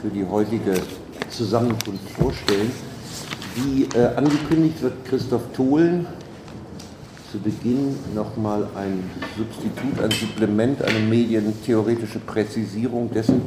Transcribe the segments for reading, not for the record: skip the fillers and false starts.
für die heutige Zusammenkunft vorstellen. Wie angekündigt wird Christoph Tholen zu Beginn nochmal ein Substitut, ein Supplement, eine medientheoretische Präzisierung dessen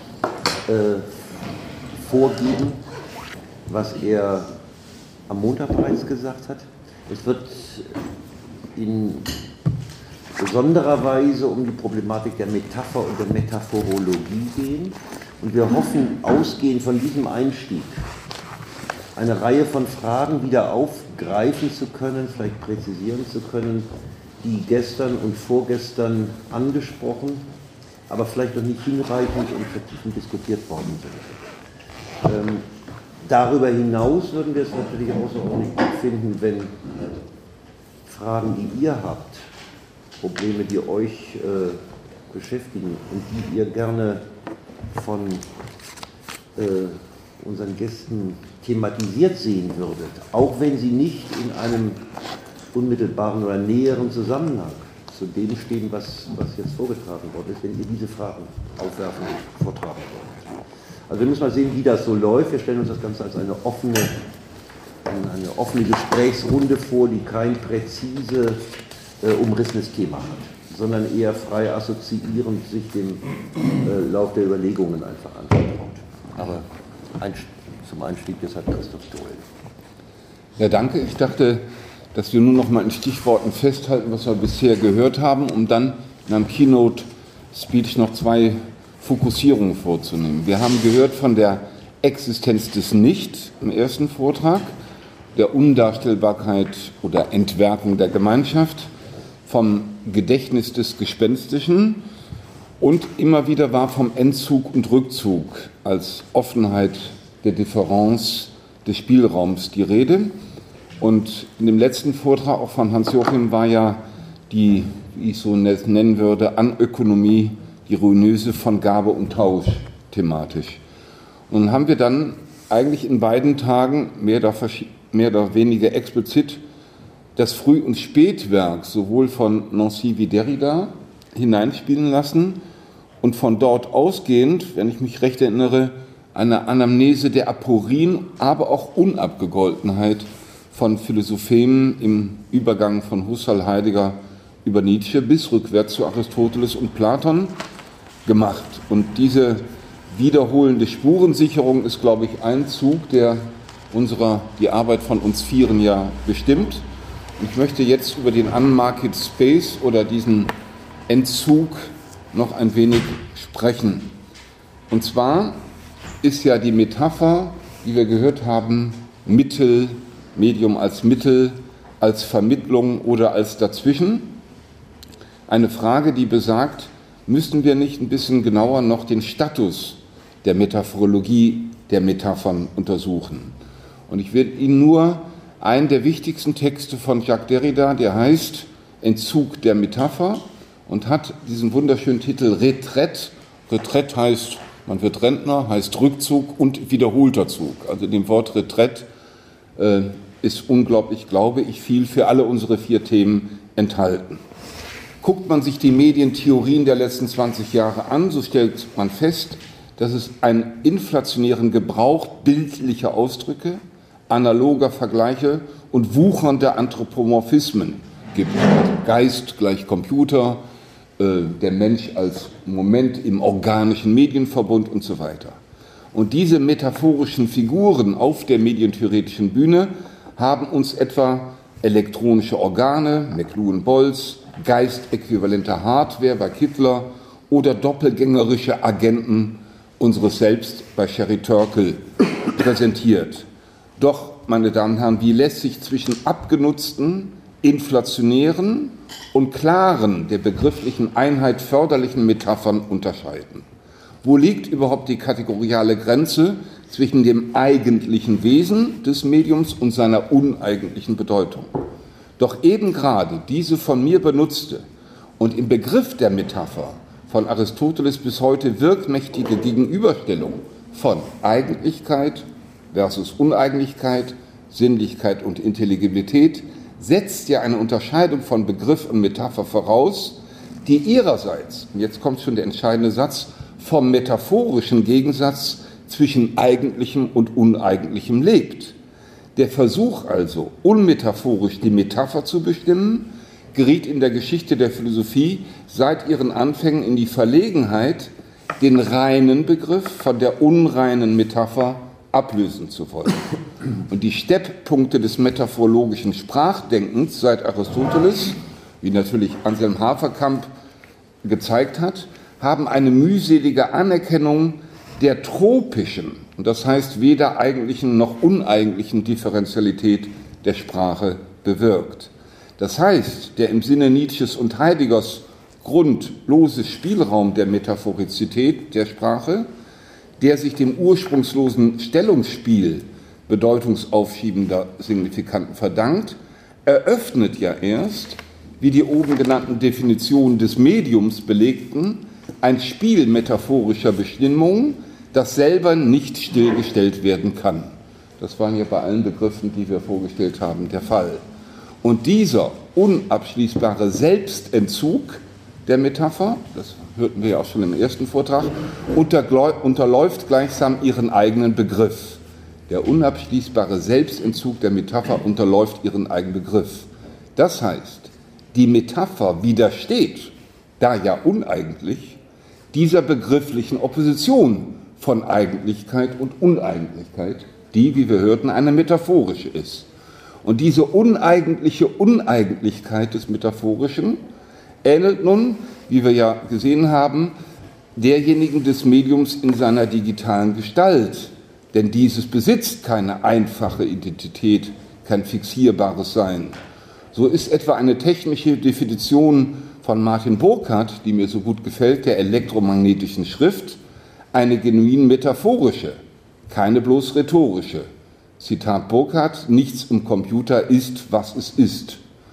vorgeben, was er am Montag bereits gesagt hat. Es wird in besonderer Weise um die Problematik der Metapher und der Metaphorologie gehen. Und wir hoffen, ausgehend von diesem Einstieg eine Reihe von Fragen wieder aufgreifen zu können, vielleicht präzisieren zu können, die gestern und vorgestern angesprochen, aber vielleicht noch nicht hinreichend und vertiefend diskutiert worden sind. Darüber hinaus würden wir es natürlich außerordentlich gut finden, wenn Fragen, die ihr habt, Probleme, die euch beschäftigen und die ihr gerne von unseren Gästen thematisiert sehen würdet, auch wenn sie nicht in einem unmittelbaren oder näheren Zusammenhang zu dem stehen, was jetzt vorgetragen worden ist, wenn ihr diese Fragen aufwerfen und vortragen wollt. Also wir müssen mal sehen, wie das so läuft. Wir stellen uns das Ganze als eine offene Gesprächsrunde vor, die kein präzise umrissenes Thema hat, sondern eher frei assoziierend sich dem Lauf der Überlegungen einfach anvertraut. Aber zum Einstieg deshalb Christoph Tholen. Ja, danke. Ich dachte, dass wir nun noch mal in Stichworten festhalten, was wir bisher gehört haben, um dann in einem Keynote-Speech noch zwei Fokussierungen vorzunehmen. Wir haben gehört von der Existenz des Nicht im ersten Vortrag, der Undarstellbarkeit oder Entwertung der Gemeinschaft, vom Gedächtnis des Gespenstischen und immer wieder war vom Entzug und Rückzug als Offenheit der Differenz des Spielraums die Rede. Und in dem letzten Vortrag auch von Hans-Joachim war ja die, wie ich so nennen würde, Anökonomie, die ruinöse von Gabe und Tausch thematisch. Und dann haben wir dann eigentlich in beiden Tagen mehr oder weniger explizit das Früh- und Spätwerk sowohl von Nancy wie Derrida hineinspielen lassen und von dort ausgehend, wenn ich mich recht erinnere, eine Anamnese der Aporien, aber auch Unabgegoltenheit von Philosophemen im Übergang von Husserl, Heidegger über Nietzsche bis rückwärts zu Aristoteles und Platon gemacht. Und diese wiederholende Spurensicherung ist, glaube ich, ein Zug, der die Arbeit von uns Vieren ja bestimmt. Ich möchte jetzt über den Unmarked Space oder diesen Entzug noch ein wenig sprechen. Und zwar ist ja die Metapher, die wir gehört haben, Medium als Mittel, als Vermittlung oder als dazwischen. Eine Frage, die besagt, müssten wir nicht ein bisschen genauer noch den Status der Metaphorologie der Metaphern untersuchen. Und ich will Ihnen nur einen der wichtigsten Texte von Jacques Derrida, der heißt Entzug der Metapher und hat diesen wunderschönen Titel Retraite. Retraite heißt, man wird Rentner, heißt Rückzug und wiederholter Zug. Also in dem Wort Retraite ist unglaublich, glaube ich, viel für alle unsere 4 Themen enthalten. Guckt man sich die Medientheorien der letzten 20 Jahre an, so stellt man fest, dass es einen inflationären Gebrauch bildlicher Ausdrücke, analoger Vergleiche und wuchernde Anthropomorphismen gibt. Geist gleich Computer, der Mensch als Moment im organischen Medienverbund und so weiter. Und diese metaphorischen Figuren auf der medientheoretischen Bühne haben uns etwa elektronische Organe, McLuhan-Bolz, geistäquivalente Hardware bei Kittler oder doppelgängerische Agenten unseres Selbst bei Sherry Turkle präsentiert. Doch, meine Damen und Herren, wie lässt sich zwischen abgenutzten, inflationären und klaren, der begrifflichen Einheit förderlichen Metaphern unterscheiden? Wo liegt überhaupt die kategoriale Grenze zwischen dem eigentlichen Wesen des Mediums und seiner uneigentlichen Bedeutung? Doch eben gerade diese von mir benutzte und im Begriff der Metapher von Aristoteles bis heute wirkmächtige Gegenüberstellung von Eigentlichkeit versus Uneigentlichkeit, Sinnlichkeit und Intelligibilität setzt ja eine Unterscheidung von Begriff und Metapher voraus, die ihrerseits, und jetzt kommt schon der entscheidende Satz, vom metaphorischen Gegensatz zwischen Eigentlichem und Uneigentlichem legt. Der Versuch also, unmetaphorisch die Metapher zu bestimmen, geriet in der Geschichte der Philosophie seit ihren Anfängen in die Verlegenheit, den reinen Begriff von der unreinen Metapher ablösen zu wollen. Und die Stepppunkte des metaphorologischen Sprachdenkens seit Aristoteles, wie natürlich Anselm Haferkamp gezeigt hat, haben eine mühselige Anerkennung der tropischen, und das heißt weder eigentlichen noch uneigentlichen Differentialität der Sprache bewirkt. Das heißt, der im Sinne Nietzsches und Heideggers grundlose Spielraum der Metaphorizität der Sprache, der sich dem ursprungslosen Stellungsspiel bedeutungsaufschiebender Signifikanten verdankt, eröffnet ja erst, wie die oben genannten Definitionen des Mediums belegten, ein Spiel metaphorischer Bestimmungen, das selber nicht stillgestellt werden kann. Das waren ja bei allen Begriffen, die wir vorgestellt haben, der Fall. Und dieser unabschließbare Selbstentzug der Metapher, das hörten wir ja auch schon im ersten Vortrag, unterläuft gleichsam ihren eigenen Begriff. Der unabschließbare Selbstentzug der Metapher unterläuft ihren eigenen Begriff. Das heißt, die Metapher widersteht, da ja uneigentlich, dieser begrifflichen Opposition von Eigentlichkeit und Uneigentlichkeit, die, wie wir hörten, eine metaphorische ist. Und diese uneigentliche Uneigentlichkeit des Metaphorischen ähnelt nun, wie wir ja gesehen haben, derjenigen des Mediums in seiner digitalen Gestalt. Denn dieses besitzt keine einfache Identität, kein fixierbares Sein. So ist etwa eine technische Definition von Martin Burkhardt, die mir so gut gefällt, der elektromagnetischen Schrift, eine genuin metaphorische, keine bloß rhetorische. Zitat Burkhardt, nichts im Computer ist, was es ist.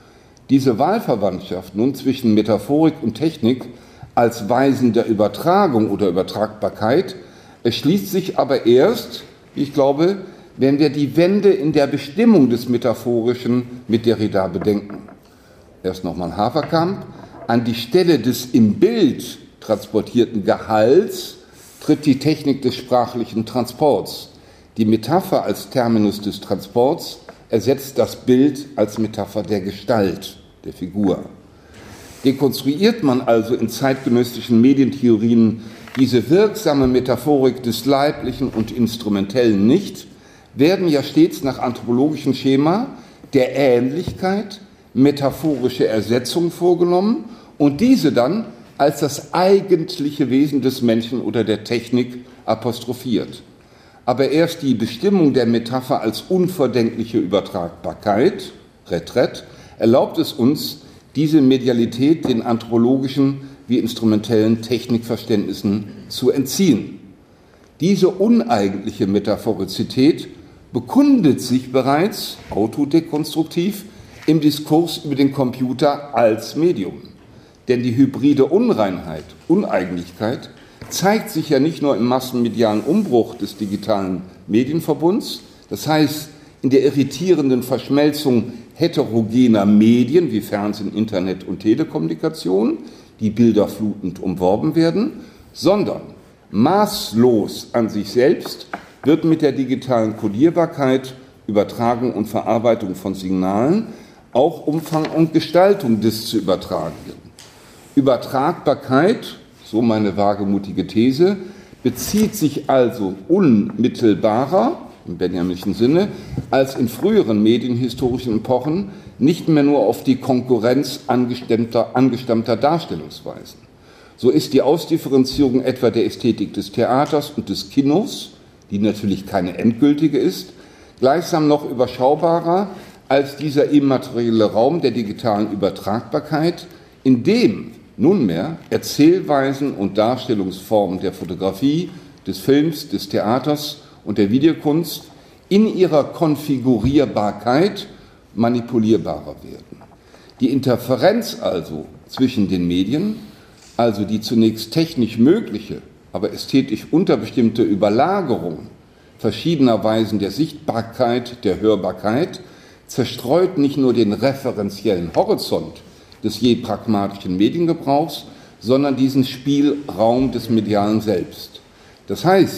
Diese Wahlverwandtschaft nun zwischen Metaphorik und Technik als Weisen der Übertragung oder Übertragbarkeit erschließt sich aber erst, ich glaube, wenn wir die Wende in der Bestimmung des Metaphorischen mit Derrida bedenken. Erst nochmal Haferkamp. An die Stelle des im Bild transportierten Gehalts tritt die Technik des sprachlichen Transports. Die Metapher als Terminus des Transports ersetzt das Bild als Metapher der Gestalt, der Figur. Dekonstruiert man also in zeitgenössischen Medientheorien diese wirksame Metaphorik des Leiblichen und Instrumentellen nicht, werden ja stets nach anthropologischem Schema der Ähnlichkeit metaphorische Ersetzungen vorgenommen und diese dann als das eigentliche Wesen des Menschen oder der Technik apostrophiert. Aber erst die Bestimmung der Metapher als unverdenkliche Übertragbarkeit, Retrett, erlaubt es uns, diese Medialität den anthropologischen wie instrumentellen Technikverständnissen zu entziehen. Diese uneigentliche Metaphorizität bekundet sich bereits autodekonstruktiv im Diskurs über den Computer als Medium. Denn die hybride Unreinheit, Uneigentlichkeit zeigt sich ja nicht nur im massenmedialen Umbruch des digitalen Medienverbunds, das heißt in der irritierenden Verschmelzung heterogener Medien wie Fernsehen, Internet und Telekommunikation, die bilderflutend umworben werden, sondern maßlos an sich selbst wird mit der digitalen Kodierbarkeit, Übertragung und Verarbeitung von Signalen auch Umfang und Gestaltung des zu Übertragenden. Übertragbarkeit, so meine wagemutige These, bezieht sich also unmittelbarer, im benjaminschen Sinne, als in früheren medienhistorischen Epochen nicht mehr nur auf die Konkurrenz angestammter Darstellungsweisen. So ist die Ausdifferenzierung etwa der Ästhetik des Theaters und des Kinos, die natürlich keine endgültige ist, gleichsam noch überschaubarer als dieser immaterielle Raum der digitalen Übertragbarkeit, in dem nunmehr Erzählweisen und Darstellungsformen der Fotografie, des Films, des Theaters und der Videokunst in ihrer Konfigurierbarkeit manipulierbarer werden. Die Interferenz also zwischen den Medien, also die zunächst technisch mögliche, aber ästhetisch unterbestimmte Überlagerung verschiedener Weisen der Sichtbarkeit, der Hörbarkeit, zerstreut nicht nur den referenziellen Horizont des je pragmatischen Mediengebrauchs, sondern diesen Spielraum des Medialen selbst. Das heißt,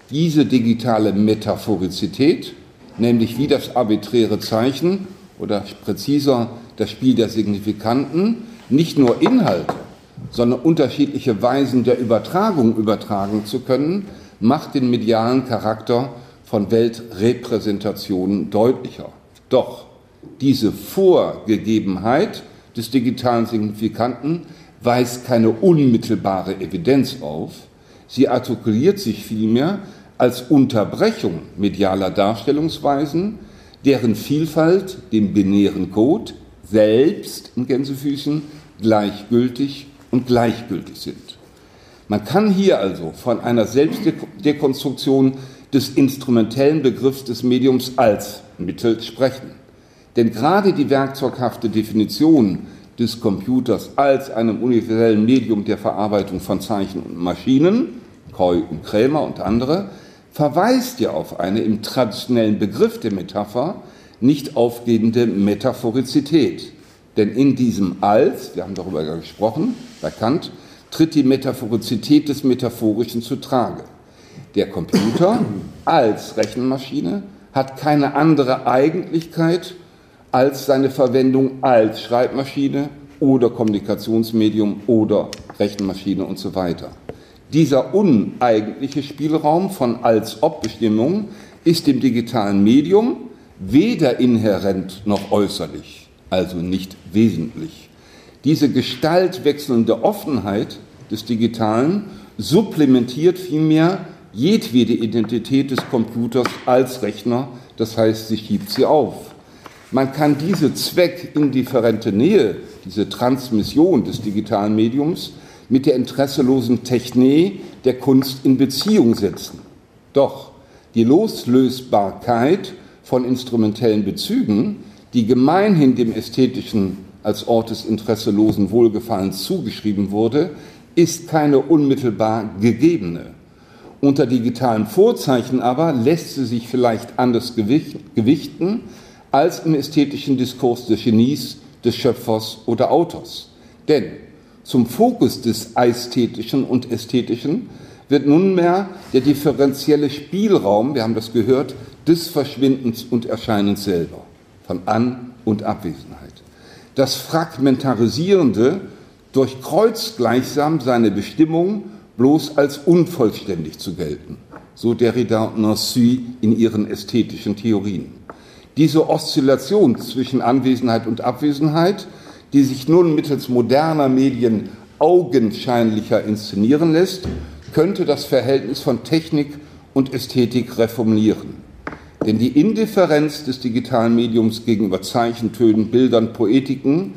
diese digitale Metaphorizität, nämlich wie das arbiträre Zeichen oder präziser das Spiel der Signifikanten, nicht nur Inhalte, sondern unterschiedliche Weisen der Übertragung übertragen zu können, macht den medialen Charakter von Weltrepräsentationen deutlicher. Doch diese Vorgegebenheit des digitalen Signifikanten weist keine unmittelbare Evidenz auf, sie artikuliert sich vielmehr als Unterbrechung medialer Darstellungsweisen, deren Vielfalt dem binären Code selbst in Gänsefüßen gleichgültig und gleichgültig sind. Man kann hier also von einer Selbstdekonstruktion des instrumentellen Begriffs des Mediums als Mittel sprechen. Denn gerade die werkzeughafte Definition des Computers als einem universellen Medium der Verarbeitung von Zeichen und Maschinen, Coy und Krämer und andere, verweist ja auf eine im traditionellen Begriff der Metapher nicht aufgehende Metaphorizität. Denn in diesem Als, wir haben darüber gesprochen, bei Kant, tritt die Metaphorizität des Metaphorischen zutage. Der Computer als Rechenmaschine hat keine andere Eigentlichkeit als seine Verwendung als Schreibmaschine oder Kommunikationsmedium oder Rechenmaschine und so weiter. Dieser uneigentliche Spielraum von Als-Ob-Bestimmung ist dem digitalen Medium weder inhärent noch äußerlich, also nicht wesentlich. Diese gestaltwechselnde Offenheit des Digitalen supplementiert vielmehr jedwede Identität des Computers als Rechner, das heißt, sie schiebt sie auf. Man kann diese zweckindifferente Nähe, diese Transmission des digitalen Mediums mit der interesselosen Technik der Kunst in Beziehung setzen. Doch die Loslösbarkeit von instrumentellen Bezügen, die gemeinhin dem Ästhetischen als Ort des interesselosen Wohlgefallens zugeschrieben wurde, ist keine unmittelbar gegebene. Unter digitalen Vorzeichen aber lässt sie sich vielleicht anders gewichten als im ästhetischen Diskurs des Genies, des Schöpfers oder Autors. Denn zum Fokus des Ästhetischen und Ästhetischen wird nunmehr der differenzielle Spielraum, wir haben das gehört, des Verschwindens und Erscheinens selber, von An- und Abwesenheit. Das Fragmentarisierende durchkreuzt gleichsam seine Bestimmung, bloß als unvollständig zu gelten, so Derrida und Nancy in ihren ästhetischen Theorien. Diese Oszillation zwischen Anwesenheit und Abwesenheit, die sich nun mittels moderner Medien augenscheinlicher inszenieren lässt, könnte das Verhältnis von Technik und Ästhetik reformulieren. Denn die Indifferenz des digitalen Mediums gegenüber Zeichen, Tönen, Bildern, Poetiken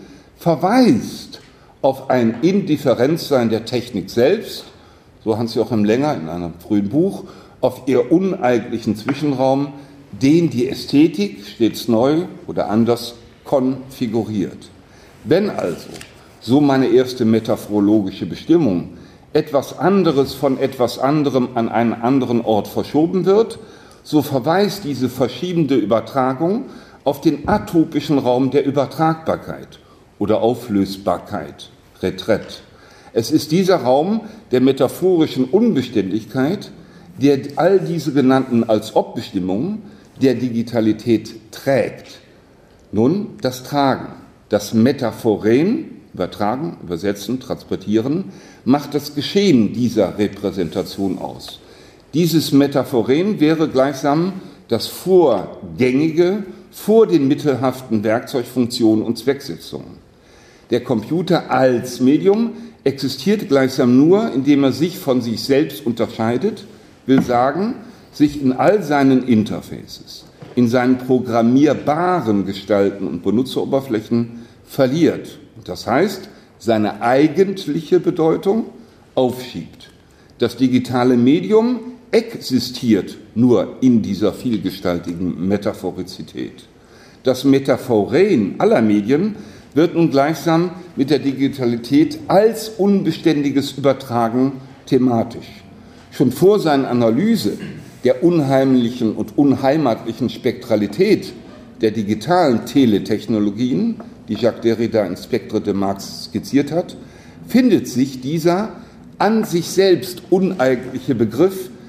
verweist auf ein Indifferenzsein der Technik selbst, so Hans-Joachim Lenger in einem frühen Buch, auf ihr uneigentlichen Zwischenraum, den die Ästhetik stets neu oder anders konfiguriert. Wenn also, so meine erste metaphorologische Bestimmung, etwas anderes von etwas anderem an einen anderen Ort verschoben wird, so verweist diese verschiebende Übertragung auf den atopischen Raum der Übertragbarkeit oder Auflösbarkeit, Retrette. Es ist dieser Raum der metaphorischen Unbeständigkeit, der all diese genannten Als-Ob-Bestimmungen der Digitalität trägt. Nun das Tragen, das Metaphoren, übertragen, übersetzen, transportieren, macht das Geschehen dieser Repräsentation aus. Dieses Metaphoren wäre gleichsam das Vorgängige vor den mittelhaften Werkzeugfunktionen und Zwecksetzungen. Der Computer als Medium existiert gleichsam nur, indem er sich von sich selbst unterscheidet, will sagen, sich in all seinen Interfaces, in seinen programmierbaren Gestalten und Benutzeroberflächen verliert. Das heißt, seine eigentliche Bedeutung aufschiebt. Das digitale Medium existiert nur in dieser vielgestaltigen Metaphorizität. Das Metaphoren aller Medien wird nun gleichsam mit der Digitalität als unbeständiges Übertragen thematisch. Schon vor seiner Analyse der unheimlichen und unheimatlichen Spektralität der digitalen Teletechnologien, die Jacques Derrida in Spectre de Marx skizziert hat, findet sich dieser an sich selbst uneigentliche Begriff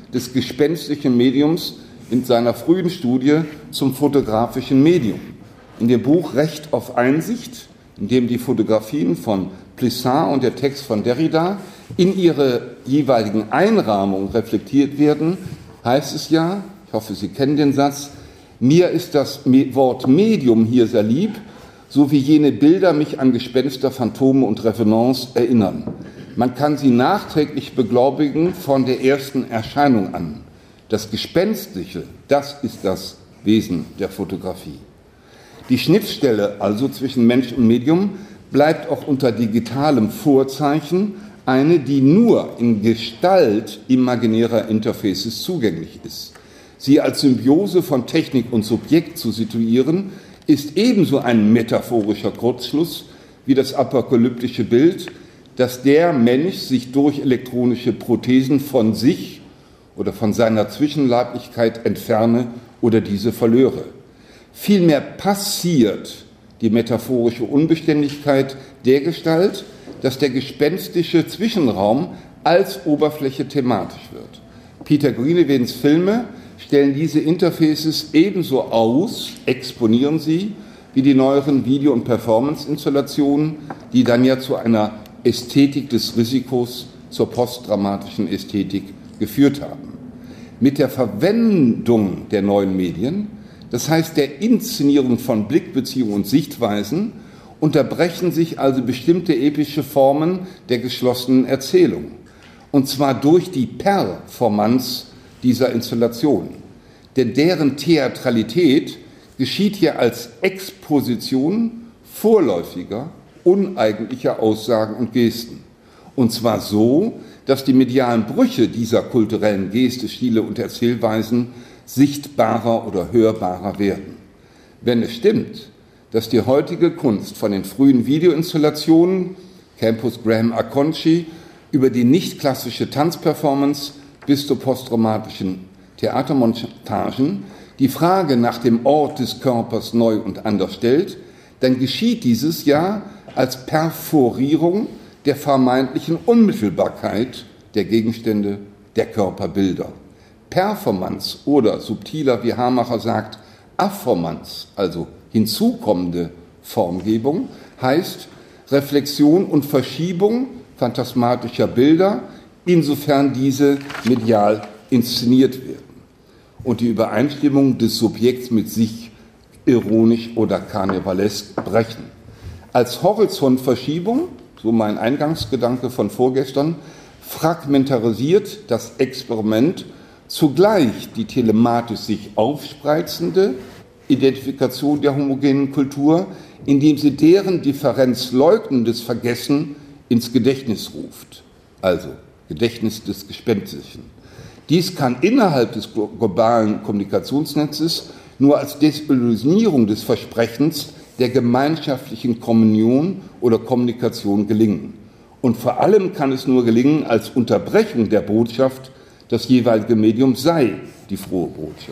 des gespenstischen Mediums in seiner frühen Studie zum fotografischen Medium. In dem Buch Recht auf Einsicht, in dem die Fotografien von Plissat und der Text von Derrida in ihre jeweiligen Einrahmungen reflektiert werden, heißt es ja, ich hoffe, Sie kennen den Satz, mir ist das Wort Medium hier sehr lieb, so wie jene Bilder mich an Gespenster, Phantome und Revenants erinnern. Man kann sie nachträglich beglaubigen von der ersten Erscheinung an. Das Gespenstische, das ist das Wesen der Fotografie. Die Schnittstelle also zwischen Mensch und Medium bleibt auch unter digitalem Vorzeichen eine, die nur in Gestalt imaginärer Interfaces zugänglich ist. Sie als Symbiose von Technik und Subjekt zu situieren, ist ebenso ein metaphorischer Kurzschluss wie das apokalyptische Bild, dass der Mensch sich durch elektronische Prothesen von sich oder von seiner Zwischenleiblichkeit entferne oder diese verlöre. Vielmehr passiert die metaphorische Unbeständigkeit dergestalt, dass der gespenstische Zwischenraum als Oberfläche thematisch wird. Peter Greenaways Filme stellen diese Interfaces ebenso aus, exponieren sie, wie die neueren Video- und Performance-Installationen, die dann ja zu einer Ästhetik des Risikos, zur postdramatischen Ästhetik geführt haben. Mit der Verwendung der neuen Medien, das heißt der Inszenierung von Blickbeziehungen und Sichtweisen, unterbrechen sich also bestimmte epische Formen der geschlossenen Erzählung. Und zwar durch die Performance dieser Installation. Denn deren Theatralität geschieht hier als Exposition vorläufiger, uneigentlicher Aussagen und Gesten. Und zwar so, dass die medialen Brüche dieser kulturellen Geste, Stile und Erzählweisen sichtbarer oder hörbarer werden. Wenn es stimmt, dass die heutige Kunst von den frühen Videoinstallationen, Campus Graham Aconci, über die nicht klassische Tanzperformance bis zu posttraumatischen Theatermontagen die Frage nach dem Ort des Körpers neu und anders stellt, dann geschieht dieses ja als Perforierung der vermeintlichen Unmittelbarkeit der Gegenstände, der Körperbilder. Performance oder subtiler, wie Hamacher sagt, Afformance, also hinzukommende Formgebung, heißt Reflexion und Verschiebung phantasmatischer Bilder, insofern diese medial inszeniert werden. Und die Übereinstimmung des Subjekts mit sich ironisch oder karnevalesk brechen. Als Horizontverschiebung, so mein Eingangsgedanke von vorgestern, fragmentarisiert das Experiment zugleich die telematisch sich aufspreizende Identifikation der homogenen Kultur, indem sie deren differenzleugnendes Vergessen ins Gedächtnis ruft, also Gedächtnis des Gespenstischen. Dies kann innerhalb des globalen Kommunikationsnetzes nur als Desillusionierung des Versprechens der gemeinschaftlichen Kommunion oder Kommunikation gelingen. Und vor allem kann es nur gelingen als Unterbrechung der Botschaft, das jeweilige Medium sei die frohe Botschaft.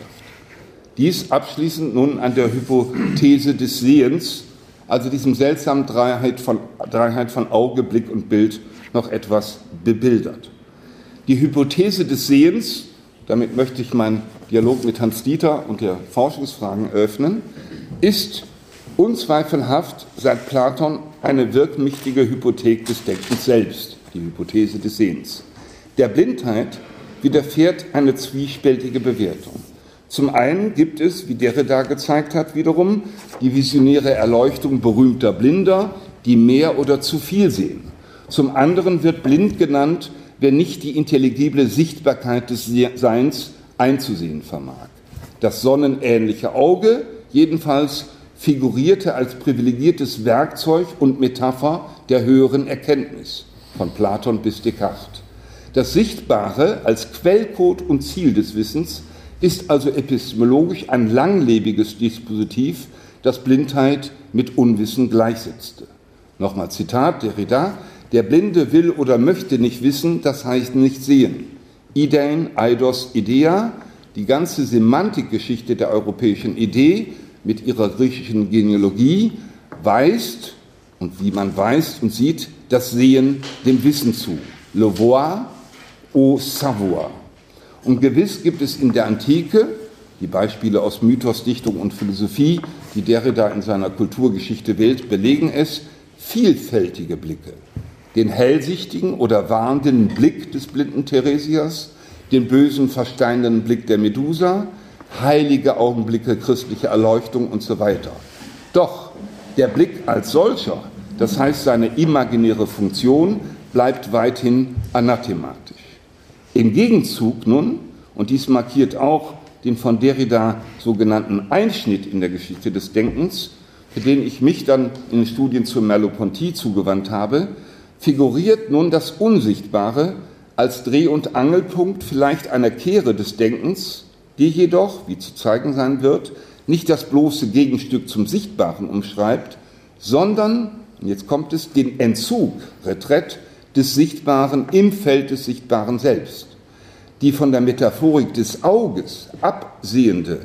Dies abschließend nun an der Hypothese des Sehens, also diesem seltsamen Dreiheit von Auge, Blick und Bild, noch etwas bebildert. Die Hypothese des Sehens, damit möchte ich meinen Dialog mit Hans Dieter und der Forschungsfragen eröffnen, ist unzweifelhaft seit Platon eine wirkmächtige Hypothek des Denkens selbst, die Hypothese des Sehens. Der Blindheit widerfährt eine zwiespältige Bewertung. Zum einen gibt es, wie Derrida gezeigt hat, wiederum die visionäre Erleuchtung berühmter Blinder, die mehr oder zu viel sehen. Zum anderen wird blind genannt, wer nicht die intelligible Sichtbarkeit des Seins einzusehen vermag. Das sonnenähnliche Auge jedenfalls figurierte als privilegiertes Werkzeug und Metapher der höheren Erkenntnis, von Platon bis Descartes. Das Sichtbare als Quellcode und Ziel des Wissens ist also epistemologisch ein langlebiges Dispositiv, das Blindheit mit Unwissen gleichsetzte. Nochmal Zitat Derrida: Der Blinde will oder möchte nicht wissen, das heißt nicht sehen. Idein, eidos, idea, die ganze Semantikgeschichte der europäischen Idee mit ihrer griechischen Genealogie weist, und wie man weist und sieht, das Sehen dem Wissen zu. Le voir au savoir. Und gewiss gibt es in der Antike, die Beispiele aus Mythos, Dichtung und Philosophie, die Derrida in seiner Kulturgeschichte wählt, belegen es, vielfältige Blicke. Den hellsichtigen oder warnenden Blick des blinden Theresias, den bösen, versteinernden Blick der Medusa, heilige Augenblicke christlicher Erleuchtung und so weiter. Doch der Blick als solcher, das heißt seine imaginäre Funktion, bleibt weithin anathematisch. Im Gegenzug nun, und dies markiert auch den von Derrida sogenannten Einschnitt in der Geschichte des Denkens, für den ich mich dann in den Studien zur Merleau-Ponty zugewandt habe, figuriert nun das Unsichtbare als Dreh- und Angelpunkt vielleicht einer Kehre des Denkens, die jedoch, wie zu zeigen sein wird, nicht das bloße Gegenstück zum Sichtbaren umschreibt, sondern, und jetzt kommt es, den Entzug, Retrett des Sichtbaren im Feld des Sichtbaren selbst. Die von der Metaphorik des Auges absehende,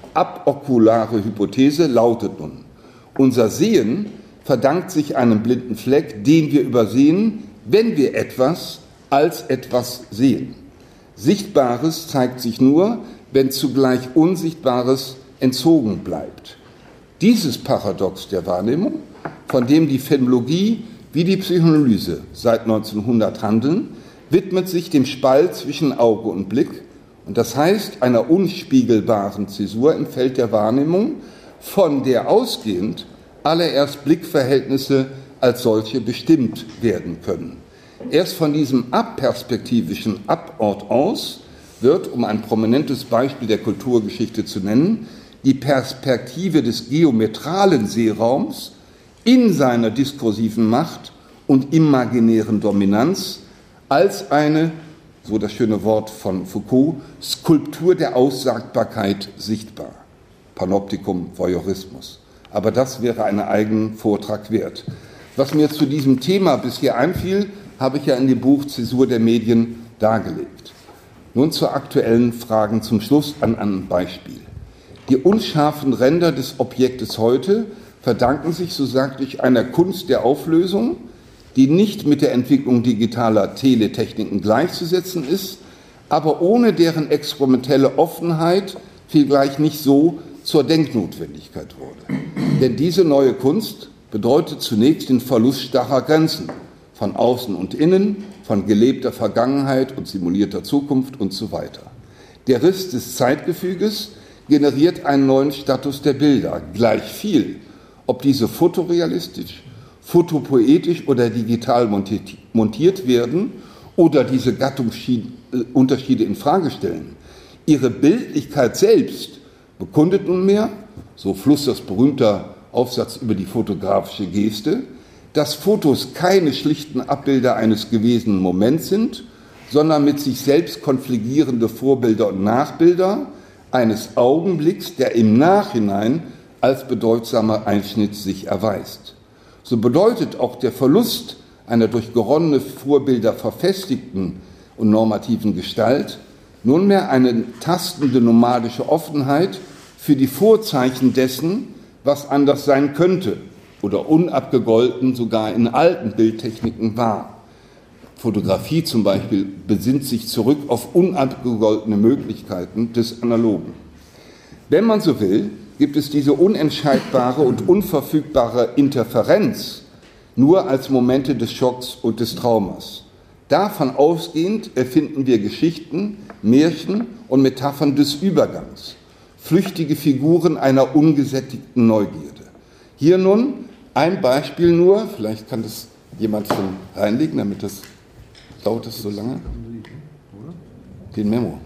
abokulare Hypothese lautet nun: Unser Sehen verdankt sich einem blinden Fleck, den wir übersehen, wenn wir etwas als etwas sehen. Sichtbares zeigt sich nur, wenn zugleich Unsichtbares entzogen bleibt. Dieses Paradox der Wahrnehmung, von dem die Phänomenologie wie die Psychoanalyse seit 1900 handeln, widmet sich dem Spalt zwischen Auge und Blick, und das heißt einer unspiegelbaren Zäsur im Feld der Wahrnehmung, von der ausgehend allererst Blickverhältnisse als solche bestimmt werden können. Erst von diesem aperspektivischen Abort aus wird, um ein prominentes Beispiel der Kulturgeschichte zu nennen, die Perspektive des geometralen Sehraums in seiner diskursiven Macht und imaginären Dominanz als eine, so das schöne Wort von Foucault, Skulptur der Aussagbarkeit sichtbar. Panoptikum Voyeurismus. Aber das wäre einen eigenen Vortrag wert. Was mir zu diesem Thema bisher einfiel, habe ich ja in dem Buch Zäsur der Medien dargelegt. Nun zu aktuellen Fragen zum Schluss an einem Beispiel. Die unscharfen Ränder des Objektes heute verdanken sich, so sagte ich, einer Kunst der Auflösung, die nicht mit der Entwicklung digitaler Teletechniken gleichzusetzen ist, aber ohne deren experimentelle Offenheit vielgleich nicht so zur Denknotwendigkeit wurde. Denn diese neue Kunst bedeutet zunächst den Verlust starrer Grenzen, von Außen und Innen, von gelebter Vergangenheit und simulierter Zukunft und so weiter. Der Riss des Zeitgefüges generiert einen neuen Status der Bilder, gleich viel, ob diese fotorealistisch, fotopoetisch oder digital montiert werden oder diese Gattungsunterschiede in Frage stellen. Ihre Bildlichkeit selbst bekundet nunmehr, so Flussers berühmter Aufsatz über die fotografische Geste, dass Fotos keine schlichten Abbilder eines gewesenen Moments sind, sondern mit sich selbst konfligierende Vorbilder und Nachbilder eines Augenblicks, der im Nachhinein als bedeutsamer Einschnitt sich erweist. So bedeutet auch der Verlust einer durch geronnene Vorbilder verfestigten und normativen Gestalt nunmehr eine tastende nomadische Offenheit für die Vorzeichen dessen, was anders sein könnte oder unabgegolten sogar in alten Bildtechniken war. Fotografie zum Beispiel besinnt sich zurück auf unabgegoltene Möglichkeiten des Analogen. Wenn man so will, gibt es diese unentscheidbare und unverfügbare Interferenz nur als Momente des Schocks und des Traumas. Davon ausgehend erfinden wir Geschichten, Märchen und Metaphern des Übergangs, flüchtige Figuren einer ungesättigten Neugierde. Hier nun ein Beispiel nur, vielleicht kann das jemand schon reinlegen, damit das dauert es so lange. Den Memo.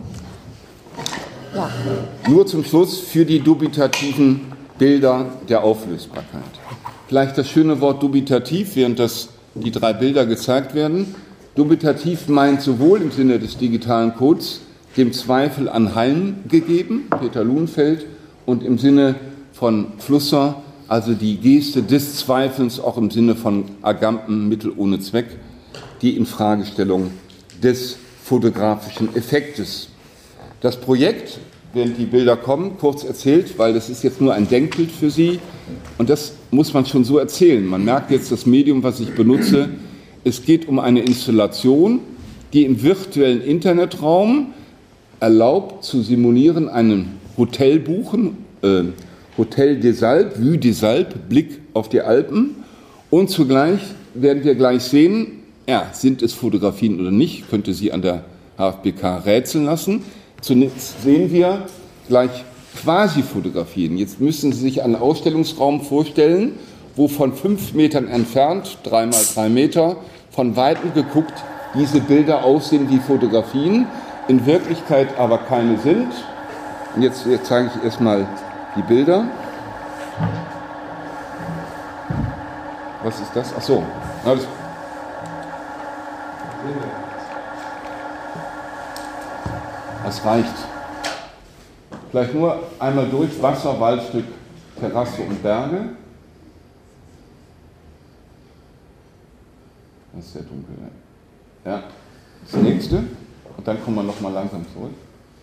Ja. Nur zum Schluss für die dubitativen Bilder der Auflösbarkeit. Vielleicht das schöne Wort dubitativ, während die 3 Bilder gezeigt werden. Dubitativ meint sowohl im Sinne des digitalen Codes dem Zweifel anheim gegeben, Peter Luhnfeld, und im Sinne von Flusser, also die Geste des Zweifelns, auch im Sinne von Agamben, Mittel ohne Zweck, die Infragestellung des fotografischen Effektes. Das Projekt, während die Bilder kommen, kurz erzählt, weil das ist jetzt nur ein Denkbild für Sie, und das muss man schon so erzählen. Man merkt jetzt das Medium, was ich benutze. Es geht um eine Installation, die im virtuellen Internetraum erlaubt zu simulieren, einen Hotel buchen, Hotel des Alpes, Vue des Alpes, Blick auf die Alpen. Und zugleich werden wir gleich sehen, ja, sind es Fotografien oder nicht, könnte sie an der HFBK rätseln lassen. Zunächst sehen wir gleich Quasi-Fotografien. Jetzt müssen Sie sich einen Ausstellungsraum vorstellen, wo von 5 Metern entfernt, 3 mal 3 Meter, von Weitem geguckt, diese Bilder aussehen wie Fotografien, in Wirklichkeit aber keine sind. Und jetzt zeige ich erstmal die Bilder. Was ist das? Ach so. Das reicht. Vielleicht nur einmal durch Wasser, Waldstück, Terrasse und Berge. Das ist sehr dunkel. Ja, das nächste. Und dann kommen wir nochmal langsam zurück.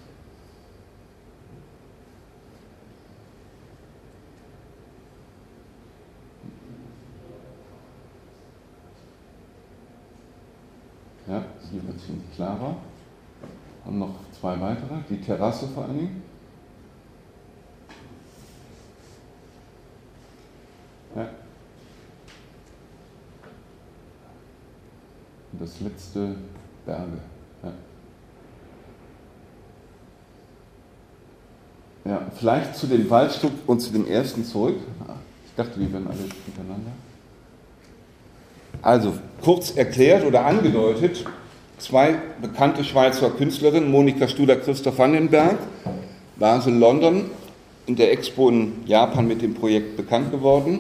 Ja, hier wird es ziemlich klarer. Und noch 2 weitere. Die Terrasse vor allen Dingen. Ja. Und das letzte Berge. Ja. Ja, vielleicht zu dem Waldstück und zu dem ersten zurück. Ich dachte, die wären alle miteinander. Also, kurz erklärt oder angedeutet, 2 bekannte Schweizer Künstlerinnen, Monika Studer, Christoph Vandenberg, Basel, London, in der Expo in Japan mit dem Projekt bekannt geworden,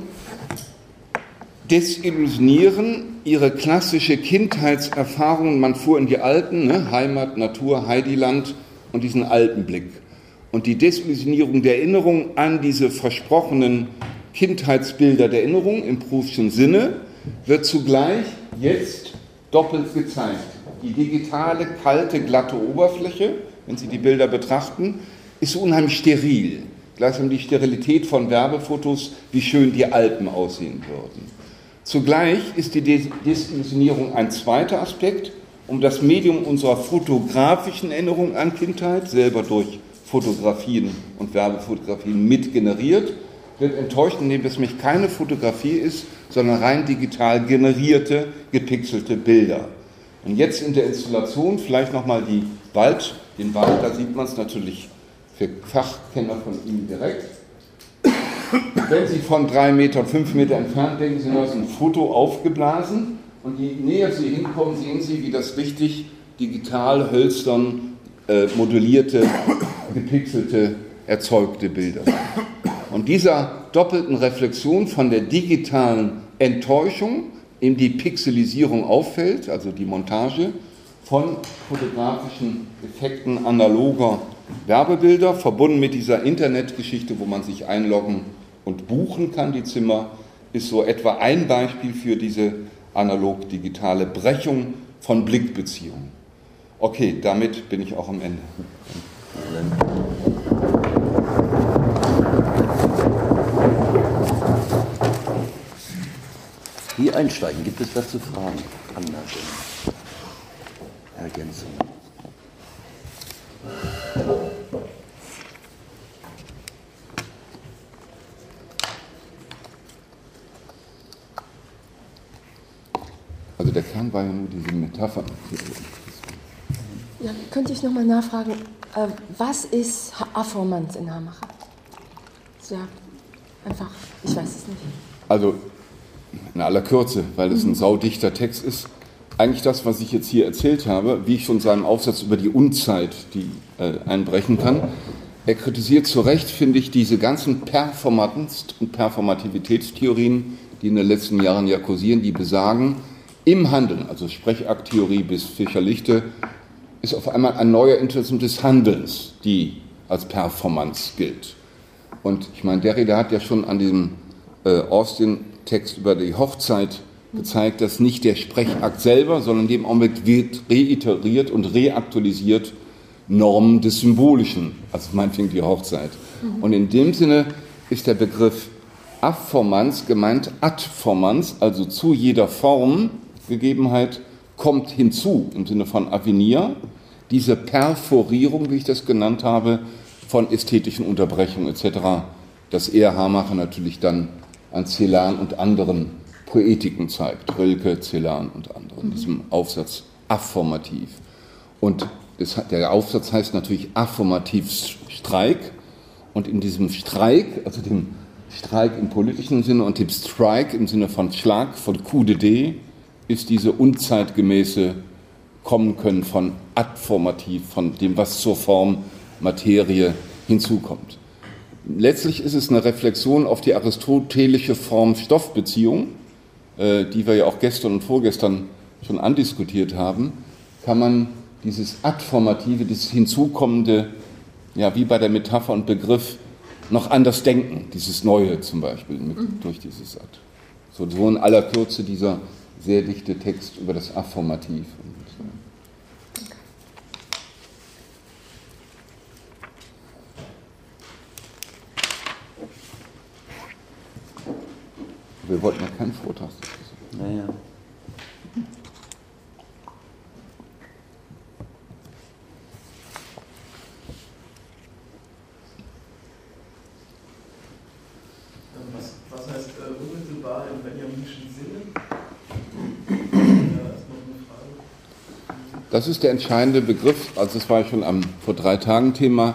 desillusionieren ihre klassische Kindheitserfahrung. Man fuhr in die Alpen, ne? Heimat, Natur, Heidiland und diesen Alpenblick. Und die Desillusionierung der Erinnerung an diese versprochenen Kindheitsbilder der Erinnerung im Proustschen Sinne wird zugleich jetzt doppelt gezeigt. Die digitale, kalte, glatte Oberfläche, wenn Sie die Bilder betrachten, ist unheimlich steril. Gleichsam die Sterilität von Werbefotos, wie schön die Alpen aussehen würden. Zugleich ist die Desillusionierung ein zweiter Aspekt, um das Medium unserer fotografischen Erinnerung an Kindheit, selber durch Fotografien und Werbefotografien mitgeneriert, wird enttäuscht, indem es nämlich keine Fotografie ist, sondern rein digital generierte, gepixelte Bilder. Und jetzt in der Installation vielleicht nochmal den Wald, da sieht man es natürlich für Fachkenner von Ihnen direkt. Wenn Sie von 3 Meter, 5 Meter entfernt denken, Sie, da ist ein Foto aufgeblasen und je näher Sie hinkommen, sehen Sie, wie das richtig digital, hölzern, modellierte, gepixelte, erzeugte Bilder sind. Und dieser doppelten Reflexion von der digitalen Enttäuschung, in die Pixelisierung auffällt, also die Montage von fotografischen Effekten analoger Werbebilder, verbunden mit dieser Internetgeschichte, wo man sich einloggen und buchen kann, die Zimmer, ist so etwa ein Beispiel für diese analog-digitale Brechung von Blickbeziehungen. Okay, damit bin ich auch am Ende. Wie einsteigen? Gibt es dazu Fragen, Anmerkungen, Ergänzungen? Also der Kern war ja nur diese Metapher. Ja, könnte ich nochmal nachfragen, was ist Afformanz in Hamacher? Ja, einfach, ich weiß es nicht. Also in aller Kürze, weil es ein saudichter Text ist, eigentlich das, was ich jetzt hier erzählt habe, wie ich schon in seinem Aufsatz über die Unzeit, die einbrechen kann, er kritisiert zu Recht, finde ich, diese ganzen Performance- und Performativitätstheorien, die in den letzten Jahren ja kursieren, die besagen, im Handeln, also Sprechakttheorie bis Fischer-Lichte, ist auf einmal ein neuer Interessant des Handelns, die als Performance gilt. Und ich meine, Derrida hat ja schon an diesem Austin-Text über die Hochzeit gezeigt, dass nicht der Sprechakt selber, sondern in dem Augenblick wird reiteriert und reaktualisiert Normen des Symbolischen, also meinetwegen die Hochzeit. Und in dem Sinne ist der Begriff Afformanz gemeint, Adformanz, also zu jeder Form, Gegebenheit, kommt hinzu, im Sinne von Avenir, diese Perforierung, wie ich das genannt habe, von ästhetischen Unterbrechungen etc., das er Hamacher natürlich dann an Celan und anderen Poetiken zeigt, Rilke, Celan und andere, in diesem Aufsatz afformativ. Und der Aufsatz heißt natürlich affirmativ Streik, und in diesem Streik, also dem Streik im politischen Sinne und dem Strike im Sinne von Schlag, von Coup d'idée, ist diese unzeitgemäße Kommen können von adformativ, von dem, was zur Form Materie hinzukommt. Letztlich ist es eine Reflexion auf die aristotelische Form-Stoff-Beziehung, die wir ja auch gestern und vorgestern schon andiskutiert haben. Kann man dieses Adformative, dieses Hinzukommende, ja, wie bei der Metapher und Begriff, noch anders denken, dieses Neue zum Beispiel, durch dieses Ad. So in aller Kürze dieser sehr dichte Text über das Afformativ. Wir wollten ja keinen Vortrag. Naja. Was heißt unmittelbar im benjaminischen Sinne? Ja, ist noch eine Frage. Das ist der entscheidende Begriff, also das war ja schon vor 3 Tagen Thema.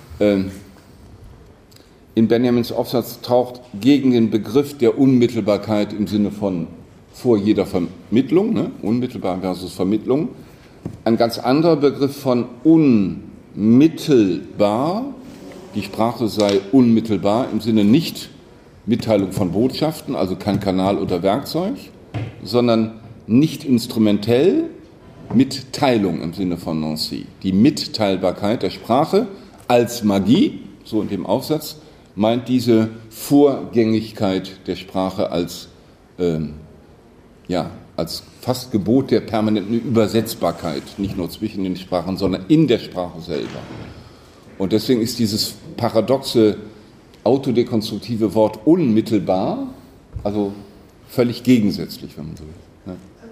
In Benjamins Aufsatz taucht gegen den Begriff der Unmittelbarkeit im Sinne von vor jeder Vermittlung, ne, unmittelbar versus Vermittlung, ein ganz anderer Begriff von unmittelbar. Die Sprache sei unmittelbar im Sinne nicht Mitteilung von Botschaften, also kein Kanal oder Werkzeug, sondern nicht instrumentell, Mitteilung im Sinne von Nancy. Die Mitteilbarkeit der Sprache als Magie, so in dem Aufsatz, meint diese Vorgängigkeit der Sprache als fast Gebot der permanenten Übersetzbarkeit, nicht nur zwischen den Sprachen, sondern in der Sprache selber. Und deswegen ist dieses paradoxe, autodekonstruktive Wort unmittelbar, also völlig gegensätzlich, wenn man so will. Ja.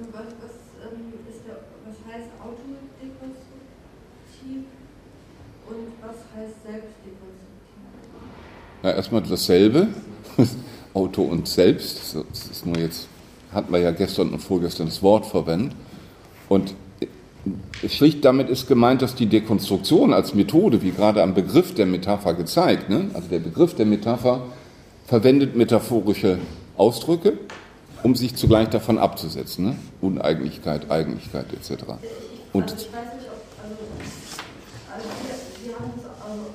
Was heißt autodekonstruktiv und was heißt selbstdekonstruktiv? Ja, erstmal dasselbe, Auto und Selbst, das ist nur jetzt, hatten wir ja gestern und vorgestern das Wort verwendet. Und schlicht damit ist gemeint, dass die Dekonstruktion als Methode, wie gerade am Begriff der Metapher gezeigt, ne? Also der Begriff der Metapher verwendet metaphorische Ausdrücke, um sich zugleich davon abzusetzen, ne? Uneigentlichkeit, Eigentlichkeit etc. Und also ich weiß nicht, ob, wir haben das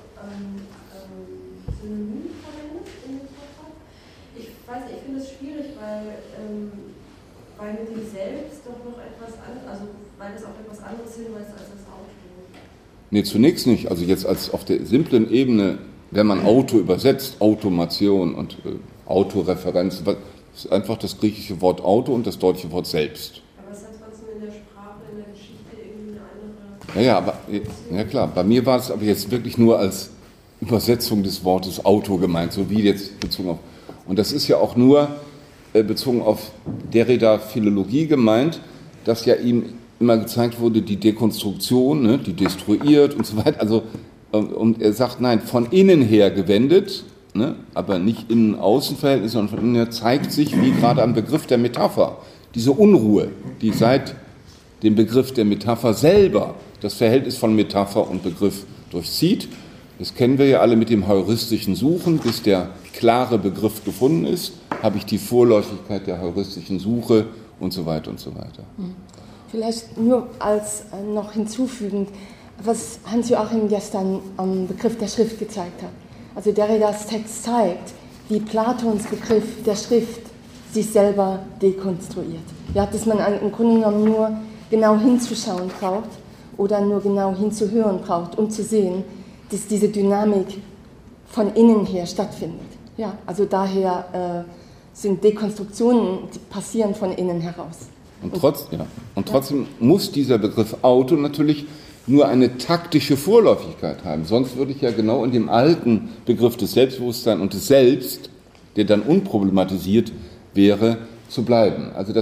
Synonym verwendet in dem Vortrag. Ich weiß nicht, ich finde es schwierig, weil mit dem Selbst doch noch etwas anderes, also weil das auf etwas anderes hinweist als das Auto. Nee, zunächst nicht. Also jetzt als auf der simplen Ebene, wenn man Auto übersetzt, Automation und Autoreferenz, ist einfach das griechische Wort Auto und das deutsche Wort Selbst. Aber es hat trotzdem in der Sprache, in der Geschichte irgendwie eine andere... Ja klar, bei mir war es aber jetzt wirklich nur als Übersetzung des Wortes Auto gemeint, so wie jetzt bezogen auf... Und das ist ja auch nur bezogen auf Derrida Philologie gemeint, dass ja ihm immer gezeigt wurde, die Dekonstruktion, ne, die destruiert und so weiter. Also, und er sagt, nein, von innen her gewendet, ne, aber nicht Innen-Außen-Verhältnis, sondern von innen her zeigt sich, wie gerade am Begriff der Metapher, diese Unruhe, die seit dem Begriff der Metapher selber das Verhältnis von Metapher und Begriff durchzieht. Das kennen wir ja alle mit dem heuristischen Suchen, bis der klare Begriff gefunden ist, habe ich die Vorläufigkeit der heuristischen Suche und so weiter und so weiter. Vielleicht nur als noch hinzufügend, was Hans-Joachim gestern am Begriff der Schrift gezeigt hat. Also Derridas Text zeigt, wie Platons Begriff der Schrift sich selber dekonstruiert. Ja, dass man im Grunde genommen nur genau hinzuschauen braucht oder nur genau hinzuhören braucht, um zu sehen, dass diese Dynamik von innen her stattfindet. Ja, also daher sind Dekonstruktionen, die passieren von innen heraus. Und trotzdem muss dieser Begriff Auto natürlich nur eine taktische Vorläufigkeit haben. Sonst würde ich ja genau in dem alten Begriff des Selbstbewusstseins und des Selbst, der dann unproblematisiert wäre, zu bleiben. Also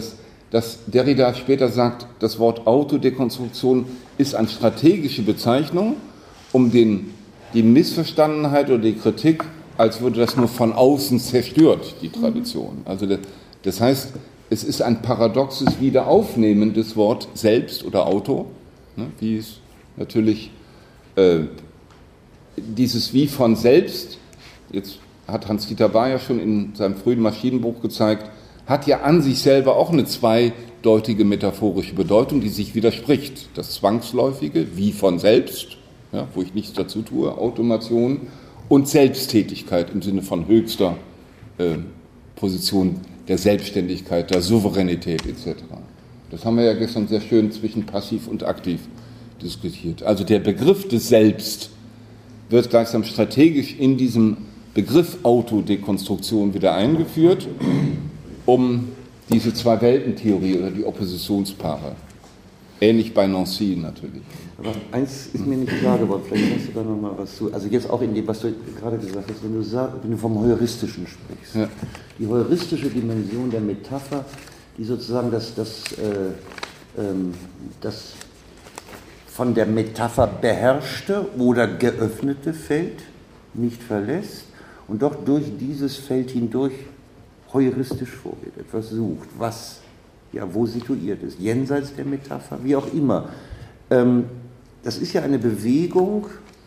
dass Derrida später sagt, das Wort Autodekonstruktion ist eine strategische Bezeichnung, um die Missverstandenheit oder die Kritik, als würde das nur von außen zerstört, die Tradition. Also das heißt, es ist ein paradoxes Wiederaufnehmen des Wort selbst oder Auto, ne, wie es natürlich dieses Wie von selbst, jetzt hat Hans-Dieter Bahr ja schon in seinem frühen Maschinenbuch gezeigt, hat ja an sich selber auch eine zweideutige metaphorische Bedeutung, die sich widerspricht. Das Zwangsläufige, wie von selbst, ja, wo ich nichts dazu tue, Automation, und Selbsttätigkeit im Sinne von höchster Position der Selbstständigkeit, der Souveränität etc. Das haben wir ja gestern sehr schön zwischen passiv und aktiv diskutiert. Also der Begriff des Selbst wird gleichsam strategisch in diesem Begriff Autodekonstruktion wieder eingeführt, um diese Zwei-Welten-Theorie oder die Oppositionspaare. Ähnlich bei Nancy natürlich. Aber eins ist mir nicht klar geworden, vielleicht hast du da noch mal was zu. Also jetzt auch in dem, was du gerade gesagt hast, wenn du vom Heuristischen sprichst. Ja. Die heuristische Dimension der Metapher, die sozusagen das von der Metapher beherrschte oder geöffnete Feld nicht verlässt und doch durch dieses Feld hindurch heuristisch vorgeht, etwas sucht, was ja wo situiert ist, jenseits der Metapher, wie auch immer. Das ist ja eine Bewegung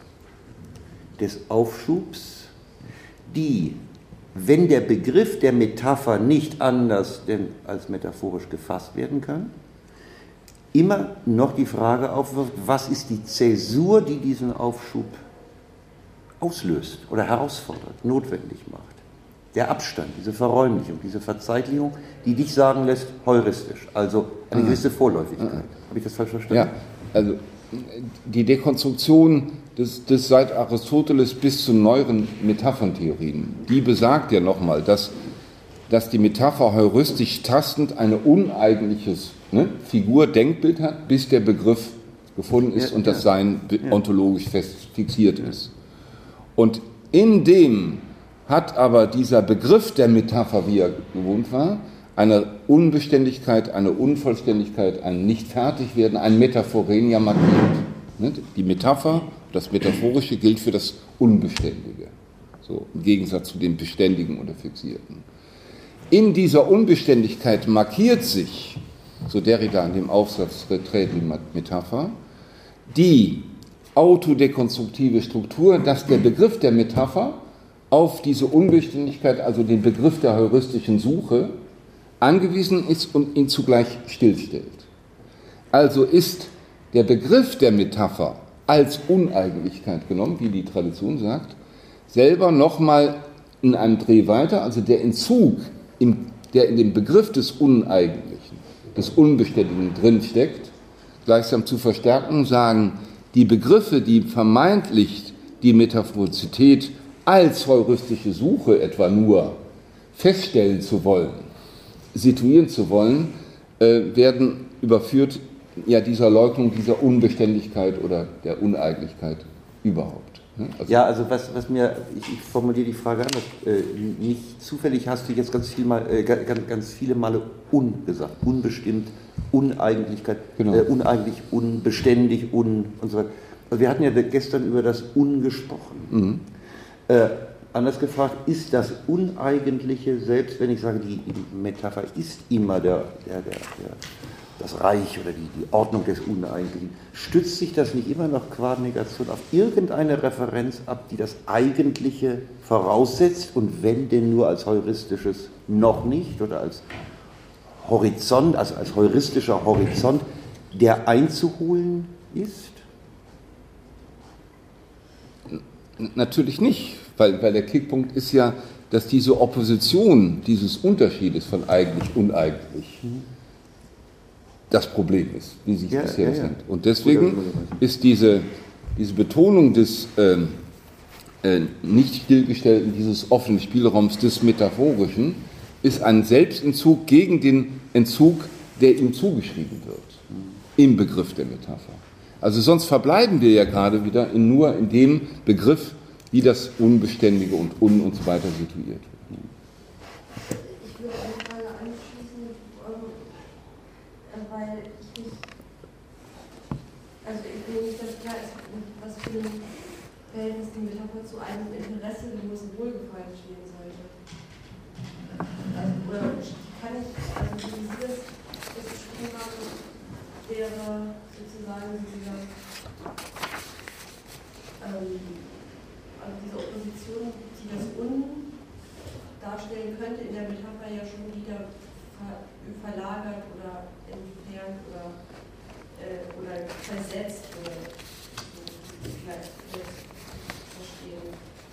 des Aufschubs, die, wenn der Begriff der Metapher nicht anders denn als metaphorisch gefasst werden kann, immer noch die Frage aufwirft, was ist die Zäsur, die diesen Aufschub auslöst oder herausfordert, notwendig macht. Der Abstand, diese Verräumlichung, diese Verzeitlichung, die dich sagen lässt, heuristisch, also eine gewisse Vorläufigkeit. Habe ich das falsch verstanden? Ja, also die Dekonstruktion des seit Aristoteles bis zu neueren Metapherntheorien, die besagt ja nochmal, dass die Metapher heuristisch tastend ein uneigentliches Figur-Denkbild hat, bis der Begriff gefunden ist und das Sein ontologisch fest fixiert ist. Und in dem hat aber dieser Begriff der Metapher, wie er gewohnt war, eine Unbeständigkeit, eine Unvollständigkeit, ein Nicht-Fertigwerden, ein Metaphorenia markiert. Die Metapher, das Metaphorische gilt für das Unbeständige, so im Gegensatz zu dem Beständigen oder Fixierten. In dieser Unbeständigkeit markiert sich, so Derrida in dem Aufsatz Retraite Metapher, die autodekonstruktive Struktur, dass der Begriff der Metapher auf diese Unbeständigkeit, also den Begriff der heuristischen Suche, angewiesen ist und ihn zugleich stillstellt. Also ist der Begriff der Metapher als Uneigentlichkeit genommen, wie die Tradition sagt, selber nochmal in einem Dreh weiter, also der Entzug, der in dem Begriff des Uneigentlichen, des Unbeständigen drinsteckt, gleichsam zu verstärken, sagen, die Begriffe, die vermeintlich die Metaphorizität als heuristische Suche etwa nur feststellen zu wollen, situieren zu wollen, werden überführt dieser Leugnung, dieser Unbeständigkeit oder der Uneigentlichkeit überhaupt. Also was mir, ich formuliere die Frage anders, nicht zufällig hast du jetzt ganz viele Male gesagt, unbestimmt, Uneigentlichkeit, genau. Uneigentlich, unbeständig, und so weiter. Also wir hatten ja gestern über das gesprochen. Anders gefragt, ist das Uneigentliche, selbst wenn ich sage, die Metapher ist immer das Reich oder die Ordnung des Uneigentlichen, stützt sich das nicht immer noch qua Negation auf irgendeine Referenz ab, die das Eigentliche voraussetzt und wenn denn nur als heuristisches noch nicht oder als Horizont, also als heuristischer Horizont, der einzuholen ist? Natürlich nicht, weil der Kickpunkt ist ja, dass diese Opposition dieses Unterschiedes von eigentlich uneigentlich das Problem ist, wie sich das bisher nennt. Und deswegen ist diese Betonung des nicht stillgestellten, dieses offenen Spielraums des Metaphorischen, ist ein Selbstentzug gegen den Entzug, der ihm zugeschrieben wird, im Begriff der Metapher. Also sonst verbleiben wir ja gerade wieder nur in dem Begriff, wie das Unbeständige und so weiter situiert wird. Ich würde eine Frage anschließen. im Verhältnis die Metapher zu einem interesselosen Wohlgefallen stehen sollte. Also, oder kann ich, also wie Sie das beschrieben haben, wäre sozusagen diese Opposition, die das Unten darstellen könnte, in der Metapher ja schon wieder verlagert oder entfernt oder versetzt oder vielleicht verstehen.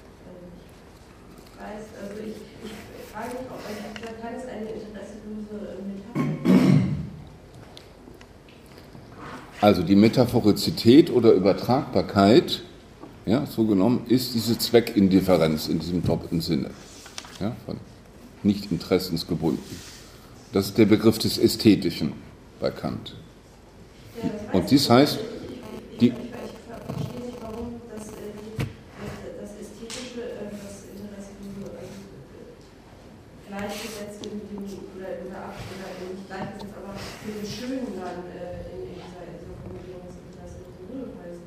Ich weiß, also ich frage mich, ob kann es eine interesselose Metapher sein? Also die Metaphorizität oder Übertragbarkeit, ja, so genommen, ist diese Zweckindifferenz in diesem doppelten Sinne, ja, von nicht interessensgebunden. Das ist der Begriff des Ästhetischen bei Kant. Ja, und dies heißt, ich verstehe nicht, warum das Ästhetische, das Interesselose gleichgesetzt wird mit dem, oder nicht gleichgesetzt, aber mit dem Schönen dann in dieser Formulierung des interessellosen Wohlgefallens.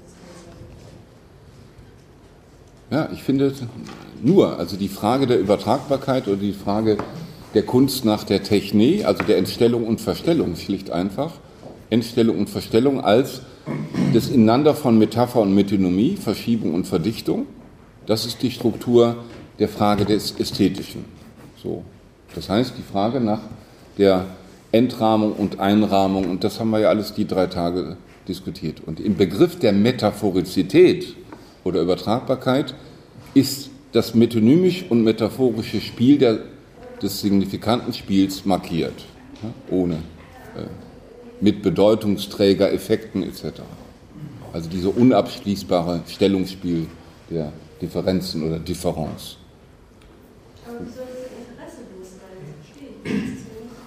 Ja, ich finde nur, also die Frage der Übertragbarkeit oder die Frage der Kunst nach der Technik, also der Entstellung und Verstellung, schlicht einfach, Entstellung und Verstellung als das Ineinander von Metapher und Metonymie, Verschiebung und Verdichtung, das ist die Struktur der Frage des Ästhetischen. So. Das heißt, die Frage nach der Entrahmung und Einrahmung, und das haben wir ja alles die 3 Tage diskutiert. Und im Begriff der Metaphorizität oder Übertragbarkeit ist das metonymisch und metaphorische Spiel des signifikanten Spiels markiert, ja, ohne mit Bedeutungsträgereffekten etc. Also diese unabschließbare Stellungsspiel der Differenzen oder Differenz. Aber wie soll das interesselos sein? Das verstehe ich nicht.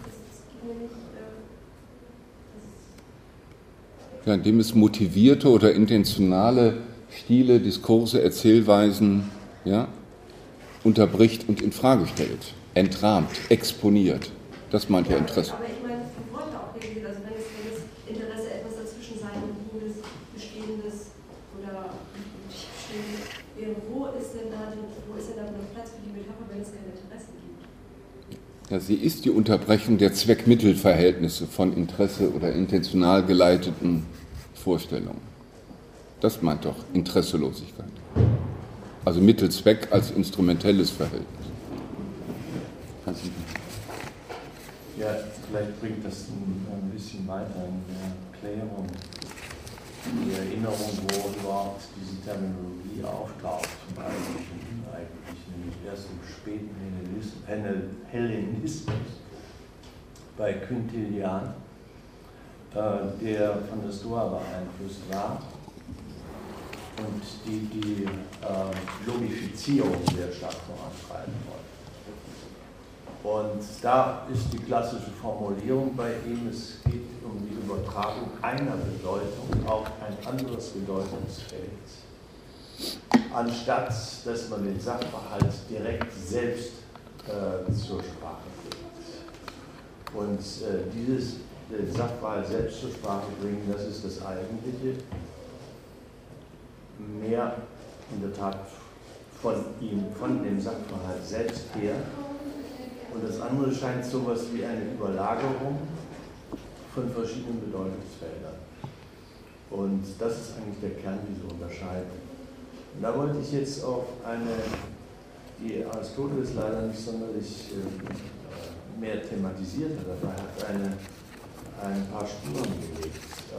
Ja, indem es motivierte oder intentionale Stile, Diskurse, Erzählweisen, ja, unterbricht und in Frage stellt, entrahmt, exponiert. Das meint ja Interesse. Aber ich meine, die Worte auch geredet, also wenn das Interesse etwas dazwischen sein und Liegendes, Bestehendes oder nicht Bestehendes wäre, wo ist denn da noch Platz für die Metapher, wenn es kein Interesse gibt? Ja, sie ist die Unterbrechung der Zweck-Mittel-Verhältnisse von Interesse oder intentional geleiteten Vorstellungen. Das meint doch Interesselosigkeit. Also Mittel-Zweck als instrumentelles Verhältnis. Ja, vielleicht bringt das ein bisschen weiter in der Klärung, die Erinnerung, wo überhaupt diese Terminologie auftaucht, eigentlich nämlich erst im späten Hellenismus bei Quintilian, der von der Stoa beeinflusst war und die Logifizierung sehr stark vorantreiben wollte. Und da ist die klassische Formulierung bei ihm, es geht um die Übertragung einer Bedeutung auf ein anderes Bedeutungsfeld, anstatt dass man den Sachverhalt direkt selbst zur Sprache bringt. Und den Sachverhalt selbst zur Sprache bringen, das ist das Eigentliche, mehr in der Tat von dem Sachverhalt selbst her. Und das andere scheint so etwas wie eine Überlagerung von verschiedenen Bedeutungsfeldern. Und das ist eigentlich der Kern dieser Unterscheidung. Und da wollte ich jetzt auf die Aristoteles leider nicht sonderlich mehr thematisiert hat, aber er hat ein paar Spuren gelegt,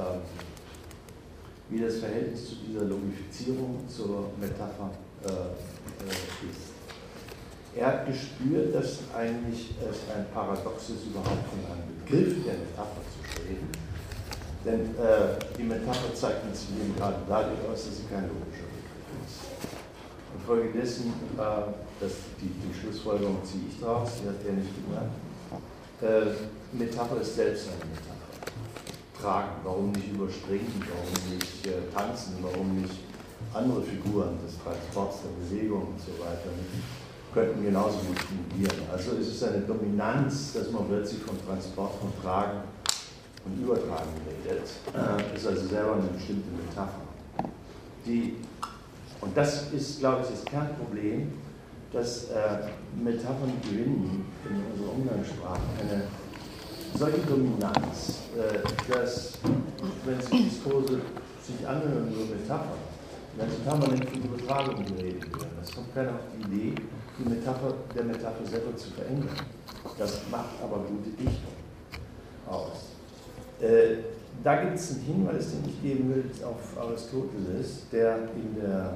wie das Verhältnis zu dieser Logifizierung zur Metapher ist. Er hat gespürt, dass eigentlich es ein Paradox ist, überhaupt von einem Begriff der Metapher zu reden. Denn die Metapher zeichnet sich eben gerade dadurch aus, dass sie kein logischer Begriff ist. Und folgedessen, die Schlussfolgerung ziehe ich daraus, die hat er nicht gemacht, Metapher ist selbst eine Metapher. Tragen, warum nicht überspringen, warum nicht tanzen, warum nicht andere Figuren des Transports, der Bewegung und so weiter könnten genauso gut fungieren. Also es ist eine Dominanz, dass man plötzlich von Transport, von Tragen und Übertragen redet. Ist also selber eine bestimmte Metapher, die Und das ist, glaube ich, das Kernproblem, dass Metaphern gewinnen in unserer Umgangssprache eine solche Dominanz, dass, wenn Sie Diskurse sich anhören über Metaphern, dann ist permanent von Übertragung geredet werden. Es kommt keiner auf die Idee, die Metapher der Metapher selber zu verändern. Das macht aber gute Dichtung aus. Da gibt es einen Hinweis, den ich geben will, auf Aristoteles, der in der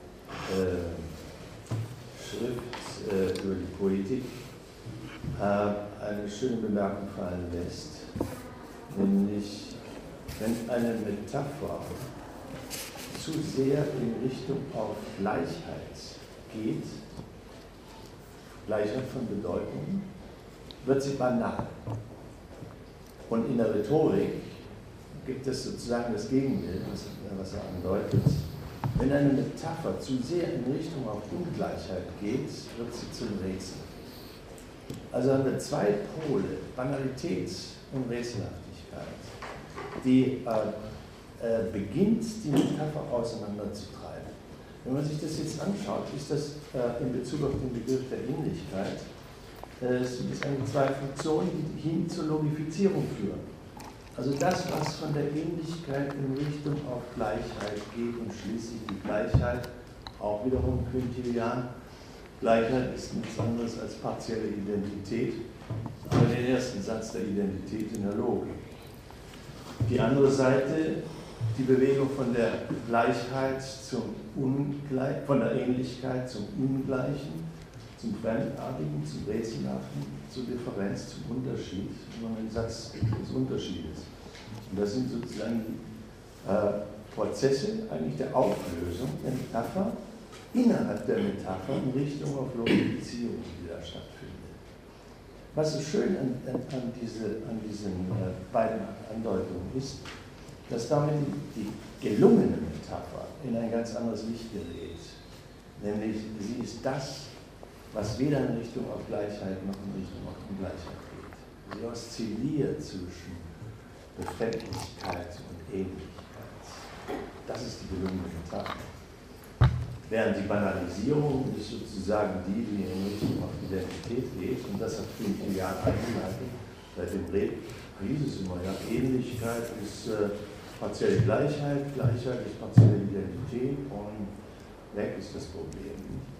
Schrift über die Poetik eine schöne Bemerkung fallen lässt, nämlich, wenn eine Metapher zu sehr in Richtung auf Gleichheit geht, Gleichheit von Bedeutung, wird sie banal. Und in der Rhetorik gibt es sozusagen das Gegenbild, was er andeutet. Wenn eine Metapher zu sehr in Richtung auf Ungleichheit geht, wird sie zum Rätsel. Also haben wir zwei Pole, Banalität und Rätselhaftigkeit, die beginnt, die Metapher auseinanderzutreiben. Wenn man sich das jetzt anschaut, ist das in Bezug auf den Begriff der Ähnlichkeit, sind es eigentlich zwei Funktionen, die hin zur Logifizierung führen. Also das, was von der Ähnlichkeit in Richtung auf Gleichheit geht und schließlich die Gleichheit, auch wiederum quintilian, Gleichheit ist nichts anderes als partielle Identität, aber den ersten Satz der Identität in der Logik. Die andere Seite, die Bewegung von der Gleichheit zum Ungleich, von der Ähnlichkeit zum Ungleichen, zum Fremdartigen, zum Rätselhaften, zur Differenz, zum Unterschied, sondern ein Satz des Unterschiedes. Und das sind sozusagen Prozesse eigentlich der Auflösung der Metapher innerhalb der Metapher in Richtung auf Logifizierung, die da stattfindet. Was so schön an diesen beiden Andeutungen ist, dass damit die gelungene Metapher in ein ganz anderes Licht gerät. Nämlich, sie ist das, was weder in Richtung auf Gleichheit noch in Richtung auf Ungleichheit geht. Sie oszilliert zwischen Befremdlichkeit und Ähnlichkeit. Das ist die gelungene Metapher. Während die Banalisierung ist sozusagen die in Richtung auf Identität geht, und das hat vielen Jahren eingeleitet. Seit dem Reden hieß es immer, ja, Ähnlichkeit ist partielle Gleichheit, Gleichheit ist partielle Identität und weg ist das Problem.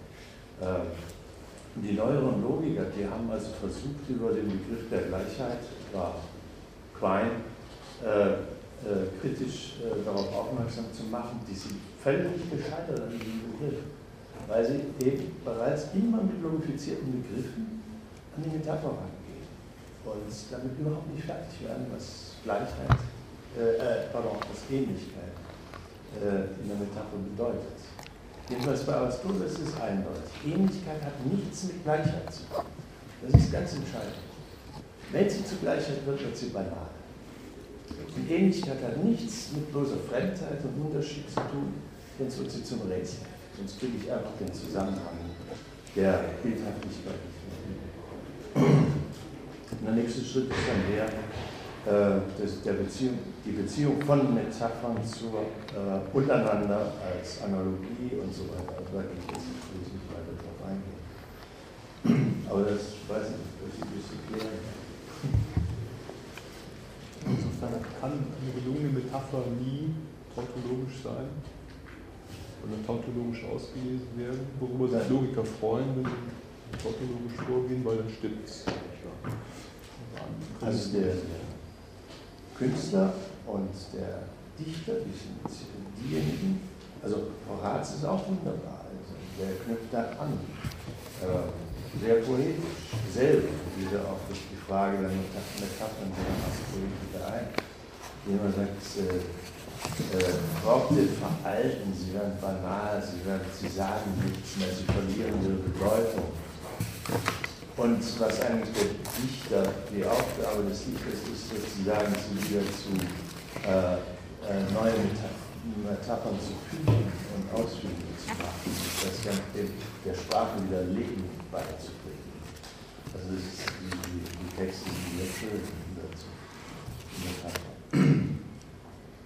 Die neueren Logiker, die haben also versucht, über den Begriff der Gleichheit, war Quine, kritisch darauf aufmerksam zu machen, die sind völlig gescheitert an diesem Begriff, weil sie eben bereits immer mit logifizierten Begriffen an die Metapher rangehen und damit überhaupt nicht fertig werden, was Gleichheit, was Ähnlichkeit in der Metapher bedeutet. Jedenfalls bei Aristoteles ist es eindeutig. Ähnlichkeit hat nichts mit Gleichheit zu tun. Das ist ganz entscheidend. Wenn sie zu Gleichheit wird, wird sie banal. Und Ähnlichkeit hat nichts mit bloßer Fremdheit und Unterschied zu tun, sonst wird sie zum Rätsel. Sonst kriege ich einfach den Zusammenhang der Bildhaftigkeit nicht mehr. Und der nächste Schritt ist dann die Beziehung von Metaphern untereinander als Analogie und so weiter. Also da gehe ich jetzt nicht weiter drauf eingehen. Aber das weiß ich nicht, das ist ein bisschen klären. Insofern kann eine gelungene Metapher nie tautologisch sein oder tautologisch ausgelesen werden, worüber sich Logiker freuen, wenn sie tautologisch vorgehen, weil dann stimmt es. Also der Künstler und der Dichter, die sind diejenigen, also Horaz ist auch wunderbar, also der knüpft da an, sehr poetisch, selber, wieder auf die Frage der Metaphern als Poetiker ein, indem man sagt, braucht ihr veralten, sie werden banal, sie sagen nichts mehr, sie verlieren ihre Bedeutung. Und was eigentlich der Dichter, die Aufgabe des Dichters ist, sozusagen sie wieder zu neuen Metaphern zu fügen und ausfügen zu machen, das Ganze der Sprache wieder Leben beizubringen. Also das ist die Texte, die wir schön dazu.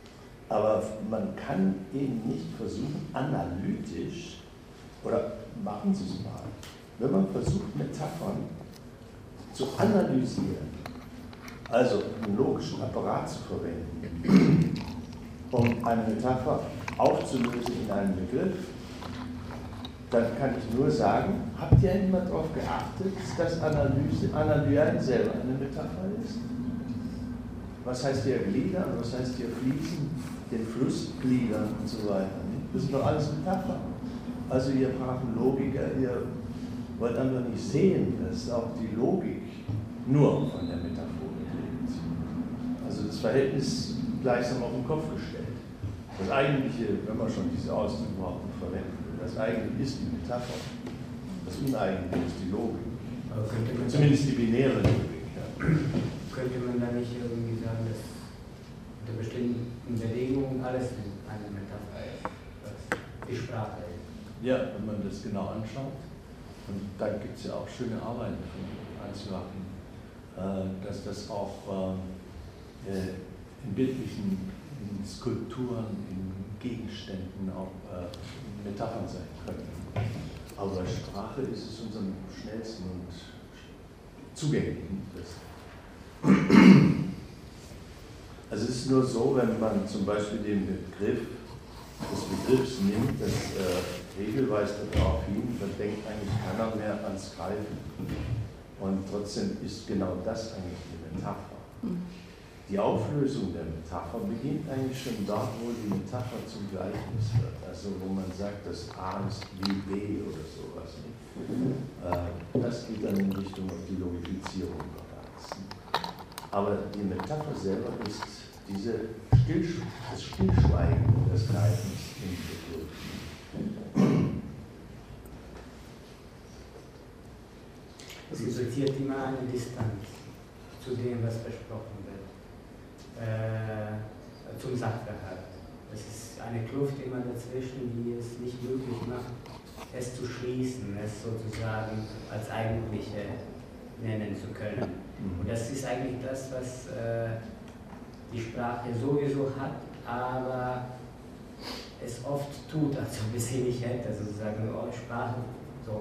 Aber man kann eben nicht versuchen, analytisch, oder machen Sie es mal, wenn man versucht, Metaphern zu analysieren, also einen logischen Apparat zu verwenden, um eine Metapher aufzulösen in einen Begriff, dann kann ich nur sagen, habt ihr immer darauf geachtet, dass Analyse selber eine Metapher ist? Was heißt hier Gliedern, was heißt hier Fließen, den Fluss gliedern und so weiter? Das sind doch alles Metaphern. Also ihr braven Logiker, ihr wollt einfach nicht sehen, dass auch die Logik nur von der Metaphor lebt. Also das Verhältnis gleichsam auf den Kopf gestellt. Das Eigentliche, wenn man schon diese Ausdrücke überhaupt nicht verwenden will, das Eigentliche ist die Metapher. Das Uneigentliche ist die Logik. Zumindest die binäre Logik. Ja. Könnte man da nicht irgendwie sagen, dass unter bestimmten Bedingungen alles eine Metapher ist, was die Sprache ist? Ja, wenn man das genau anschaut, und da gibt es ja auch schöne Arbeiten von Hans-Joachim, dass das auch in bildlichen in Skulpturen, in Gegenständen auch Metaphern sein können. Aber Sprache ist es uns am schnellsten und zugänglichen. Also es ist nur so, wenn man zum Beispiel den Begriff des Begriffs nimmt, das Hegel weist darauf hin, dann denkt eigentlich keiner mehr ans Greifen. Und trotzdem ist genau das eigentlich die Metapher. Die Auflösung der Metapher beginnt eigentlich schon dort, wo die Metapher zum Gleichnis wird. Also wo man sagt, das A ist wie B oder sowas. Das geht dann in Richtung auf die Logifizierung bereits. Aber die Metapher selber ist das Stillschweigen des Greifens im Begriff. Es resultiert immer eine Distanz zu dem, was besprochen wird, zum Sachverhalt. Es ist eine Kluft immer dazwischen, die es nicht möglich macht, es zu schließen, es sozusagen als eigentliche nennen zu können. Und das ist eigentlich das, was die Sprache sowieso hat, aber es oft tut, als ob es sie nicht hätte. Also sozusagen Sprache so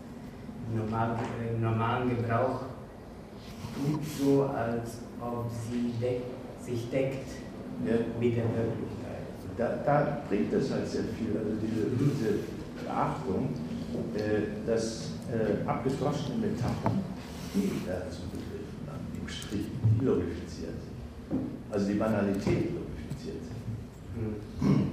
im normalen Gebrauch tut so, als ob sie sich deckt mit der Wirklichkeit. Da bringt es halt sehr viel, also diese Beachtung, dass abgedroschene Metaphern, die werden zum Begriff im Strich, die logifiziert sind. Also die Banalität logifiziert sind.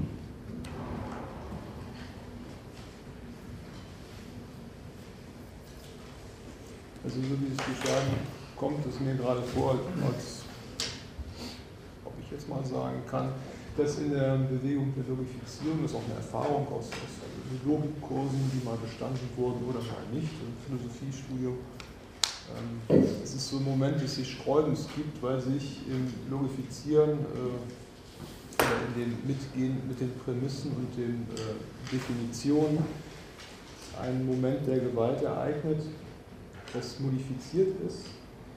Also so wie Sie es beschreiben, kommt es mir gerade vor, als ob ich jetzt mal sagen kann, dass in der Bewegung der Logifizierung, das ist auch eine Erfahrung aus Logikkursen, die mal bestanden wurden oder mal nicht, im Philosophiestudium, es ist so ein Moment des sich Sträubens gibt, weil sich im Logifizieren oder in dem Mitgehen mit den Prämissen und den Definitionen ein Moment der Gewalt ereignet, das modifiziert ist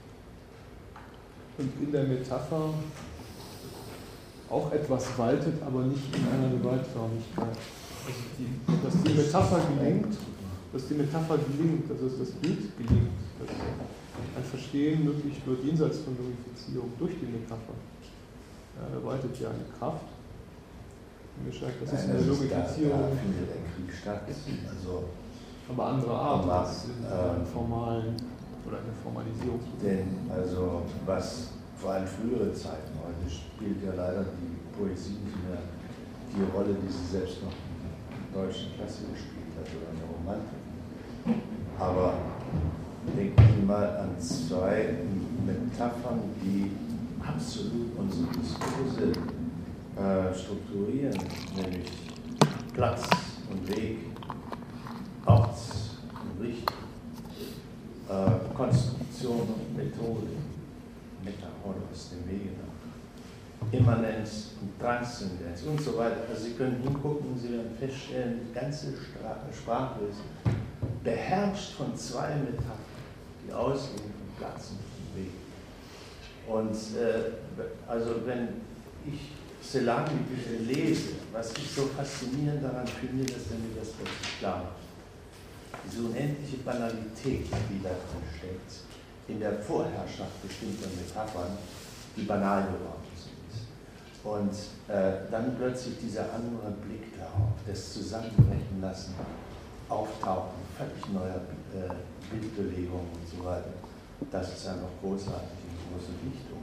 und in der Metapher auch etwas waltet, aber nicht in einer Gewaltförmigkeit. Also dass die Metapher gelingt, dass es das Bild gelingt, dass ein Verstehen möglich wird jenseits von Logifizierung durch die Metapher. Ja, da waltet ja eine Kraft. Mir scheint, das ist eine Logifizierung. Da findet der Krieg statt. Also aber andere Art als in einer formalen oder einer Formalisierung. Denn also was vor allem frühere Zeiten, heute spielt ja leider die Poesie nicht mehr die Rolle, die sie selbst noch in der deutschen Klasse gespielt hat oder in der Romantik. Aber denken Sie mal an zwei Metaphern, die absolut unsere Diskurse strukturieren, nämlich Platz und Weg, Ort und Richtung, Konstruktion und Methode, Metahoros, dem Wege nach, Immanenz und Transzendenz und so weiter. Also Sie können hingucken und Sie werden feststellen, die ganze Sprachwesen beherrscht von zwei Metaphern, die ausgehen von Platz und von Weg. Und also wenn ich Celan lese, was ich so faszinierend daran finde, dass er mir das plötzlich klar macht. Diese unendliche Banalität, die da drin steckt, in der Vorherrschaft bestimmter Metaphern, die banal geworden sind. Und dann plötzlich dieser andere Blick darauf, das Zusammenbrechen lassen, Auftauchen, völlig neuer Bildbewegung und so weiter. Das ist einfach großartig in große Richtung.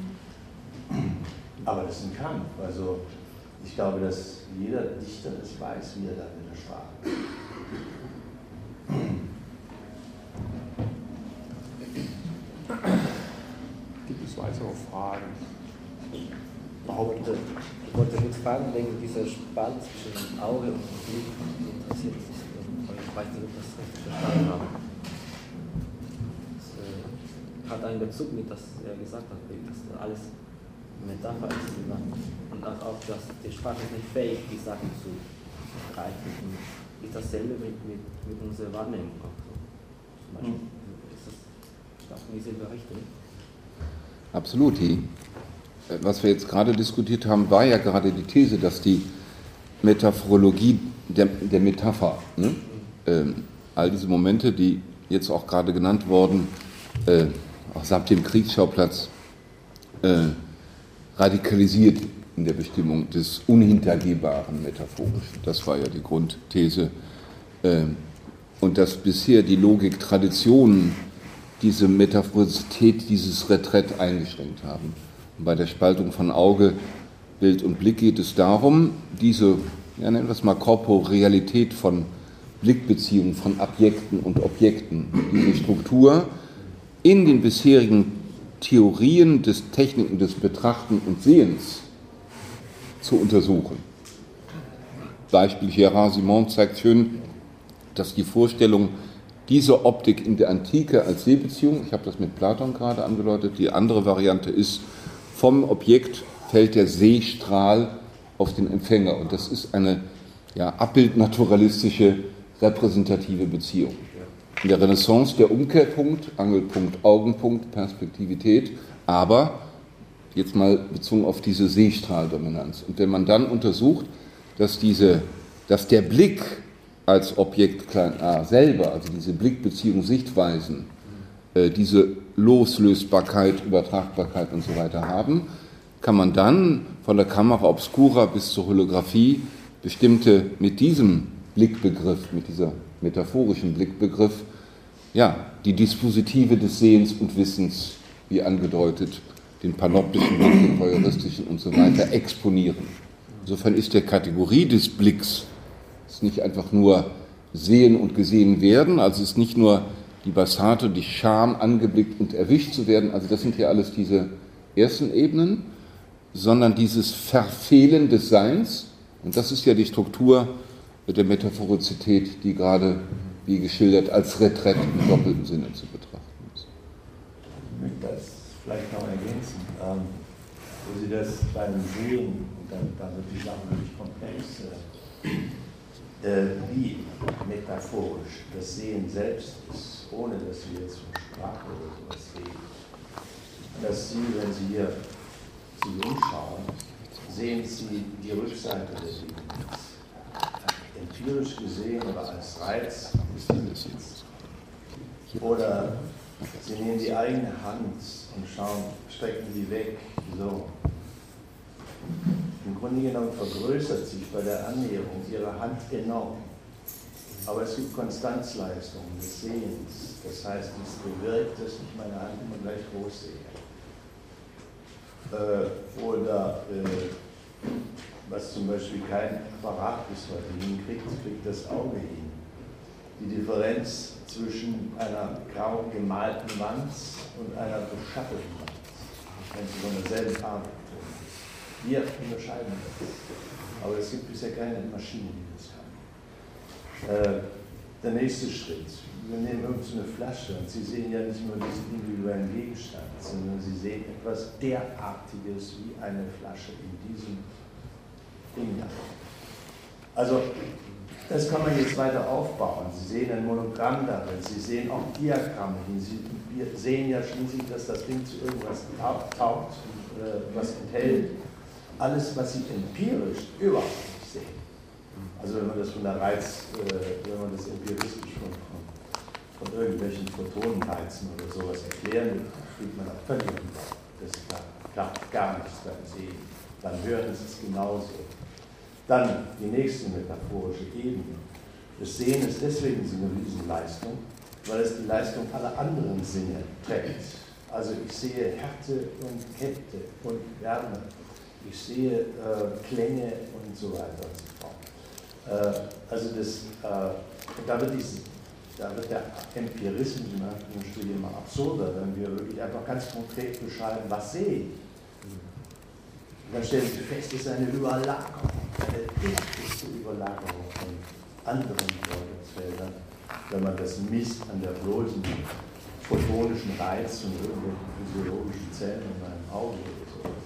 Aber das ist ein Kampf. Also ich glaube, dass jeder Dichter das weiß, wie er da mit der Sprache. Gibt es weitere Fragen? Ich wollte kurz fragen, wegen dieser Spalt zwischen Auge und Blick, die interessiert mich. Ich weiß nicht, ob ich das richtig verstanden habe. Das hat einen Bezug mit, das er gesagt hat, dass alles Metapher ist. Und auch, dass die Sprache ist nicht fähig, die Sachen zu greifen. Und ist dasselbe mit unserer Wahrnehmung auch so. Zum Beispiel ist das auch in dieselbe Richtung. Absolut. Was wir jetzt gerade diskutiert haben, war ja gerade die These, dass die Metaphorologie der Metapher, ne? All diese Momente, die jetzt auch gerade genannt wurden, auch samt dem Kriegsschauplatz, radikalisiert in der Bestimmung des Unhintergehbaren Metaphorischen. Das war ja die Grundthese. Und dass bisher die Logik, Traditionen diese Metaphorizität, dieses Retrett eingeschränkt haben. Und bei der Spaltung von Auge, Bild und Blick geht es darum, diese, ja, nennen wir es mal Korporealität von Blickbeziehungen, von Abjekten und Objekten, diese Struktur in den bisherigen Theorien des Techniken des Betrachten und Sehens zu untersuchen. Beispiel Gérard Simon zeigt schön, dass die Vorstellung dieser Optik in der Antike als Sehbeziehung, ich habe das mit Platon gerade angedeutet, die andere Variante ist, vom Objekt fällt der Sehstrahl auf den Empfänger. Und das ist eine abbildnaturalistische, repräsentative Beziehung. In der Renaissance der Umkehrpunkt, Angelpunkt, Augenpunkt, Perspektivität, aber jetzt mal bezogen auf diese Sehstrahldominanz. Und wenn man dann untersucht, dass der Blick als Objekt klein a selber, also diese Blickbeziehung, Sichtweisen, diese Loslösbarkeit, Übertragbarkeit und so weiter haben, kann man dann von der Camera obscura bis zur Holographie bestimmte mit diesem Blickbegriff, mit dieser metaphorischen Blickbegriff, die Dispositive des Sehens und Wissens, wie angedeutet, den panoptischen Blick, den voyeuristischen und so weiter, exponieren. Insofern ist der Kategorie des Blicks ist nicht einfach nur sehen und gesehen werden, also ist nicht nur die Bassate, die Scham, angeblickt und erwischt zu werden, also das sind ja alles diese ersten Ebenen, sondern dieses Verfehlen des Seins, und das ist ja die Struktur der Metaphorizität, die gerade, wie geschildert, als Retrett im doppelten Sinne zu betrachten ist. Ich möchte das vielleicht noch ergänzen, wo Sie das beim Sehen, und dann wird die Sache wirklich komplex, wie metaphorisch das Sehen selbst ist, ohne dass wir jetzt von Sprache oder sowas reden. Dass Sie, wenn Sie hier sich umschauen, sehen Sie die Rückseite des Lebens. Empirisch gesehen oder als Reiz ist das jetzt. Oder Sie nehmen die eigene Hand und strecken die weg, so. Im Grunde genommen vergrößert sich bei der Annäherung Ihre Hand enorm. Aber es gibt Konstanzleistungen des Sehens. Das heißt, es bewirkt, dass ich meine Hand immer gleich groß sehe. Oder was zum Beispiel kein Apparat bis heute hinkriegt, kriegt das Auge hin. Die Differenz zwischen einer grau gemalten Wand und einer beschatteten Wand, wenn sie von derselben Farbe gezogen ist. Wir unterscheiden das. Aber es gibt bisher keine Maschine, die das kann. Der nächste Schritt. Wir nehmen irgendeine Flasche und Sie sehen ja nicht nur diesen individuellen Gegenstand, sondern Sie sehen etwas derartiges wie eine Flasche in diesem Ding. Also, das kann man jetzt weiter aufbauen. Sie sehen ein Monogramm darin, Sie sehen auch Diagramme. Wir sehen ja schließlich, dass das Ding zu irgendwas taugt, was enthält. alles, was sie empirisch überhaupt nicht sehen. Also wenn man das von der wenn man das empiristisch von irgendwelchen Photonenreizen oder sowas erklären will, spielt man auch völlig unter. Das klappt gar nichts beim Sehen. Beim Hören ist es genauso. Dann die nächste metaphorische Ebene. Das Sehen ist deswegen so eine Riesenleistung, weil es die Leistung aller anderen Sinne trägt. Also ich sehe Härte und Kälte und Wärme. Ich sehe Klänge und so weiter und so fort. Also da wird der Empirismus im Studium immer absurder, wenn wir wirklich einfach ganz konkret beschreiben, was sehe ich. Und dann stellen Sie fest, es ist eine Überlagerung, eine dichteste Überlagerung von anderen Bedeutungsfeldern, wenn man das misst an der bloßen photonischen Reiz und irgendwelchen physiologischen Zellen in meinem Auge oder sowas.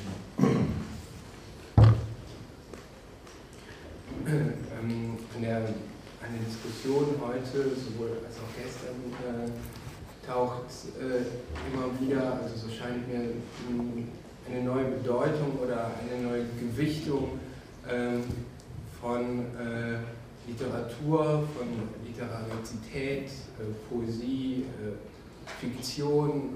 An der Diskussion heute, sowohl als auch gestern, taucht immer wieder, also so scheint mir, eine neue Bedeutung oder eine neue Gewichtung von Literatur, von Literarizität, Poesie, Fiktion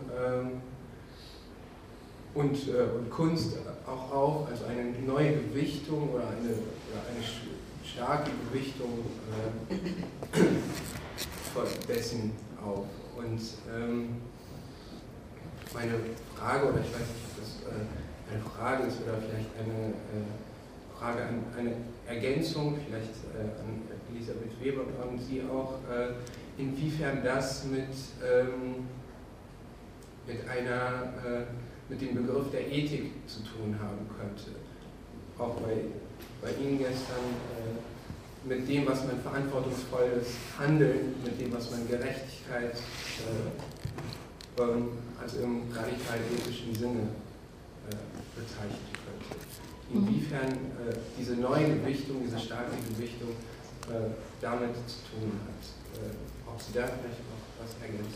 und Kunst auch auf, also eine neue Gewichtung oder eine starke Gewichtung dessen auf. Und meine Frage, oder ich weiß nicht, ob das eine Frage ist oder vielleicht eine Frage an eine Ergänzung, vielleicht an Elisabeth Weber und an Sie auch, inwiefern das mit dem Begriff der Ethik zu tun haben könnte. Auch bei Ihnen gestern mit dem, was man verantwortungsvolles Handeln, mit dem, was man Gerechtigkeit, also im radikal ethischen Sinne bezeichnen könnte. Inwiefern diese neue Gewichtung, diese starke Gewichtung damit zu tun hat. Ob Sie da vielleicht noch was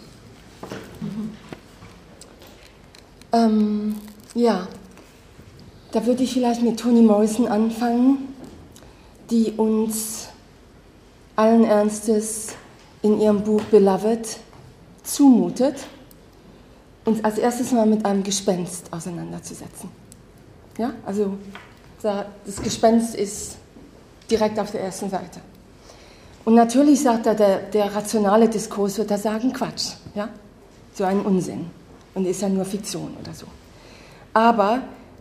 ergänzen können. Ja, da würde ich vielleicht mit Toni Morrison anfangen, die uns allen Ernstes in ihrem Buch Beloved zumutet, uns als erstes mal mit einem Gespenst auseinanderzusetzen. Ja, also das Gespenst ist direkt auf der ersten Seite. Und natürlich sagt er, der rationale Diskurs wird da sagen, Quatsch, ja, so ein Unsinn und ist ja nur Fiktion oder so. Aber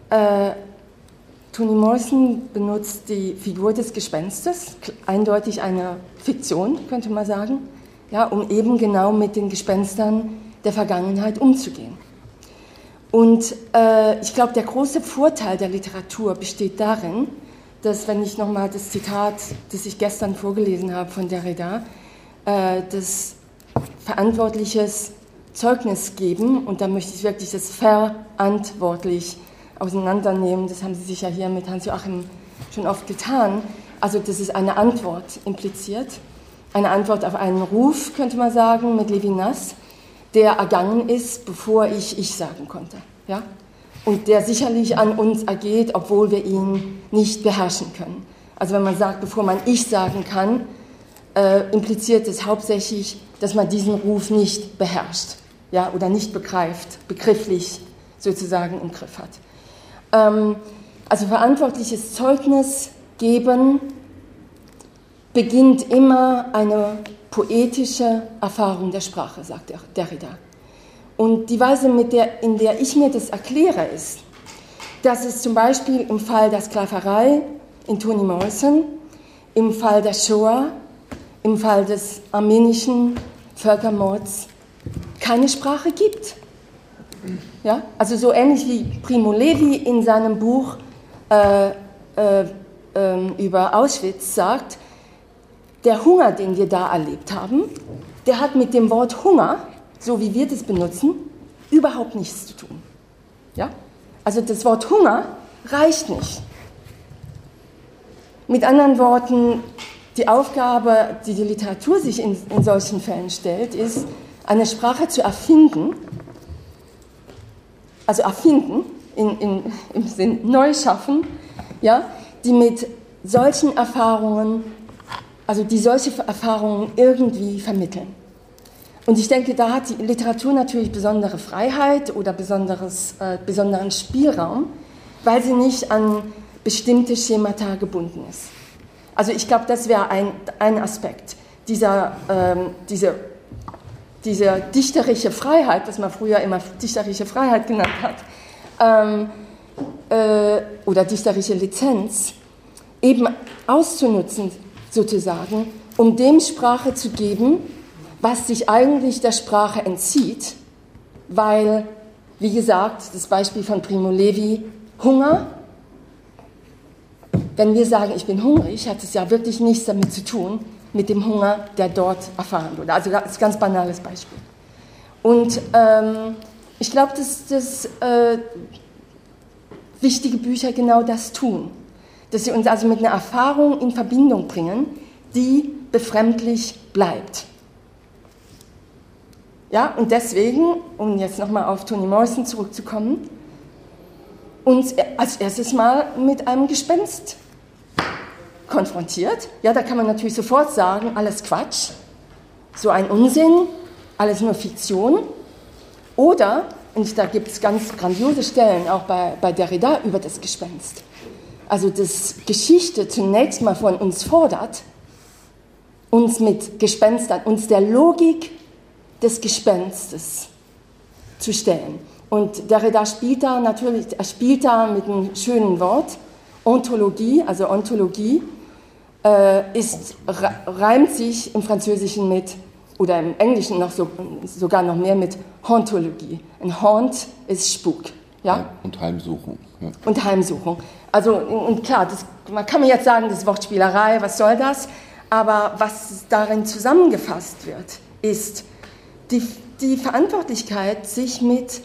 Toni Morrison benutzt die Figur des Gespenstes, eindeutig eine Fiktion, könnte man sagen, ja, um eben genau mit den Gespenstern der Vergangenheit umzugehen. Und ich glaube, der große Vorteil der Literatur besteht darin, dass, wenn ich nochmal das Zitat, das ich gestern vorgelesen habe von Derrida, das verantwortliches Zeugnis geben, und da möchte ich wirklich das verantwortlich auseinandernehmen, das haben Sie sicher hier mit Hans-Joachim schon oft getan, also dass es eine Antwort impliziert, eine Antwort auf einen Ruf, könnte man sagen, mit Levinas, der ergangen ist, bevor ich sagen konnte. Ja? Und der sicherlich an uns ergeht, obwohl wir ihn nicht beherrschen können. Also wenn man sagt, bevor man ich sagen kann, impliziert es hauptsächlich, dass man diesen Ruf nicht beherrscht, ja, oder nicht begreift, begrifflich sozusagen im Griff hat. Also verantwortliches Zeugnis geben beginnt immer eine poetische Erfahrung der Sprache, sagt Derrida. Und die Weise, in der ich mir das erkläre, ist, dass es zum Beispiel im Fall der Sklaverei in Toni Morrison, im Fall der Shoah, im Fall des armenischen Völkermords keine Sprache gibt. Ja? Also so ähnlich wie Primo Levi in seinem Buch über Auschwitz sagt, der Hunger, den wir da erlebt haben, der hat mit dem Wort Hunger, so wie wir das benutzen, überhaupt nichts zu tun. Ja? Also das Wort Hunger reicht nicht. Mit anderen Worten, die Aufgabe, die die Literatur sich in solchen Fällen stellt, ist, eine Sprache zu erfinden, also erfinden, im Sinn neu schaffen, ja, die mit solchen Erfahrungen, also die solche Erfahrungen irgendwie vermitteln. Und ich denke, da hat die Literatur natürlich besondere Freiheit oder besonderen Spielraum, weil sie nicht an bestimmte Schemata gebunden ist. Also ich glaube, das wäre ein Aspekt. Diese dichterische Freiheit, was man früher immer dichterische Freiheit genannt hat, oder dichterische Lizenz, eben auszunutzen, sozusagen, um dem Sprache zu geben, was sich eigentlich der Sprache entzieht, weil, wie gesagt, das Beispiel von Primo Levi, Hunger, wenn wir sagen, ich bin hungrig, hat es ja wirklich nichts damit zu tun, mit dem Hunger, der dort erfahren wurde. Also das ist ein ganz banales Beispiel. Und ich glaube, dass wichtige Bücher genau das tun, dass sie uns also mit einer Erfahrung in Verbindung bringen, die befremdlich bleibt. Ja, und deswegen, um jetzt nochmal auf Toni Morrison zurückzukommen, uns als erstes mal mit einem Gespenst konfrontiert. Ja, da kann man natürlich sofort sagen, alles Quatsch, so ein Unsinn, alles nur Fiktion. Oder, und da gibt es ganz grandiose Stellen, auch bei Derrida, über das Gespenst. Also, dass Geschichte zunächst mal von uns fordert, uns mit Gespenstern, uns der Logik des Gespenstes zu stellen. Und Derrida spielt da natürlich, mit einem schönen Wort, Ontologie, also Ontologie, reimt sich im Französischen mit, oder im Englischen sogar noch mehr mit Hauntologie. Ein Haunt ist Spuk. Ja? Und Heimsuchung. Ja. Und Heimsuchung. Also, und klar, man kann mir jetzt sagen, das ist Wortspielerei, was soll das? Aber was darin zusammengefasst wird, ist die Verantwortlichkeit, sich mit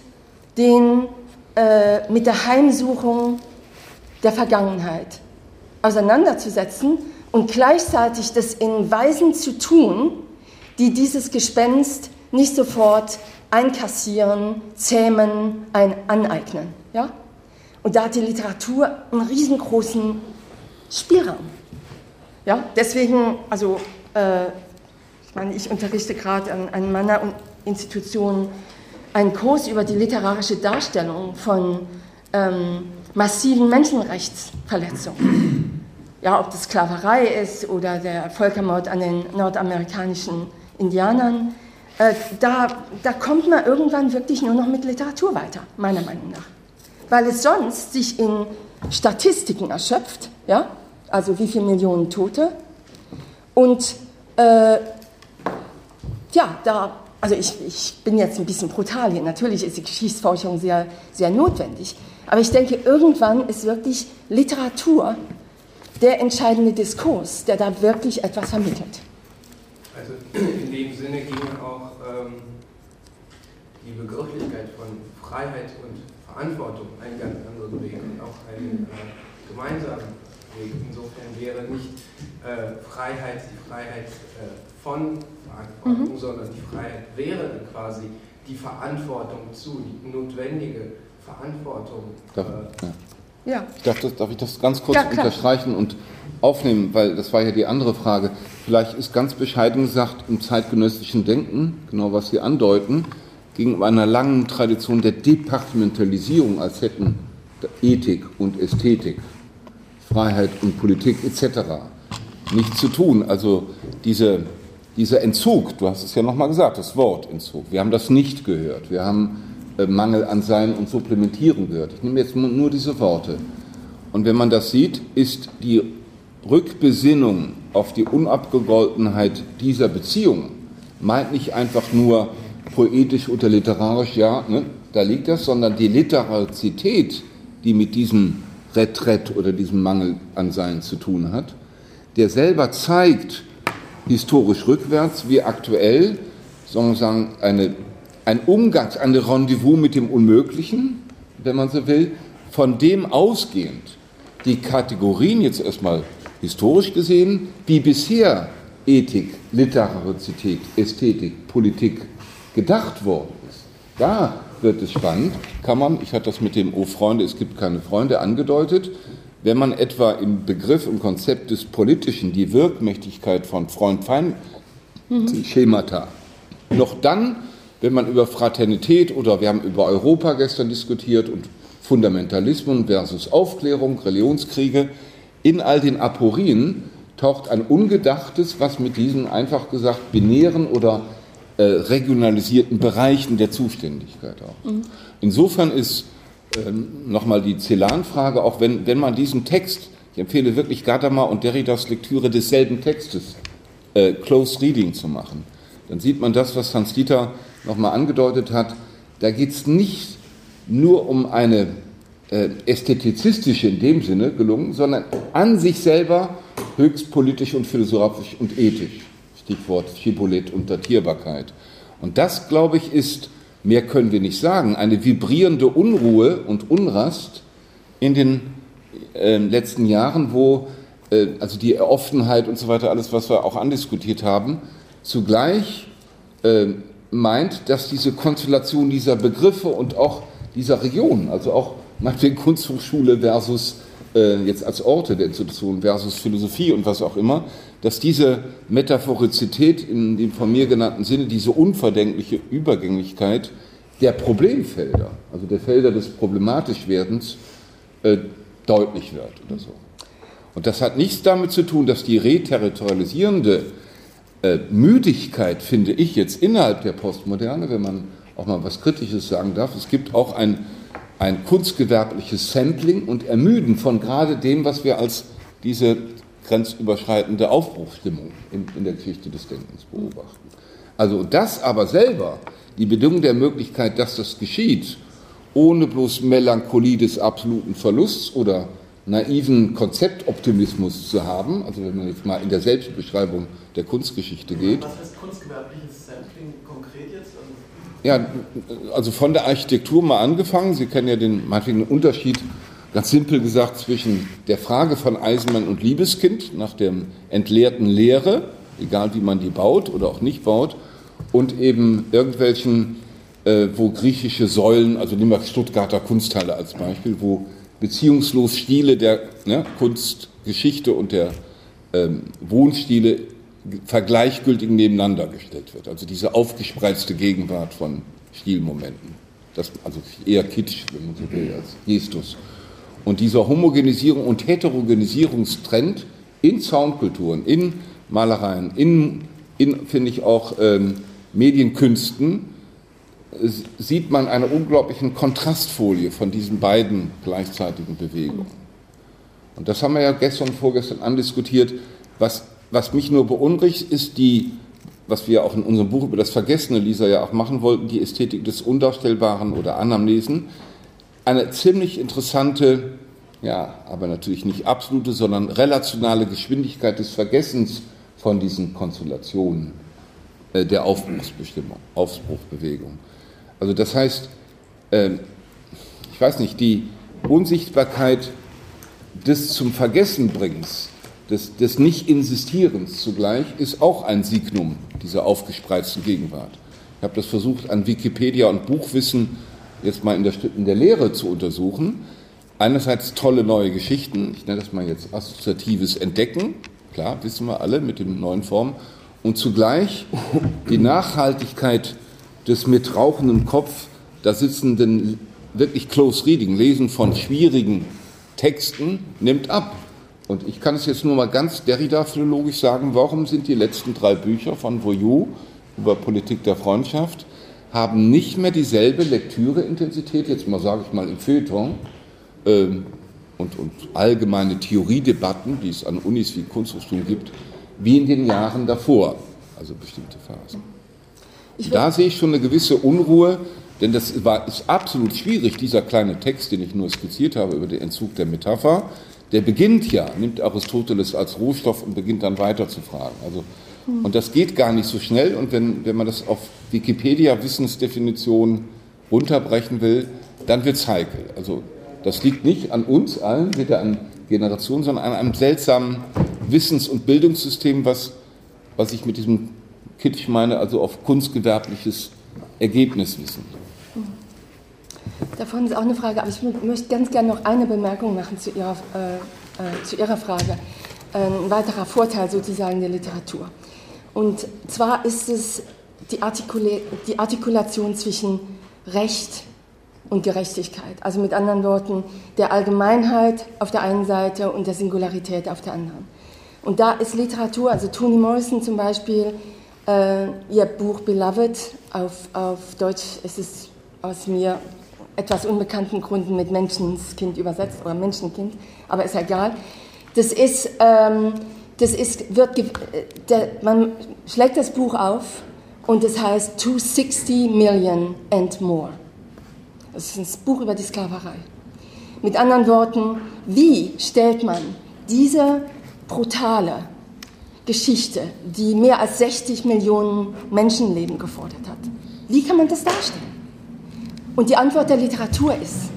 der Heimsuchung der Vergangenheit auseinanderzusetzen und gleichzeitig das in Weisen zu tun, die dieses Gespenst nicht sofort einkassieren, zähmen, aneignen. Ja? Und da hat die Literatur einen riesengroßen Spielraum. Ja? Deswegen, also ich unterrichte gerade an meiner Institution einen Kurs über die literarische Darstellung von massiven Menschenrechtsverletzungen. Ja, ob das Sklaverei ist oder der Völkermord an den nordamerikanischen Indianern, da kommt man irgendwann wirklich nur noch mit Literatur weiter, meiner Meinung nach. Weil es sonst sich in Statistiken erschöpft, ja, also wie viele Millionen Tote. Und also ich bin jetzt ein bisschen brutal hier, natürlich ist die Geschichtsforschung sehr, sehr notwendig, aber ich denke, irgendwann ist wirklich Literatur der entscheidende Diskurs, der da wirklich etwas vermittelt. Also in dem Sinne ging auch die Begrifflichkeit von Freiheit und Verantwortung einen ganz anderen Weg und auch einen gemeinsamen Weg. Insofern wäre nicht Freiheit die Freiheit von Verantwortung, sondern die Freiheit wäre quasi die Verantwortung die notwendige Verantwortung. Ja. Darf ich das ganz kurz unterstreichen und aufnehmen, weil das war ja die andere Frage. Vielleicht ist ganz bescheiden gesagt im zeitgenössischen Denken, genau was Sie andeuten, gegenüber einer langen Tradition der Departementalisierung, als hätten Ethik und Ästhetik, Freiheit und Politik etc. nichts zu tun. Also dieser Entzug, du hast es ja nochmal gesagt, das Wort Entzug, wir haben das nicht gehört, wir haben Mangel an Sein und Supplementieren gehört. Ich nehme jetzt nur diese Worte. Und wenn man das sieht, ist die Rückbesinnung auf die Unabgegoltenheit dieser Beziehung, meint nicht einfach nur poetisch oder literarisch, ja, ne, da liegt das, sondern die Literarizität, die mit diesem Retreat oder diesem Mangel an Sein zu tun hat, der selber zeigt, historisch rückwärts, wie aktuell, sozusagen ein Umgang, ein Rendezvous mit dem Unmöglichen, wenn man so will, von dem ausgehend die Kategorien jetzt erstmal historisch gesehen, wie bisher Ethik, Literarizität, Ästhetik, Politik gedacht worden ist. Da wird es spannend, ich hatte das mit dem Oh Freunde, es gibt keine Freunde angedeutet, wenn man etwa im Begriff und Konzept des Politischen die Wirkmächtigkeit von Freund-Feind-Schemata noch dann, wenn man über Fraternität oder wir haben über Europa gestern diskutiert und Fundamentalismus versus Aufklärung, Religionskriege, in all den Aporien taucht ein Ungedachtes, was mit diesen einfach gesagt binären oder regionalisierten Bereichen der Zuständigkeit auch. Insofern ist nochmal die Celan-Frage, auch wenn man diesen Text, ich empfehle wirklich Gadamer und Derridas Lektüre desselben Textes, Close Reading zu machen, dann sieht man das, was Hans-Dieter nochmal angedeutet hat, da geht es nicht nur um eine ästhetizistische in dem Sinne gelungen, sondern an sich selber höchst politisch und philosophisch und ethisch. Stichwort Schiboleth und Datierbarkeit. Und das, glaube ich, ist, mehr können wir nicht sagen, eine vibrierende Unruhe und Unrast in den letzten Jahren, wo also die Offenheit und so weiter, alles, was wir auch andiskutiert haben, zugleich meint, dass diese Konstellation dieser Begriffe und auch dieser Region, also auch meinetwegen Kunsthochschule versus jetzt als Orte der Institution versus Philosophie und was auch immer, dass diese Metaphorizität in dem von mir genannten Sinne, diese unverdenkliche Übergänglichkeit der Problemfelder, also der Felder des Problematischwerdens, deutlich wird oder so. Und das hat nichts damit zu tun, dass die reterritorialisierende Müdigkeit, finde ich jetzt innerhalb der Postmoderne, wenn man auch mal was Kritisches sagen darf, es gibt auch ein kunstgewerbliches Sampling und Ermüden von gerade dem, was wir als diese grenzüberschreitende Aufbruchsstimmung in der Geschichte des Denkens beobachten. Also das aber selber, die Bedingung der Möglichkeit, dass das geschieht, ohne bloß Melancholie des absoluten Verlusts oder naiven Konzeptoptimismus zu haben, also wenn man jetzt mal in der Selbstbeschreibung der Kunstgeschichte geht. Was heißt kunstgewerbliches Sampling konkret jetzt? Ja, also von der Architektur mal angefangen. Sie kennen ja den Unterschied, ganz simpel gesagt, zwischen der Frage von Eisenmann und Liebeskind nach der entleerten Lehre, egal wie man die baut oder auch nicht baut, und eben irgendwelchen, wo griechische Säulen, also nehmen wir Stuttgarter Kunsthalle als Beispiel, wo beziehungslos Stile der Kunstgeschichte und der Wohnstile vergleichgültig nebeneinander gestellt wird. Also diese aufgespreizte Gegenwart von Stilmomenten. Das, also eher kitsch, wenn man so will, als Gestus. Und dieser Homogenisierung und Heterogenisierungstrend in Soundkulturen, in Malereien, in finde ich auch Medienkünsten, sieht man eine unglaubliche Kontrastfolie von diesen beiden gleichzeitigen Bewegungen. Und das haben wir ja gestern und vorgestern andiskutiert. Was mich nur beunruhigt, ist was wir auch in unserem Buch über das Vergessene, Lisa, ja auch machen wollten, die Ästhetik des Undarstellbaren oder Anamnesen. Eine ziemlich interessante, ja, aber natürlich nicht absolute, sondern relationale Geschwindigkeit des Vergessens von diesen Konstellationen der Aufbruchbewegung. Also das heißt, ich weiß nicht, die Unsichtbarkeit des zum Vergessenbringens, des Nicht-Insistierens zugleich, ist auch ein Signum dieser aufgespreizten Gegenwart. Ich habe das versucht, an Wikipedia und Buchwissen jetzt mal in der Lehre zu untersuchen. Einerseits tolle neue Geschichten, ich nenne das mal jetzt assoziatives Entdecken, klar, wissen wir alle mit den neuen Formen, und zugleich die Nachhaltigkeit des mit rauchendem Kopf da sitzenden, wirklich Close Reading, Lesen von schwierigen Texten, nimmt ab. Und ich kann es jetzt nur mal ganz Derrida-philologisch sagen, warum sind die letzten 3 Bücher von Voyou über Politik der Freundschaft, haben nicht mehr dieselbe Lektüreintensität, jetzt mal sage ich mal im Feuilleton, und allgemeine Theoriedebatten, die es an Unis wie Kunsthochschulen gibt, wie in den Jahren davor, also bestimmte Phasen. Da sehe ich schon eine gewisse Unruhe, denn das ist absolut schwierig, dieser kleine Text, den ich nur skizziert habe über den Entzug der Metapher, der beginnt ja, nimmt Aristoteles als Rohstoff und beginnt dann weiter zu fragen. Also, und das geht gar nicht so schnell, und wenn man das auf Wikipedia Wissensdefinition runterbrechen will, dann wird es heikel. Also das liegt nicht an uns allen, weder an Generationen, sondern an einem seltsamen Wissens- und Bildungssystem, was ich mit diesem Kitsch meine, also auf kunstgewerbliches Ergebniswissen. Davon ist auch eine Frage, aber ich möchte ganz gerne noch eine Bemerkung machen zu Ihrer Frage. Ein weiterer Vorteil sozusagen der Literatur. Und zwar ist es die Artikulation zwischen Recht und Gerechtigkeit. Also mit anderen Worten, der Allgemeinheit auf der einen Seite und der Singularität auf der anderen. Und da ist Literatur, also Toni Morrison zum Beispiel, ihr Buch Beloved, auf Deutsch ist es aus mir etwas unbekannten Gründen mit Menschenskind übersetzt, oder Menschenkind, aber ist egal. Man schlägt das Buch auf und es heißt 260 Million and more. Das ist ein Buch über die Sklaverei. Mit anderen Worten, wie stellt man diese brutale Geschichte, die mehr als 60 Millionen Menschenleben gefordert hat, wie kann man das darstellen? Und die Antwort der Literatur ist,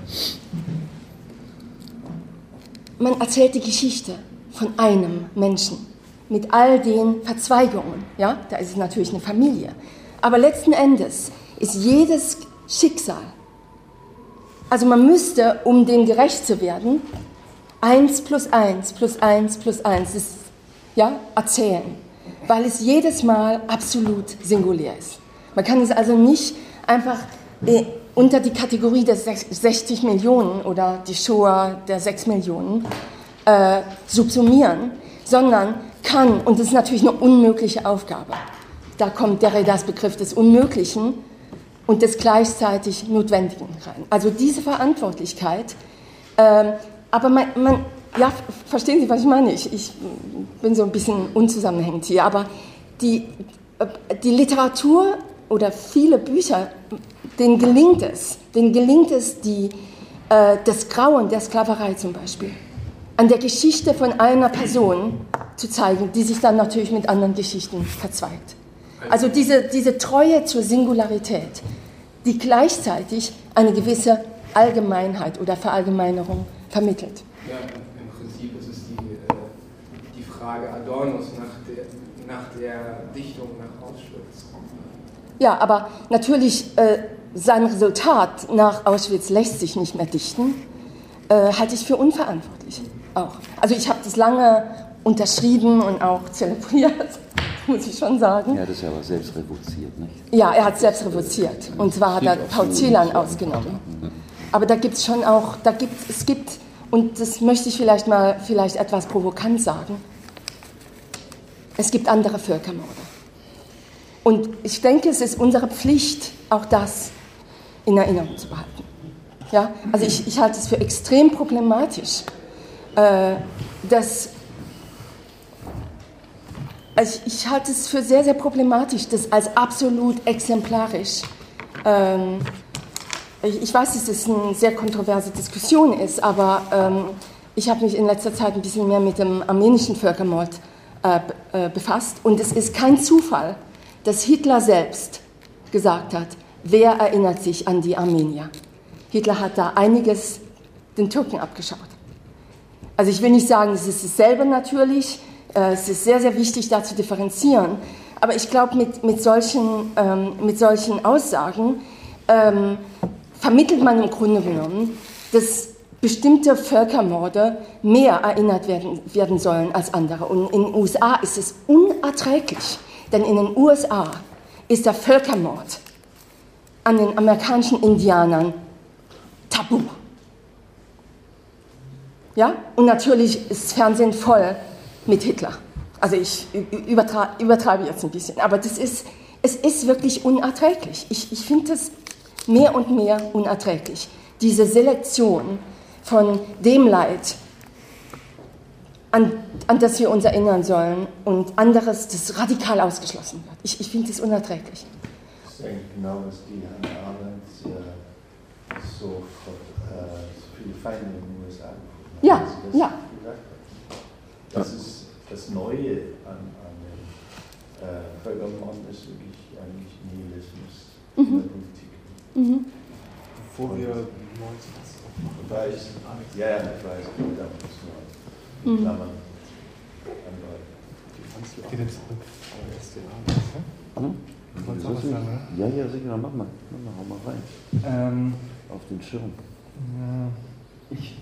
man erzählt die Geschichte von einem Menschen mit all den Verzweigungen. Ja? Da ist es natürlich eine Familie. Aber letzten Endes ist jedes Schicksal, also man müsste, um dem gerecht zu werden, 1 plus 1 plus 1 plus 1 ist, ja, erzählen, weil es jedes Mal absolut singulär ist. Man kann es also nicht einfach unter die Kategorie der 60 Millionen oder die Shoah der 6 Millionen subsumieren, sondern kann, und das ist natürlich eine unmögliche Aufgabe, da kommt Derridas Begriff des Unmöglichen und des gleichzeitig Notwendigen rein. Also diese Verantwortlichkeit, aber ja, verstehen Sie, was ich meine? Ich bin so ein bisschen unzusammenhängend hier, aber die Literatur oder viele Bücher, denen gelingt es das Grauen der Sklaverei zum Beispiel, an der Geschichte von einer Person zu zeigen, die sich dann natürlich mit anderen Geschichten verzweigt. Also diese Treue zur Singularität, die gleichzeitig eine gewisse Allgemeinheit oder Verallgemeinerung vermittelt. Ja, im Prinzip ist es die Frage Adornos nach der Dichtung nach Auschwitz. Ja, aber natürlich sein Resultat nach Auschwitz lässt sich nicht mehr dichten, halte ich für unverantwortlich auch. Also ich habe das lange unterschrieben und auch zelebriert, muss ich schon sagen. Ja, das ist ja aber selbst revoziert, nicht? Ja, er hat selbst revoziert. Und zwar hat er Paul Celan ausgenommen. Aber da gibt es schon auch, und das möchte ich vielleicht etwas provokant sagen, es gibt andere Völkermorde. Und ich denke, es ist unsere Pflicht, auch das in Erinnerung zu behalten. Ja? Also ich halte es für extrem problematisch, ich halte es für sehr, sehr problematisch, das als absolut exemplarisch. Ich weiß, dass es eine sehr kontroverse Diskussion ist, aber ich habe mich in letzter Zeit ein bisschen mehr mit dem armenischen Völkermord befasst. Und es ist kein Zufall, dass Hitler selbst gesagt hat, wer erinnert sich an die Armenier? Hitler hat da einiges den Türken abgeschaut. Also ich will nicht sagen, es ist dasselbe natürlich, es ist sehr, sehr wichtig, da zu differenzieren, aber ich glaube, mit solchen Aussagen vermittelt man im Grunde genommen, dass bestimmte Völkermorde mehr erinnert werden sollen als andere. Und in den USA ist es unerträglich, denn in den USA ist der Völkermord an den amerikanischen Indianern tabu. Ja? Und natürlich ist das Fernsehen voll mit Hitler. Also ich übertreibe jetzt ein bisschen, aber es ist wirklich unerträglich. Ich finde es mehr und mehr unerträglich, diese Selektion von dem Leid, an das wir uns erinnern sollen, und anderes, das radikal ausgeschlossen wird. Ich finde es unerträglich. Das ist eigentlich genau, was die Hannah Arendt so viele Feinde in den USA gefunden hat. Ja, ja. Das ist das Neue an den Völkermorden, ist wirklich eigentlich Nihilismus in der Politik. Mhm. Bevor wir 19. Ja, ich weiß, da muss man Klammern andeuten. Geht jetzt zurück. Ja, sicher, mach mal, hau mal rein. auf den Schirm. Ich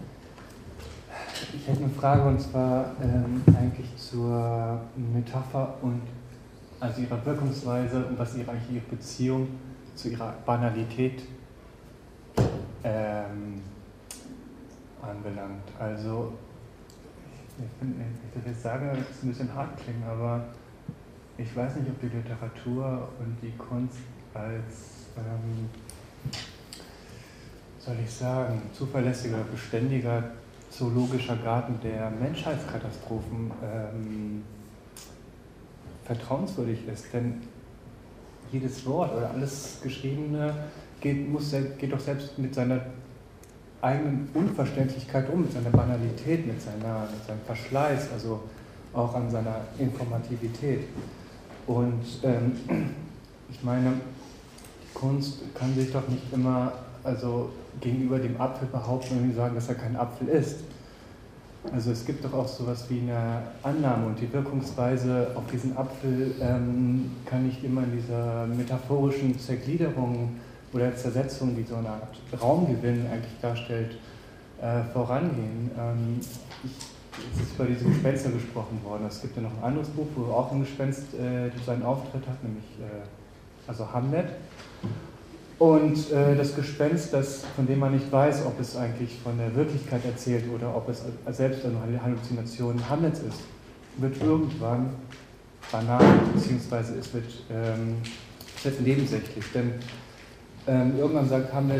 hätte eine Frage, und zwar eigentlich zur Metapher und also ihrer Wirkungsweise und was eigentlich ihre Beziehung zu ihrer Banalität anbelangt. Also, wenn ich das jetzt sage, wird es ein bisschen hart klingen, aber ich weiß nicht, ob die Literatur und die Kunst als, soll ich sagen, zuverlässiger, beständiger, zoologischer Garten der Menschheitskatastrophen vertrauenswürdig ist. Denn jedes Wort oder alles Geschriebene geht doch selbst mit seiner eigenen Unverständlichkeit um, mit seiner Banalität, mit seinem Verschleiß, also auch an seiner Informativität. Und ich meine, die Kunst kann sich doch nicht immer also gegenüber dem Apfel behaupten und sagen, dass er kein Apfel ist. Also es gibt doch auch sowas wie eine Annahme, und die Wirkungsweise auf diesen Apfel kann nicht immer in dieser metaphorischen Zergliederung oder Zersetzung, die so eine Art Raumgewinn eigentlich darstellt, vorangehen. Es ist über diese Gespenster gesprochen worden. Es gibt ja noch ein anderes Buch, wo auch ein Gespenst seinen Auftritt hat, nämlich also Hamlet. Und das Gespenst, von dem man nicht weiß, ob es eigentlich von der Wirklichkeit erzählt oder ob es selbst eine Halluzination Hamlets ist, wird irgendwann banal, beziehungsweise es wird nebensächlich. Denn irgendwann sagt Hamlet,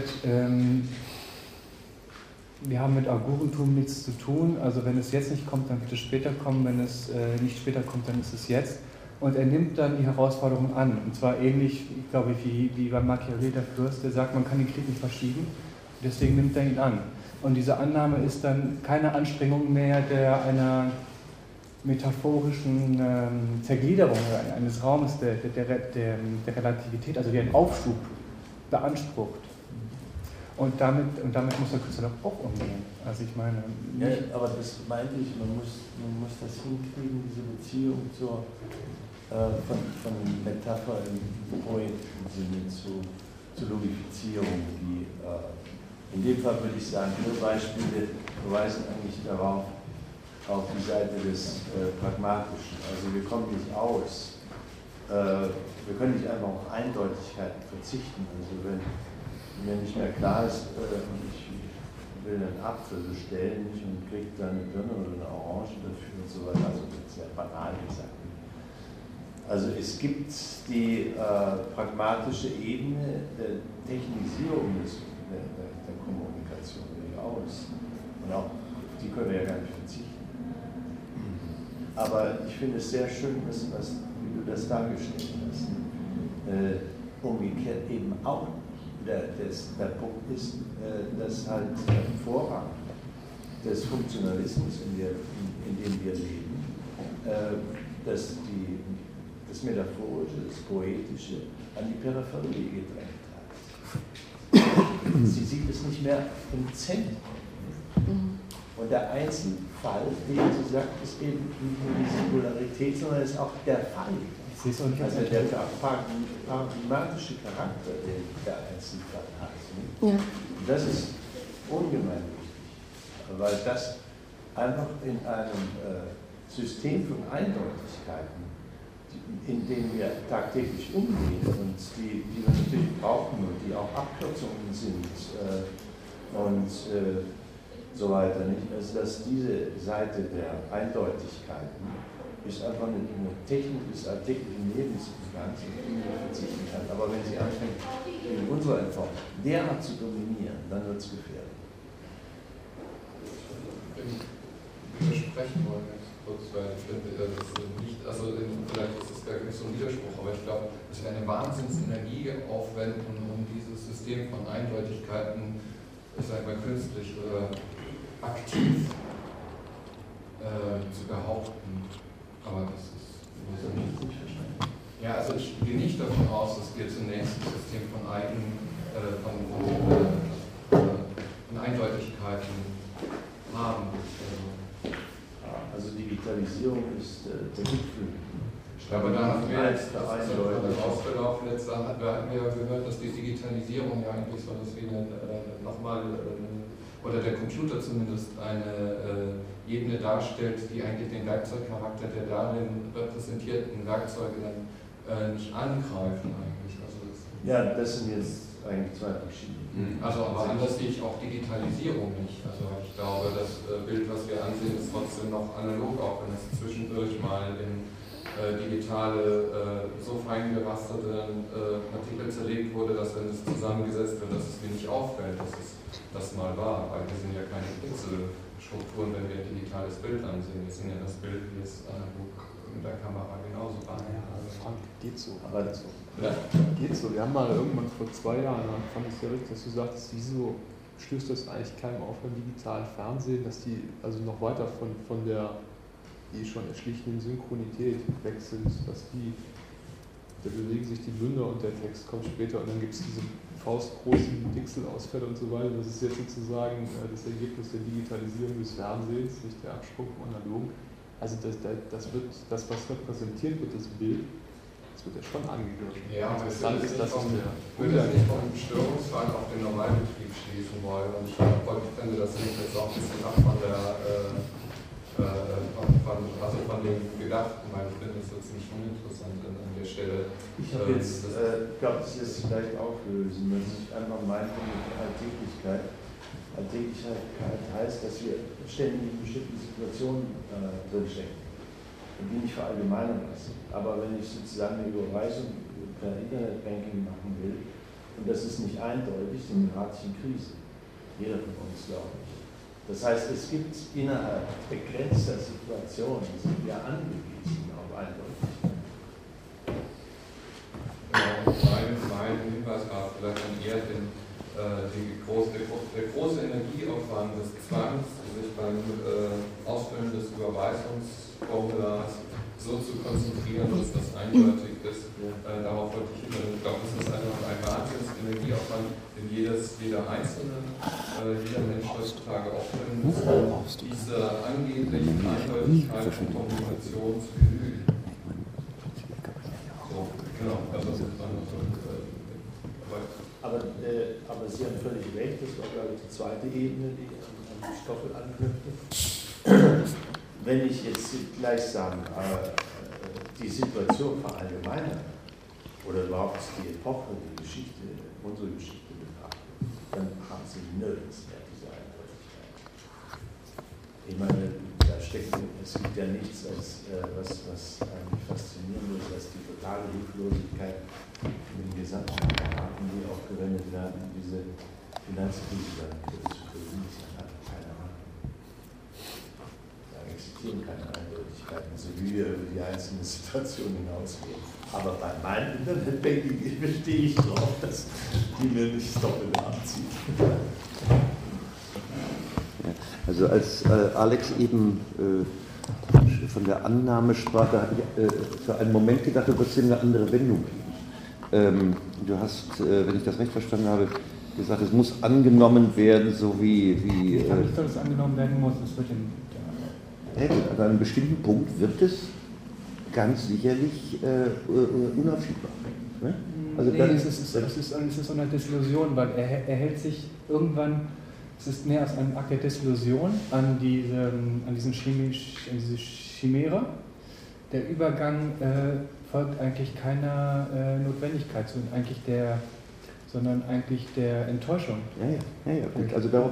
wir haben mit Augurrentum nichts zu tun, also wenn es jetzt nicht kommt, dann wird es später kommen, wenn es nicht später kommt, dann ist es jetzt. Und er nimmt dann die Herausforderung an, und zwar ähnlich, glaube ich, wie bei Machiavelli der Fürst, der sagt, man kann den Krieg nicht verschieben, deswegen nimmt er ihn an. Und diese Annahme ist dann keine Anstrengung mehr einer metaphorischen Zergliederung eines Raumes der Relativität, also die einen Aufschub beansprucht. Und damit muss der Künstler doch auch umgehen. Also ich meine... Ja, aber das meinte ich, man muss das hinkriegen, diese Beziehung von Metapher im poetischen Sinne zur Logifizierung, die in dem Fall würde ich sagen, nur Beispiele verweisen eigentlich darauf, auf die Seite des Pragmatischen. Also wir kommen nicht aus, wir können nicht einfach auf Eindeutigkeiten verzichten. Also wenn mir nicht mehr klar ist, und ich will einen Apfel bestellen und kriege dann eine Birne oder eine Orange dafür und so weiter, also das ist sehr banal gesagt. Also es gibt die pragmatische Ebene der Technisierung der Kommunikation durchaus. Und auch auf die können wir ja gar nicht verzichten. Aber ich finde es sehr schön, wie du das dargestellt hast. Umgekehrt eben auch der Punkt ist, dass halt Vorrang des Funktionalismus, in dem wir leben, dass das Metaphorische, das Poetische an die Peripherie gedrängt hat. Sie sieht es nicht mehr im Zentrum. Und der Einzelfall, wie sie sagt, ist eben nicht nur die Singularität, sondern ist auch der Fall. Also der pragmatische Charakter, den der Einzelfall hat. Ja. Das ist ungemein wichtig, weil das einfach in einem System von Eindeutigkeiten, in denen wir tagtäglich umgehen und die wir natürlich brauchen und die auch Abkürzungen sind und so weiter, nicht? Also dass diese Seite der Eindeutigkeiten ist einfach eine Technik des alltäglichen Lebens ganz, auf die man verzichten kann. Aber wenn sie anfängt, in unserer Form derart zu dominieren, dann wird es gefährlich. Ich widersprechen wollen jetzt kurz, weil ich finde, das nicht, also vielleicht ist es gar nicht so ein Widerspruch, aber ich glaube, dass wir eine Wahnsinnsenergie aufwenden, um dieses System von Eindeutigkeiten, ich sage mal künstlich oder aktiv zu behaupten. Aber das ist nicht verstanden. Ja, also ich gehe nicht davon aus, dass wir zunächst ein System von Eindeutigkeiten haben. Also Digitalisierung ist der Gipfel Ja, aber da hatten wir jetzt, das ist ja ausgelaufen, jetzt hatten wir ja gehört, dass die Digitalisierung ja eigentlich so etwas wie nochmal, oder der Computer zumindest eine Ebene darstellt, die eigentlich den Werkzeugcharakter der darin repräsentierten Werkzeuge dann nicht angreifen eigentlich. Also das sind jetzt eigentlich zwei verschiedene. Also aber anders sehe ich auch Digitalisierung nicht. Also ich glaube, das Bild, was wir ansehen, ist trotzdem noch analog, auch wenn es zwischendurch mal in digitale, so fein gerasterte Partikel zerlegt wurde, dass wenn es zusammengesetzt wird, dass es mir nicht auffällt, dass es das mal war. Weil wir sind ja keine Pixelstrukturen, wenn wir ein digitales Bild ansehen. Wir sind ja das Bild, wie es analog mit der Kamera genauso war. Ja, Frank, geht so. Aber geht so. Wir haben mal irgendwann vor 2 Jahren, fand ich sehr richtig, dass du sagtest, wieso stößt das eigentlich keinem auf beim digitalen Fernsehen, dass die also noch weiter von der schon erschlichenen Synchronität weg sind, dass da bewegen sich die Münder und der Text kommt später und dann gibt es diese faustgroßen Pixelausfälle und so weiter. Das ist jetzt sozusagen das Ergebnis der Digitalisierung des Fernsehens, nicht der Absprung vom Analogen. Also das was repräsentiert wird, das Bild, das wird ja schon angegriffen. Ja, aber ich würde das nicht vom Störungsfall auf den Normalbetrieb schließen wollen. Und ich finde, das hängt jetzt auch ein bisschen ab von dem Gedachten, weil ich finde, das ist jetzt nicht uninteressant an der Stelle. Ich habe jetzt, glaube das lässt sich vielleicht auflösen, wenn sich einfach meint mit Alltäglichkeit. Alltäglichkeit heißt, dass wir ständig in bestimmten Situationen drinstecken und die nicht verallgemeinern lassen. Aber wenn ich sozusagen eine Überweisung per Internetbanking machen will und das ist nicht eindeutig, dann gerate ich in Krise. Jeder von uns, glaube ich. Das heißt, es gibt innerhalb begrenzter Situationen, sind wir angewiesen auf Eindeutigkeit. Mein Hinweis war vielleicht dann eher der große Energieaufwand des Zwangs, sich beim Ausfüllen des Überweisungsformulars so zu konzentrieren, dass das eindeutig ist. Darauf wollte ich hin. Ich glaube, das ist einfach ein Wahnsinns-Energieaufwand, den jeder Einzelne, jeder Mensch heutzutage aufnehmen muss, diese angeblichen Eindeutigkeit von Kommunikation zu genügen. So, genau, also das ist aber Sie haben völlig recht, das war, glaube ich, die zweite Ebene, die an Stoffel anknüpfte. Wenn ich jetzt gleichsam die Situation verallgemeinere oder überhaupt die Epoche, die Geschichte, unsere Geschichte betrachte, dann haben Sie nirgends mehr diese Eindeutigkeit. Ich meine, es gibt ja nichts, was eigentlich faszinierend ist, als die totale Hilflosigkeit in den gesamten Apparaten, die aufgewendet werden, diese Finanzkrise zu verhindern. Keine Ahnung. Da existieren keine Eindeutigkeiten, so wie wir über die einzelnen Situationen hinausgehen. Aber bei meinem Internetbanking bestehe ich darauf, dass die mir nicht das Doppelte abzieht. Also als Alex eben von der Annahme sprach, da habe ich für einen Moment gedacht, da wird es eine andere Wendung geben. Du hast, wenn ich das recht verstanden habe, gesagt, es muss angenommen werden, so wie ich habe nicht, dass es angenommen werden muss, es wird an einem bestimmten Punkt wird es ganz sicherlich unaufschiebbar. Ne? Also nee, es ist so eine Desillusion, weil er hält sich irgendwann. Es ist mehr als ein Akt der Desillusion an diese Chimäre. Der Übergang folgt eigentlich keiner Notwendigkeit, sondern eigentlich der Enttäuschung. Ja, gut. Also darauf,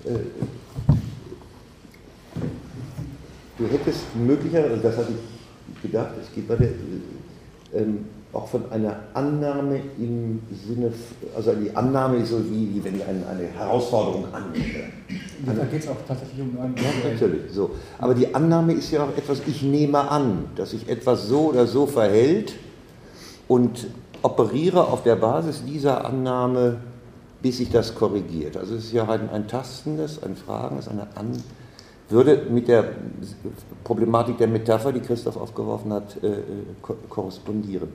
du hättest möglicherweise, das hatte ich gedacht, es geht bei der auch von einer Annahme im Sinne, also die Annahme ist so wie wenn ich eine Herausforderung annehme. Da geht es auch tatsächlich um einen. Ja, natürlich, so. Aber die Annahme ist ja auch etwas, ich nehme an, dass sich etwas so oder so verhält und operiere auf der Basis dieser Annahme, bis sich das korrigiert. Also es ist ja ein tastendes, ein fragendes, würde mit der Problematik der Metapher, die Christoph aufgeworfen hat, korrespondieren.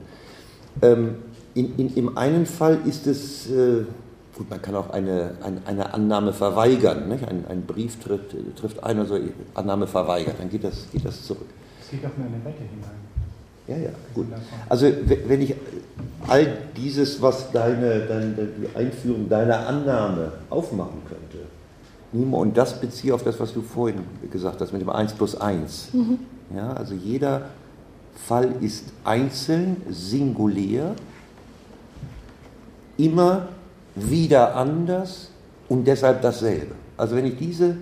Im einen Fall ist es, gut, man kann auch eine Annahme verweigern. Nicht? Ein Brief trifft ein, also Annahme verweigert, dann geht das zurück. Es geht auch in eine Wette hinein. Ja, gut. Also wenn ich all dieses, was die Einführung deiner Annahme aufmachen könnte, nehme und das beziehe auf das, was du vorhin gesagt hast, mit dem 1+1. Ja, also jeder Fall ist einzeln, singulär, immer wieder anders und deshalb dasselbe. Also wenn ich diese,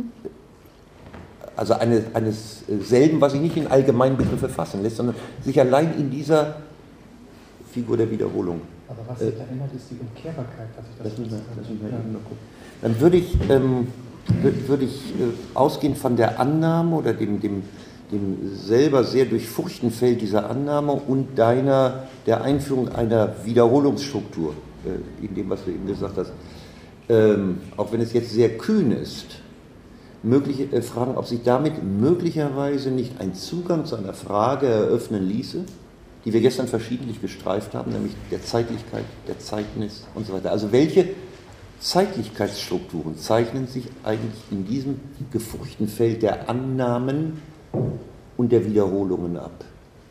also eines selben, was sich nicht in allgemeinen Begriffe fassen lässt, sondern sich allein in dieser Figur der Wiederholung. Aber was sich da ändert, ist die Umkehrbarkeit. Lass mich mal gucken. Dann würde ich ausgehend von der Annahme oder dem selber sehr durchfurchten Feld dieser Annahme und der Einführung einer Wiederholungsstruktur, in dem, was du eben gesagt hast, auch wenn es jetzt sehr kühn ist, fragen, ob sich damit möglicherweise nicht ein Zugang zu einer Frage eröffnen ließe, die wir gestern verschiedentlich gestreift haben, nämlich der Zeitlichkeit, der Zeitnis und so weiter. Also welche Zeitlichkeitsstrukturen zeichnen sich eigentlich in diesem gefurchten Feld der Annahmen und der Wiederholungen ab?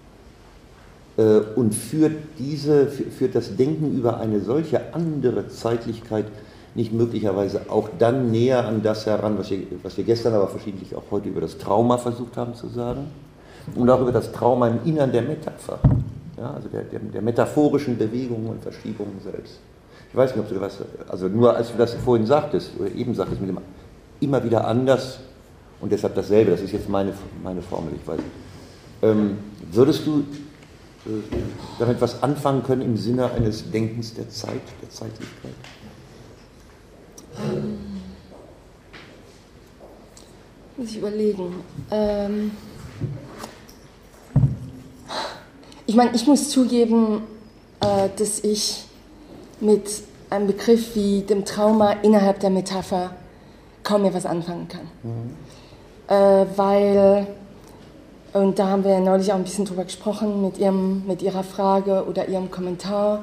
Und führt das Denken über eine solche andere Zeitlichkeit nicht möglicherweise auch dann näher an das heran, was wir gestern, aber verschiedentlich auch heute über das Trauma versucht haben zu sagen und auch über das Trauma im Innern der Metapher, ja, also der metaphorischen Bewegungen und Verschiebungen selbst. Ich weiß nicht, ob du was, also nur als du das vorhin sagtest, oder eben sagtest, mit dem immer wieder anders und deshalb dasselbe, das ist jetzt meine Formel, ich weiß nicht. Würdest du damit was anfangen können im Sinne eines Denkens der Zeit, der Zeitlichkeit? Muss ich überlegen. Ich meine, ich muss zugeben, dass ich mit einem Begriff wie dem Trauma innerhalb der Metapher kaum mehr was anfangen kann. Weil, und da haben wir ja neulich auch ein bisschen drüber gesprochen, mit Ihrer Frage oder Ihrem Kommentar.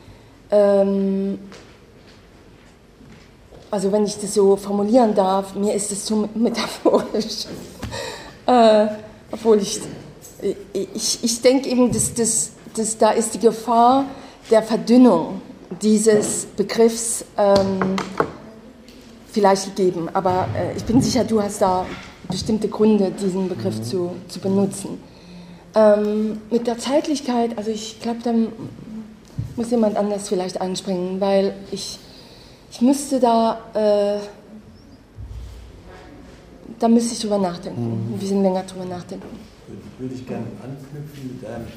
Also wenn ich das so formulieren darf, mir ist es zu metaphorisch. Obwohl ich denke eben, dass da ist die Gefahr der Verdünnung dieses Begriffs vielleicht gegeben. Aber ich bin sicher, du hast da bestimmte Gründe, diesen Begriff zu benutzen. Mit der Zeitlichkeit, also ich glaube, da muss jemand anders vielleicht einspringen, weil ich müsste da müsste ich drüber nachdenken, ein bisschen länger drüber nachdenken. Würde ich gerne anknüpfen mit einem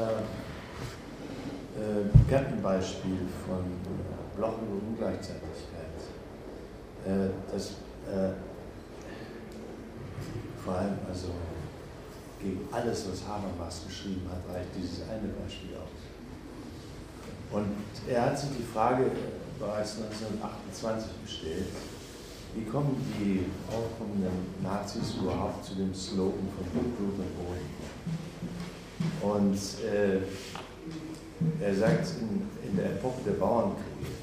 Gartenbeispiel von Blochen und Ungleichzeitigkeit. Das vor allem also gegen alles, was Habermas geschrieben hat, reicht dieses eine Beispiel aus. Und er hat sich die Frage bereits 1928 gestellt, wie kommen die aufkommenden Nazis überhaupt zu dem Slogan von Blut und Boden? Und er sagt, in der Epoche der Bauernkriege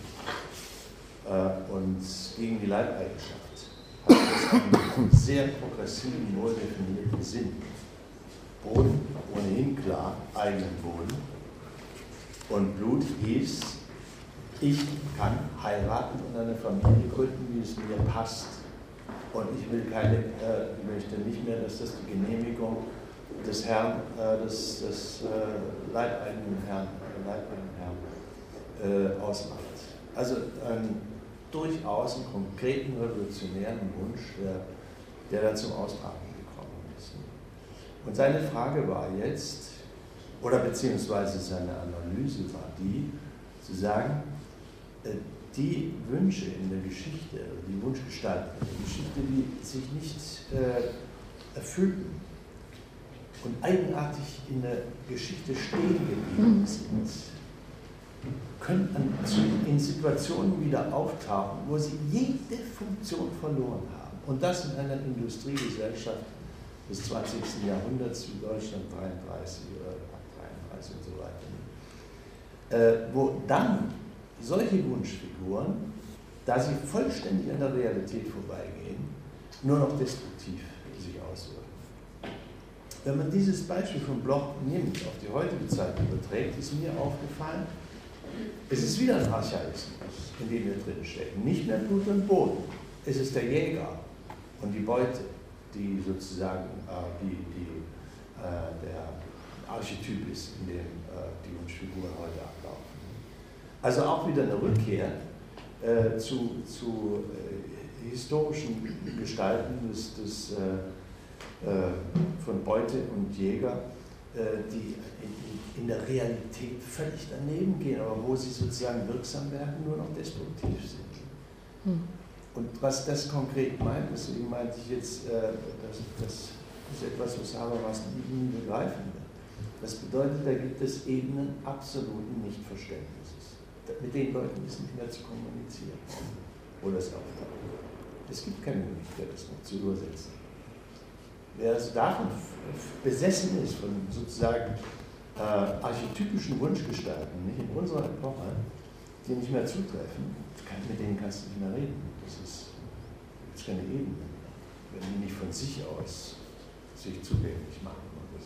und gegen die Leibeigenschaft hat es einen sehr progressiven, wohl definierten Sinn. Boden, ohnehin klar, eigenen Boden. Und Blut hieß, ich kann heiraten und eine Familie gründen, wie es mir passt. Und ich möchte nicht mehr, dass das die Genehmigung des Herrn, des leibeigenen Herrn ausmacht. Also durchaus einen konkreten revolutionären Wunsch, der da zum Austragen gekommen ist. Und seine Frage war jetzt, oder beziehungsweise seine Analyse war die, zu sagen, die Wünsche in der Geschichte, die Wunschgestalten in der Geschichte, die sich nicht erfüllten und eigenartig in der Geschichte stehen geblieben sind, können in Situationen wieder auftauchen, wo sie jede Funktion verloren haben. Und das in einer Industriegesellschaft des 20. Jahrhunderts wie Deutschland 33 oder 33 und so weiter. Wo dann solche Wunschfiguren, da sie vollständig an der Realität vorbeigehen, nur noch destruktiv sich auswirken. Wenn man dieses Beispiel von Bloch nimmt, auf die heutige Zeit überträgt, ist mir aufgefallen, es ist wieder ein Archaismus, in dem wir drin stecken. Nicht mehr Blut und Boden. Es ist der Jäger und die Beute, die sozusagen der Archetyp ist, in dem die Wunschfiguren heute ablaufen. Also auch wieder eine Rückkehr zu historischen Gestalten von Beute und Jäger, die in der Realität völlig daneben gehen, aber wo sie sozusagen wirksam werden, nur noch destruktiv sind. Und was das konkret meint, deswegen meinte ich jetzt, das ist etwas, was Habermas nie begreifen wird. Das bedeutet, da gibt es Ebenen absoluten Nichtverständnisses. Mit den Leuten ist nicht mehr zu kommunizieren. Oder es auftaucht. Es gibt keine Möglichkeit, das noch zu übersetzen. Wer also davon besessen ist, von sozusagen archetypischen Wunschgestalten, nicht in unserer Epoche, die nicht mehr zutreffen, mit denen kannst du nicht mehr reden. Das ist keine Ebene, wenn die nicht von sich aus sich zugänglich machen oder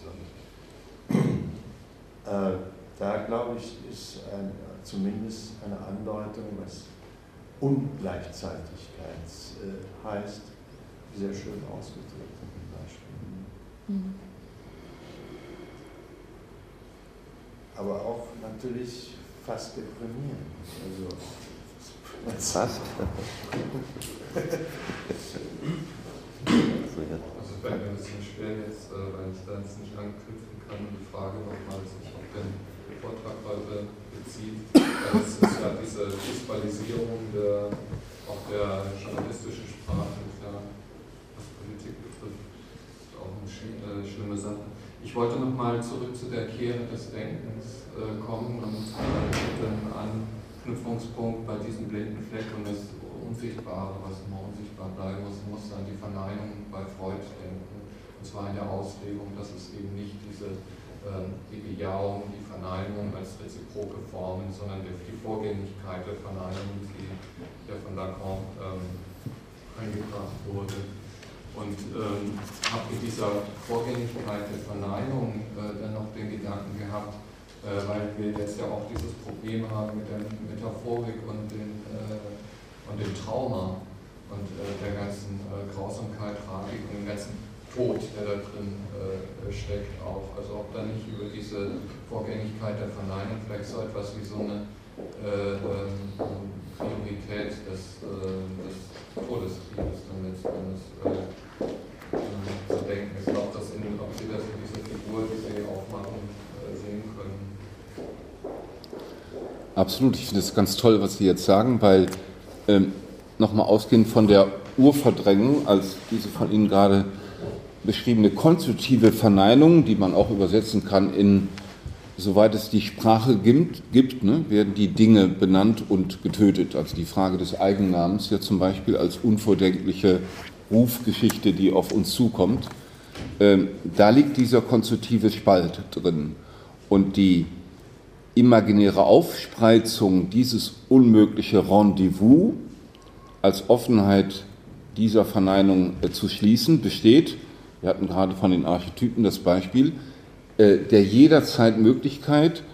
so. Da glaube ich, ist zumindest eine Andeutung, was Ungleichzeitigkeit heißt, sehr schön ausgedrückt in dem Beispiel. Aber auch natürlich fast deprimierend. Also, fast. Also fällt mir ein bisschen schwer jetzt, weil ich da jetzt nicht anknüpfen kann, die Frage nochmal sich auf den Vortrag heute bezieht. Es ist ja diese Fußballisierung auch der journalistischen Sprache, was Politik betrifft, auch eine schlimme Sache. Ich wollte nochmal zurück zu der Kehre des Denkens kommen und mit einem Anknüpfungspunkt bei diesem blinden Fleck und das Unsichtbare, was immer unsichtbar bleiben muss, an die Verneinung bei Freud denken. Und zwar in der Auslegung, dass es eben nicht diese die Bejahung, die Verneinung als reziproke Formen, sondern die Vorgängigkeit der Verneinung, die ja von Lacan eingebracht wurde. Und habe in dieser Vorgängigkeit der Verneinung dann noch den Gedanken gehabt, weil wir jetzt ja auch dieses Problem haben mit der Metaphorik und dem Trauma und der ganzen Grausamkeit, Tragik und dem ganzen Tod, der da drin steckt auch. Also ob da nicht über diese Vorgängigkeit der Verneinung vielleicht so etwas wie so eine Priorität des Todeskrieges dann letztendlich zu denken ist. Ob Sie das in dieser Figur, die Sie aufmachen, sehen können. Absolut, ich finde es ganz toll, was Sie jetzt sagen, weil nochmal ausgehend von der Urverdrängung, als diese von Ihnen gerade beschriebene konstitutive Verneinung, die man auch übersetzen kann in, soweit es die Sprache gibt, werden die Dinge benannt und getötet. Also die Frage des Eigennamens ja zum Beispiel als unvordenkliche Rufgeschichte, die auf uns zukommt. Da liegt dieser konstitutive Spalt drin. Und die imaginäre Aufspreizung, dieses unmögliche Rendezvous als Offenheit dieser Verneinung zu schließen, besteht, wir hatten gerade von den Archetypen das Beispiel, der jederzeit Möglichkeit,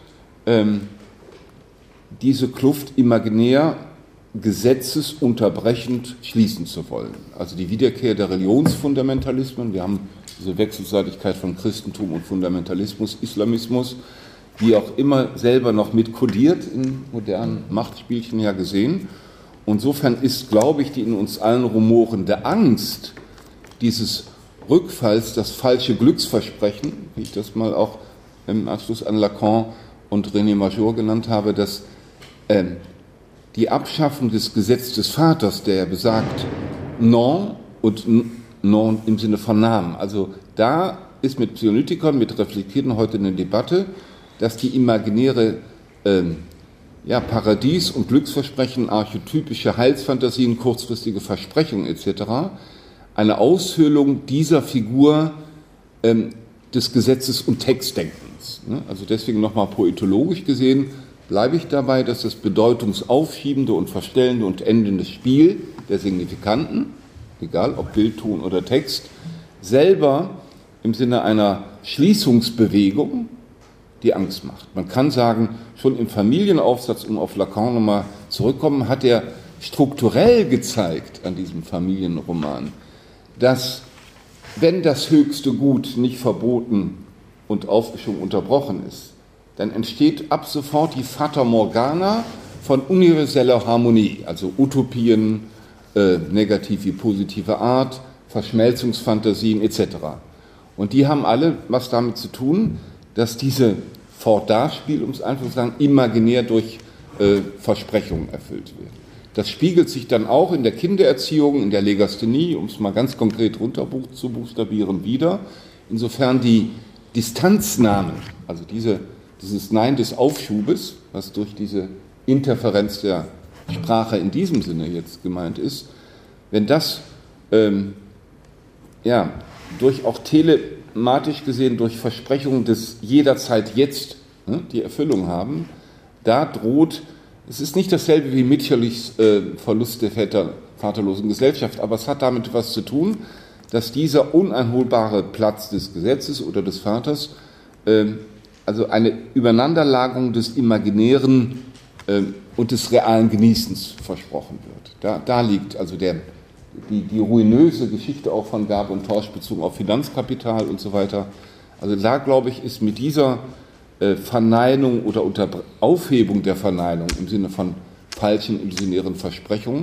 diese Kluft imaginär gesetzesunterbrechend schließen zu wollen. Also die Wiederkehr der Religionsfundamentalismen, wir haben diese Wechselseitigkeit von Christentum und Fundamentalismus, Islamismus, die auch immer selber noch mit kodiert in modernen Machtspielchen ja gesehen. Insofern ist, glaube ich, die in uns allen rumorende Angst dieses Rückfalls, das falsche Glücksversprechen, wie ich das mal auch im Anschluss an Lacan und René Major genannt habe, dass die Abschaffung des Gesetzes des Vaters, der besagt non und non im Sinne von Namen. Also da ist mit Psychoanalytikern, mit Reflektierten heute eine Debatte, dass die imaginäre Paradies- und Glücksversprechen, archetypische Heilsfantasien, kurzfristige Versprechungen etc. eine Aushöhlung dieser Figur des Gesetzes- und Textdenkens. Also deswegen nochmal poetologisch gesehen, bleibe ich dabei, dass das bedeutungsaufschiebende und verstellende und endende Spiel der Signifikanten, egal ob Bild, Ton oder Text, selber im Sinne einer Schließungsbewegung, die Angst macht. Man kann sagen, schon im Familienaufsatz, um auf Lacan nochmal zurückzukommen, hat er strukturell gezeigt an diesem Familienroman, dass wenn das höchste Gut nicht verboten und aufgeschwungen unterbrochen ist, dann entsteht ab sofort die Fata Morgana von universeller Harmonie, also Utopien, negativ wie positive Art, Verschmelzungsfantasien etc. Und die haben alle was damit zu tun, dass diese Fort-da-Spiel, um es einfach zu sagen, imaginär durch Versprechungen erfüllt wird. Das spiegelt sich dann auch in der Kindererziehung, in der Legasthenie, um es mal ganz konkret runter zu buchstabieren, wieder. Insofern die Distanznahmen, also dieses Nein des Aufschubes, was durch diese Interferenz der Sprache in diesem Sinne jetzt gemeint ist, wenn das durch auch telematisch gesehen durch Versprechungen des jederzeit jetzt die Erfüllung haben, da droht, es ist nicht dasselbe wie Mitscherlichs Verlust der vaterlosen Gesellschaft, aber es hat damit was zu tun, dass dieser uneinholbare Platz des Gesetzes oder des Vaters, also eine Übereinanderlagerung des Imaginären und des realen Genießens versprochen wird. Da liegt also die ruinöse Geschichte auch von Gabe und Tausch bezogen auf Finanzkapital und so weiter. Also da, glaube ich, ist mit dieser Verneinung oder Aufhebung der Verneinung im Sinne von falschen, illusionären Versprechungen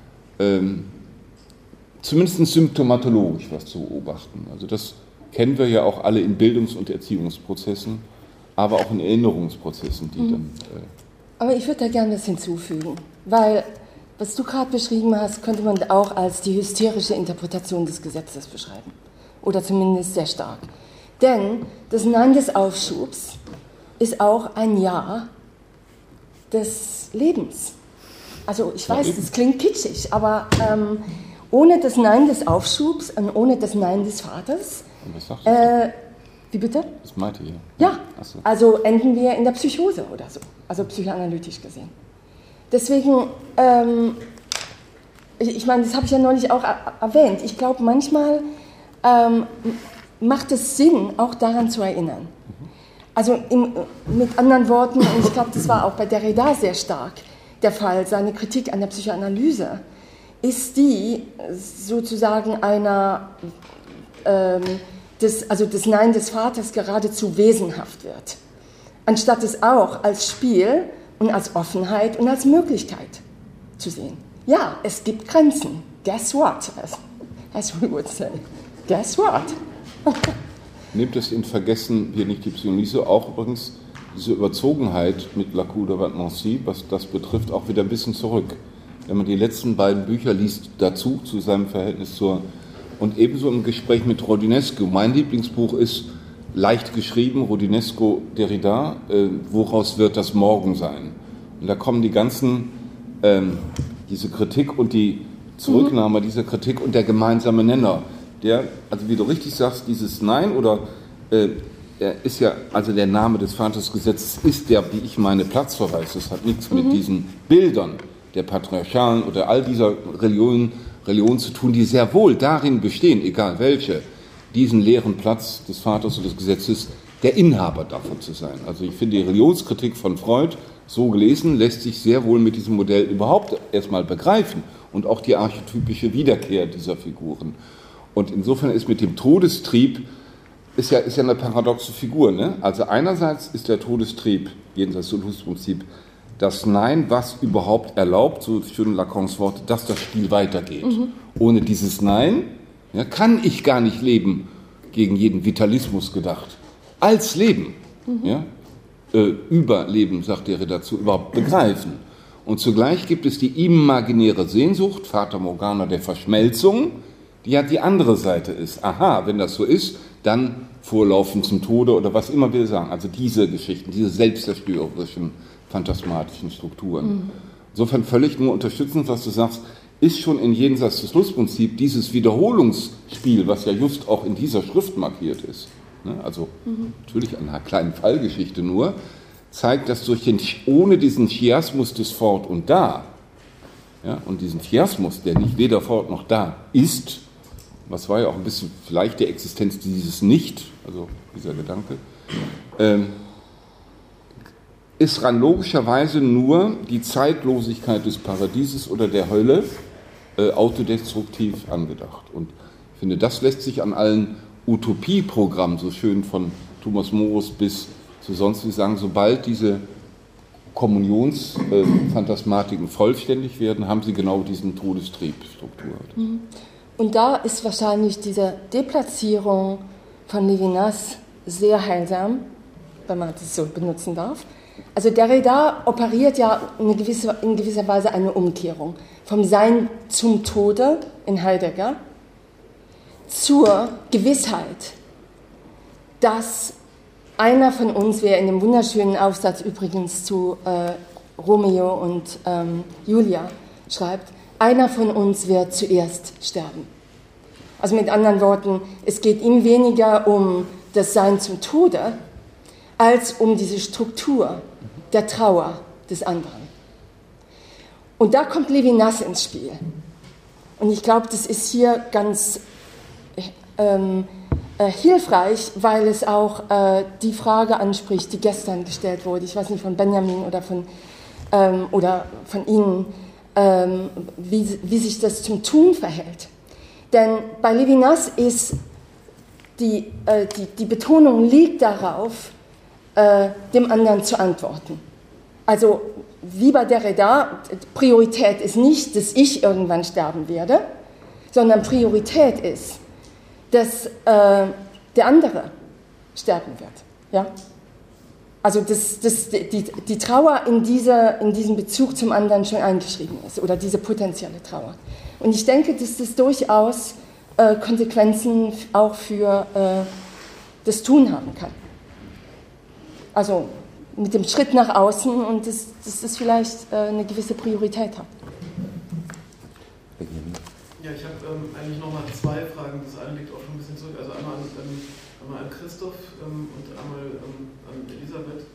zumindest symptomatologisch was zu beobachten. Also das kennen wir ja auch alle in Bildungs- und Erziehungsprozessen, aber auch in Erinnerungsprozessen, die dann... Aber ich würde da gerne was hinzufügen, weil was du gerade beschrieben hast, könnte man auch als die hysterische Interpretation des Gesetzes beschreiben. Oder zumindest sehr stark. Denn das Nein des Aufschubs ist auch ein Ja des Lebens. Also ich weiß, das klingt kitschig, aber ohne das Nein des Aufschubs und ohne das Nein des Vaters... Was sagst du? Wie bitte? Das meinte ich. Ja, also enden wir in der Psychose oder so, also psychoanalytisch gesehen. Deswegen, ich meine, das habe ich ja neulich auch erwähnt, ich glaube, manchmal macht es Sinn, auch daran zu erinnern. Also mit anderen Worten, und ich glaube, das war auch bei Derrida sehr stark der Fall, seine Kritik an der Psychoanalyse, ist die sozusagen einer... das Nein des Vaters geradezu wesenhaft wird, anstatt es auch als Spiel und als Offenheit und als Möglichkeit zu sehen. Ja, es gibt Grenzen. Guess what? As we would say. Guess what? Nehmt es in Vergessen hier nicht die Psychoanalyse, auch übrigens diese Überzogenheit mit La Cour de Nancy, was das betrifft, auch wieder ein bisschen zurück. Wenn man die letzten beiden Bücher liest dazu, zu seinem Verhältnis zur... Und ebenso im Gespräch mit Rodinesco. Mein Lieblingsbuch ist leicht geschrieben, Rodinesco, Derrida, woraus wird das morgen sein? Und da kommen die ganzen, diese Kritik und die Zurücknahme dieser Kritik und der gemeinsame Nenner, der, also wie du richtig sagst, dieses Nein oder ist ja, also der Name des Vatersgesetzes ist der, wie ich meine, Platzverweis. Das hat nichts mit diesen Bildern der Patriarchalen oder all dieser Religionen zu tun, die sehr wohl darin bestehen, egal welche, diesen leeren Platz des Vaters und des Gesetzes, der Inhaber davon zu sein. Also ich finde, die Religionskritik von Freud, so gelesen, lässt sich sehr wohl mit diesem Modell überhaupt erstmal begreifen und auch die archetypische Wiederkehr dieser Figuren. Und insofern ist mit dem Todestrieb, ist ja eine paradoxe Figur. Ne? Also einerseits ist der Todestrieb, jenseits des Lustprinzip, das Nein, was überhaupt erlaubt, so schön Lacans Worte, dass das Spiel weitergeht. Ohne dieses Nein kann ich gar nicht leben, gegen jeden Vitalismus gedacht. Als Leben, Überleben, sagt er dazu, überhaupt begreifen. Und zugleich gibt es die imaginäre Sehnsucht, Fata Morgana der Verschmelzung, die ja die andere Seite ist. Aha, wenn das so ist, dann Vorlaufen zum Tode oder was immer wir sagen. Also diese Geschichten, diese selbstzerstörerischen, phantasmatischen Strukturen. Insofern völlig nur unterstützend, was du sagst, ist schon in Jenseits des Lustprinzip dieses Wiederholungsspiel, was ja just auch in dieser Schrift markiert ist, ne? Also natürlich an einer kleinen Fallgeschichte nur, zeigt, dass ohne diesen Chiasmus des Fort und Da, und diesen Chiasmus, der nicht weder fort noch da ist, was war ja auch ein bisschen vielleicht die Existenz dieses Nicht, also dieser Gedanke, ist rein logischerweise nur die Zeitlosigkeit des Paradieses oder der Hölle autodestruktiv angedacht. Und ich finde, das lässt sich an allen Utopieprogrammen so schön von Thomas Morus bis zu sonst wie sagen, sobald diese Kommunionsphantasmatiken vollständig werden, haben sie genau diesen Todestriebstruktur. Und da ist wahrscheinlich diese Deplatzierung von Levinas sehr heilsam, wenn man das so benutzen darf. Also Derrida operiert ja in gewisser Weise eine Umkehrung vom Sein zum Tode in Heidegger zur Gewissheit, dass einer von uns, wie er in dem wunderschönen Aufsatz übrigens zu Romeo und Julia schreibt, einer von uns wird zuerst sterben. Also mit anderen Worten, es geht ihm weniger um das Sein zum Tode, als um diese Struktur der Trauer des anderen. Und da kommt Levinas ins Spiel. Und ich glaube, das ist hier ganz hilfreich, weil es auch die Frage anspricht, die gestern gestellt wurde, ich weiß nicht, von Benjamin oder von Ihnen, wie sich das zum Tun verhält. Denn bei Levinas ist die Betonung liegt darauf, dem anderen zu antworten. Also wie bei Derrida, Priorität ist nicht, dass ich irgendwann sterben werde, sondern Priorität ist, dass der andere sterben wird. Ja? Also dass die Trauer in diesem Bezug zum anderen schon eingeschrieben ist, oder diese potenzielle Trauer. Und ich denke, dass das durchaus Konsequenzen auch für das Tun haben kann. Also mit dem Schritt nach außen und dass das vielleicht eine gewisse Priorität hat. Ja, ich habe eigentlich nochmal zwei Fragen. Das eine liegt auch schon ein bisschen zurück. Also einmal an Christoph und einmal an Elisabeth.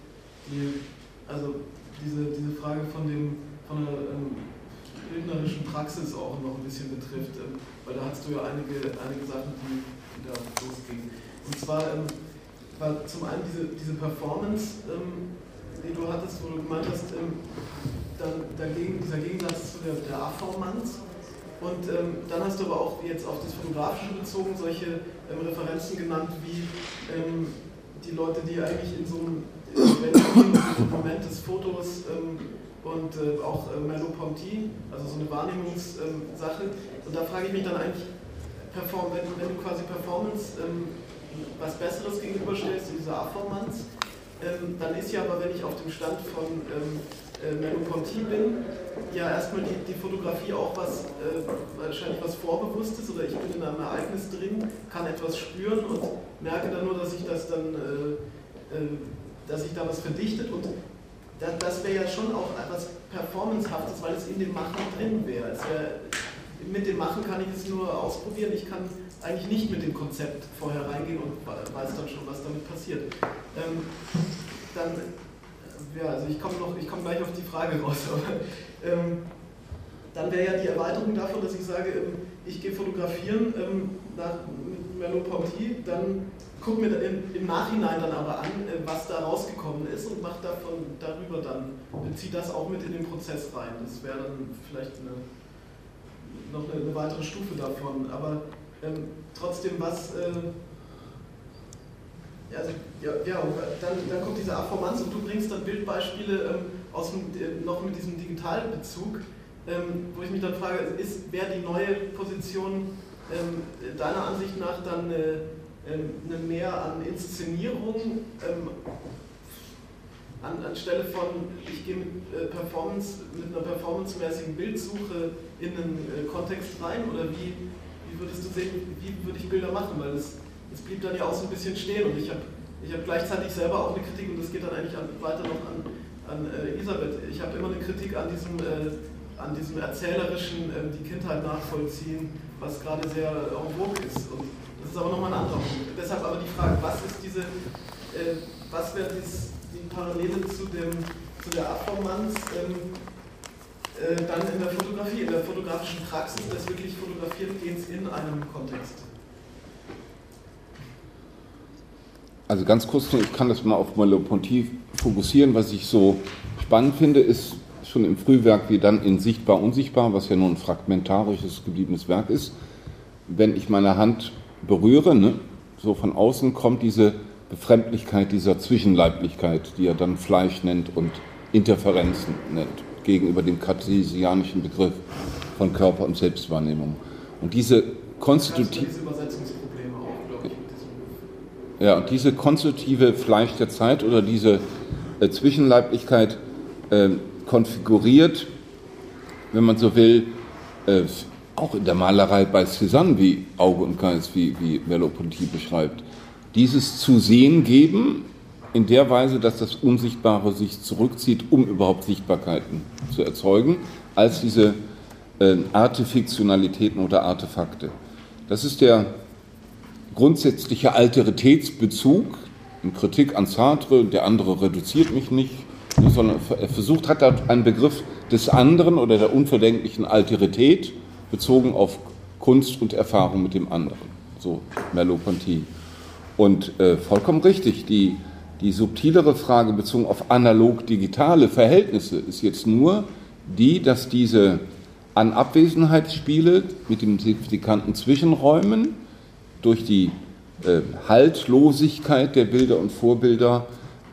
Diese Frage von der bildnerischen Praxis auch noch ein bisschen betrifft. Weil da hast du ja einige Sachen, die da losgingen. Und zwar war zum einen diese Performance, die du hattest, wo du gemeint hast, dieser Gegensatz zu der Afformanz. Und dann hast du aber auch jetzt auf das Fotografische bezogen solche Referenzen genannt, wie die Leute, die eigentlich in so einem Moment des Fotos und auch Merleau-Ponty, also so eine Wahrnehmungssache. Und da frage ich mich dann eigentlich, wenn du quasi Performance was Besseres gegenüberstellst, dieser Afformanz, dann ist ja aber, wenn ich auf dem Stand von Merleau-Ponty bin, ja erstmal die Fotografie auch wahrscheinlich was Vorbewusstes, oder ich bin in einem Ereignis drin, kann etwas spüren und merke dann nur, dass sich da was verdichtet, und das wäre ja schon auch etwas Performancehaftes, weil es in dem Machen drin wäre. Mit dem Machen kann ich es nur ausprobieren, ich kann eigentlich nicht mit dem Konzept vorher reingehen und weiß dann schon, was damit passiert. Also ich komme gleich auf die Frage raus, aber dann wäre ja die Erweiterung davon, dass ich sage, ich gehe fotografieren nach Merleau-Ponty, dann gucke mir im Nachhinein dann aber an, was da rausgekommen ist, und mache darüber dann, beziehe das auch mit in den Prozess rein. Das wäre dann vielleicht noch eine weitere Stufe davon, aber trotzdem dann kommt diese Afformanz und du bringst dann Bildbeispiele noch mit diesem Digitalbezug, wo ich mich dann frage, wäre die neue Position deiner Ansicht nach dann eine mehr an Inszenierung anstelle von, ich gehe mit einer performancemäßigen Bildsuche in einen Kontext rein, oder wie würdest du sehen, wie würde ich Bilder machen, weil es blieb dann ja auch so ein bisschen stehen, und ich habe gleichzeitig selber auch eine Kritik, und das geht dann eigentlich weiter noch an Elisabeth. Ich habe immer eine Kritik an diesem erzählerischen, die Kindheit nachvollziehen, was gerade sehr en vogue ist, und das ist aber nochmal ein anderer Punkt. Deshalb aber die Frage, was wäre die Parallele zu der Afformanz, dann in der Fotografie, in der fotografischen Praxis des wirklich Fotografierengehens in einem Kontext? Also ganz kurz, ich kann das mal auf Merleau-Ponty fokussieren. Was ich so spannend finde, ist schon im Frühwerk wie dann in Sichtbar, Unsichtbar, was ja nur ein fragmentarisches, gebliebenes Werk ist. Wenn ich meine Hand berühre, ne, so von außen kommt diese Befremdlichkeit dieser Zwischenleiblichkeit, die er dann Fleisch nennt und Interferenzen nennt, gegenüber dem kartesianischen Begriff von Körper und Selbstwahrnehmung. Und diese konstitutive und diese konstitutive Fleisch der Zeit oder diese Zwischenleiblichkeit konfiguriert, wenn man so will, auch in der Malerei bei Cézanne, wie Auge und Geist, wie Merleau-Ponty beschreibt, dieses zu sehen geben in der Weise, dass das Unsichtbare sich zurückzieht, um überhaupt Sichtbarkeiten zu erzeugen, als diese Artefiktionalitäten oder Artefakte. Das ist der grundsätzliche Alteritätsbezug in Kritik an Sartre. Der andere reduziert mich nicht, sondern er versucht, hat da einen Begriff des anderen oder der unverdenklichen Alterität bezogen auf Kunst und Erfahrung mit dem anderen. So Merleau-Ponty. Und vollkommen richtig, die subtilere Frage bezogen auf analog-digitale Verhältnisse ist jetzt nur die, dass diese An-Abwesenheitsspiele mit den signifikanten Zwischenräumen durch die Haltlosigkeit der Bilder und Vorbilder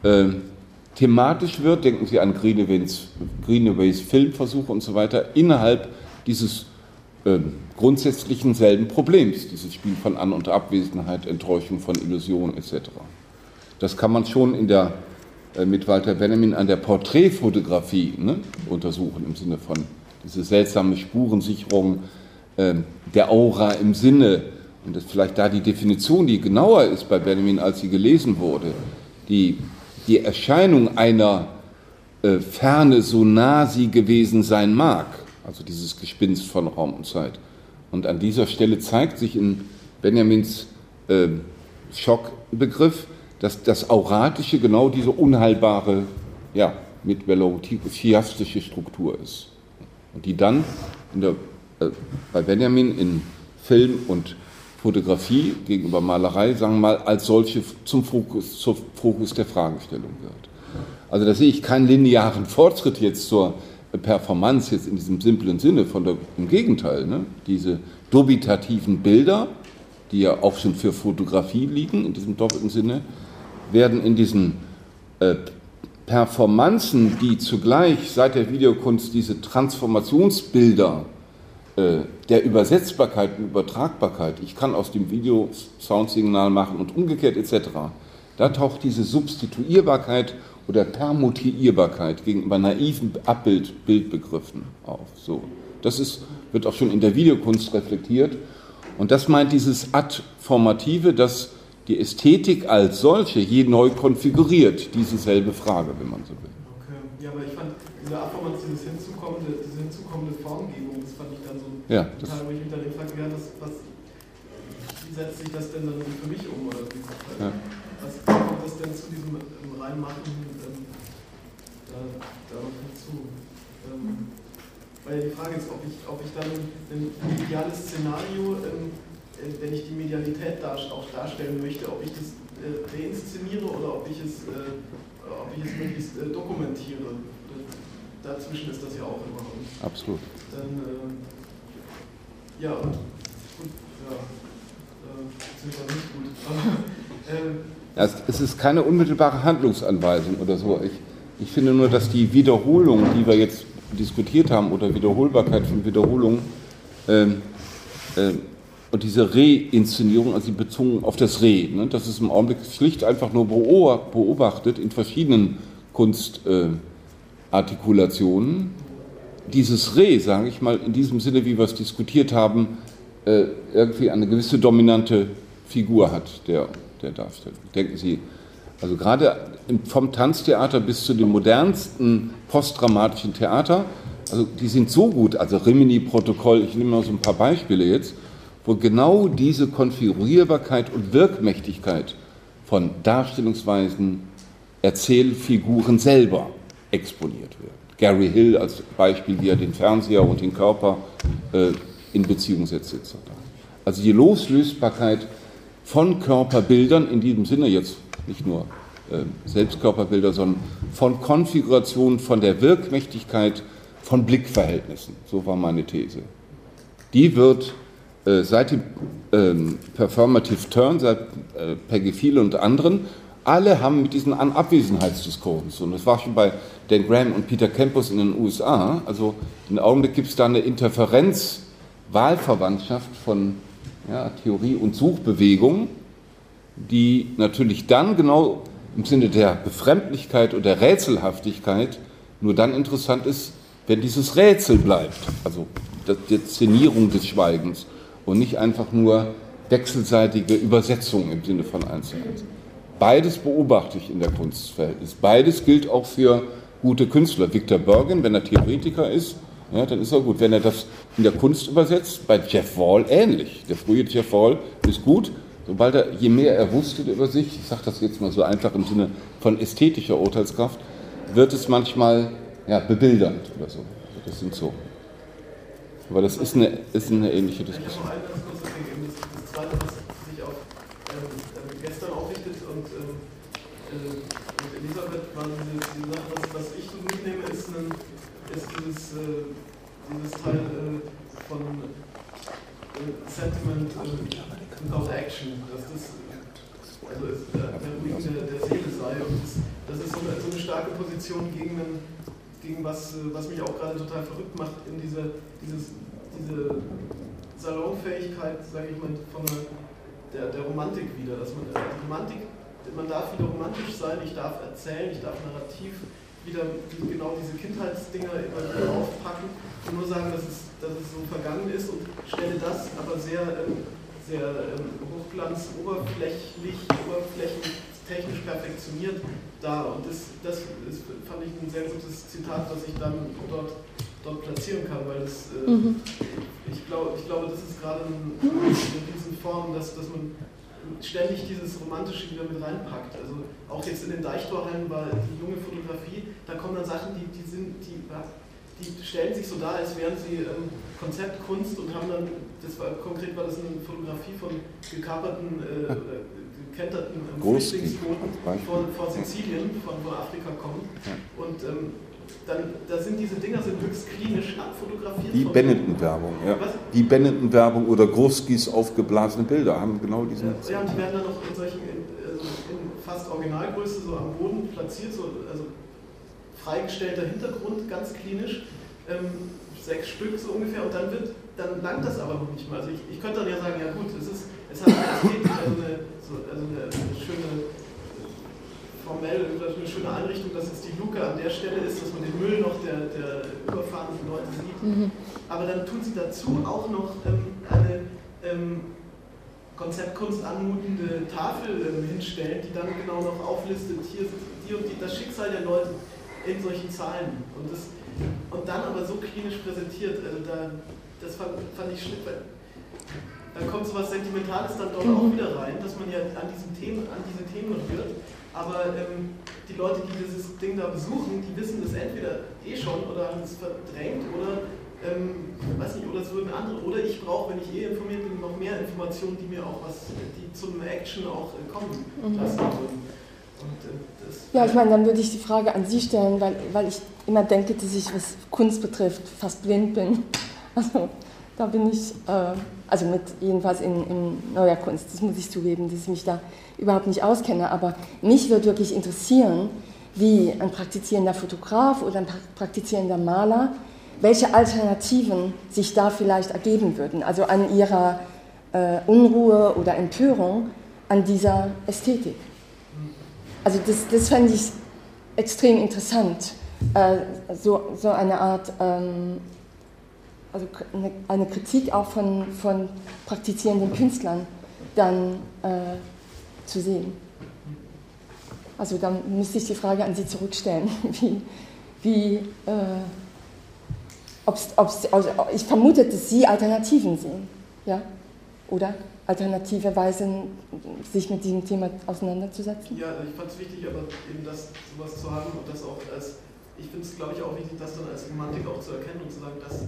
thematisch wird. Denken Sie an Greenaways Filmversuche und so weiter, innerhalb dieses grundsätzlichen selben Problems, dieses Spiel von An- und Abwesenheit, Enttäuschung von Illusion etc. Das kann man schon mit Walter Benjamin an der Porträtfotografie untersuchen, im Sinne von diese seltsame Spurensicherung der Aura im Sinne, und das ist vielleicht da die Definition, die genauer ist bei Benjamin, als sie gelesen wurde, die Erscheinung einer Ferne, so nah sie gewesen sein mag, also dieses Gespinst von Raum und Zeit. Und an dieser Stelle zeigt sich in Benjamins Schockbegriff, dass das Auratische genau diese unheilbare, mit Merleau-Ponty-chiastische Struktur ist. Und die dann bei Benjamin in Film und Fotografie gegenüber Malerei, sagen wir mal, als solche zum Fokus der Fragestellung wird. Also da sehe ich keinen linearen Fortschritt jetzt zur Performance jetzt in diesem simplen Sinne, im Gegenteil. Diese dubitativen Bilder, die ja auch schon für Fotografie liegen, in diesem doppelten Sinne, werden in diesen Performanzen, die zugleich seit der Videokunst diese Transformationsbilder der Übersetzbarkeit und Übertragbarkeit, ich kann aus dem Video Soundsignal machen und umgekehrt etc., da taucht diese Substituierbarkeit oder Permutierbarkeit gegenüber naiven Bildbegriffen auf. So. Das wird auch schon in der Videokunst reflektiert. Und das meint dieses Adformative, dass die Ästhetik als solche je neu konfiguriert, diese selbe Frage, wenn man so will. Okay. Ja, aber ich fand diese Adformation, diese hinzukommende Formgebung, das fand ich dann so total, wo ich mich dann gefragt habe, wie setzt sich das denn dann für mich um? Oder wie was kommt das denn zu diesem Reinmachen darauf hinzu? Weil die Frage ist, ob ich dann ein ideales Szenario, wenn ich die Medialität auch darstellen möchte, ob ich das reinszeniere oder ob ich es möglichst dokumentiere. Dazwischen ist das ja auch immer. Absolut. Dann, sind wir nicht gut. Es ist keine unmittelbare Handlungsanweisung oder so. Ich finde nur, dass die Wiederholung, die wir jetzt diskutiert haben, oder Wiederholbarkeit von Wiederholung und diese Reinszenierung, also die Bezogen auf das das ist im Augenblick schlicht einfach nur beobachtet in verschiedenen Kunstartikulationen. Dieses sage ich mal, in diesem Sinne, wie wir es diskutiert haben, irgendwie eine gewisse dominante Figur hat, der Darstellung. Denken Sie, also gerade vom Tanztheater bis zu dem modernsten postdramatischen Theater, also die sind so gut, also Rimini-Protokoll, ich nehme mal so ein paar Beispiele jetzt, wo genau diese Konfigurierbarkeit und Wirkmächtigkeit von Darstellungsweisen, Erzählfiguren selber exponiert werden. Gary Hill als Beispiel, wie er den Fernseher und den Körper in Beziehung setzt etc. Also die Loslösbarkeit von Körperbildern, in diesem Sinne jetzt nicht nur Selbstkörperbilder, sondern von Konfigurationen, von der Wirkmächtigkeit, von Blickverhältnissen. So war meine These. Die wird seit dem Performative Turn, seit Peggy Thiele und anderen, alle haben mit diesen Abwesenheitsdiskursen zu tun. Das war schon bei Dan Graham und Peter Campos in den USA. Also im Augenblick gibt es da eine Interferenz-Wahlverwandtschaft von Theorie und Suchbewegung, die natürlich dann genau im Sinne der Befremdlichkeit und der Rätselhaftigkeit nur dann interessant ist, wenn dieses Rätsel bleibt, also die Szenierung des Schweigens und nicht einfach nur wechselseitige Übersetzungen im Sinne von 1:1. Beides beobachte ich in der Kunstverhältnis. Beides gilt auch für gute Künstler. Victor Bergen, wenn er Theoretiker ist, dann ist er gut. Wenn er das in der Kunst übersetzt, bei Jeff Wall ähnlich. Der frühe Jeff Wall ist gut, je mehr er wusste über sich, ich sage das jetzt mal so einfach im Sinne von ästhetischer Urteilskraft, wird es manchmal bebildernd oder so. Also das sind so. Aber das ist eine ähnliche Diskussion. Das Zweite, was sich auf gestern aufrichtet und Elisabeth, waren die Sache, was ich so mitnehme, ist dieses Teil von Sentiment without Action, dass das also der Ruhigen der Seele sei und das ist so eine starke Position gegen was mich auch gerade total verrückt macht, in diese Salonfähigkeit, sage ich mal, von der Romantik wieder, dass man darf wieder romantisch sein, ich darf erzählen, ich darf narrativ wieder genau diese Kindheitsdinger immer wieder aufpacken und nur sagen, dass es so vergangen ist und stelle das aber sehr hochglanz, oberflächentechnisch perfektioniert dar. Und das fand ich ein sehr gutes Zitat, was ich dann dort platzieren kann, weil ich glaube, das ist gerade in diesen Formen, dass man ständig dieses Romantische wieder mit reinpackt. Also auch jetzt in den Deichtorhallen war die junge Fotografie, da kommen dann Sachen, die stellen sich so dar, als wären sie Konzeptkunst und haben dann, konkret war das eine Fotografie von gekaperten, gekenterten Flüchtlingsbooten vor Sizilien, von wo Afrika kommt. Und da sind diese Dinger höchst klinisch abfotografiert. Die Benetton-Werbung, Die Benetton-Werbung oder Großskis aufgeblasene Bilder haben genau diesen... Ja, und die werden dann noch in fast Originalgröße so am Boden platziert, also freigestellter Hintergrund, ganz klinisch, 6 Stück so ungefähr, und dann langt das aber noch nicht mal. Also ich könnte dann ja sagen, ja gut, es hat eine Ästhetik, also eine schöne formell eine schöne Einrichtung, dass jetzt die Luke an der Stelle ist, dass man den Müll noch der überfahrenden Leute sieht. Aber dann tun sie dazu auch noch eine Konzeptkunst anmutende Tafel hinstellen, die dann genau noch auflistet, hier die und das Schicksal der Leute in solchen Zahlen. Und dann aber so klinisch präsentiert, also das fand ich schlimm, weil dann kommt so was Sentimentales dann dort auch wieder rein, dass man ja an diese Themen rührt. Aber die Leute, die dieses Ding da besuchen, die wissen das entweder schon oder haben es verdrängt oder weiß nicht, oder es würden andere, oder ich brauche, wenn ich informiert bin, noch mehr Informationen, die mir auch die zum Action auch kommen lassen würden. Ich meine, dann würde ich die Frage an Sie stellen, weil ich immer denke, dass ich, was Kunst betrifft, fast blind bin. Also da bin ich, jedenfalls in neuer Kunst, das muss ich zugeben, dass ich mich da überhaupt nicht auskenne, aber mich würde wirklich interessieren, wie ein praktizierender Fotograf oder ein praktizierender Maler, welche Alternativen sich da vielleicht ergeben würden, also an ihrer Unruhe oder Empörung an dieser Ästhetik. Also das fände ich extrem interessant, so eine Art, also eine Kritik auch von praktizierenden Künstlern dann zu sehen. Also dann müsste ich die Frage an Sie zurückstellen, ich vermute, dass Sie Alternativen sehen, ja? Oder alternative Weisen, sich mit diesem Thema auseinanderzusetzen? Ja, ich fand es wichtig, aber eben sowas zu haben und das auch als ich finde es, glaube ich, auch wichtig, das dann als Semantik auch zu erkennen und zu sagen, dass,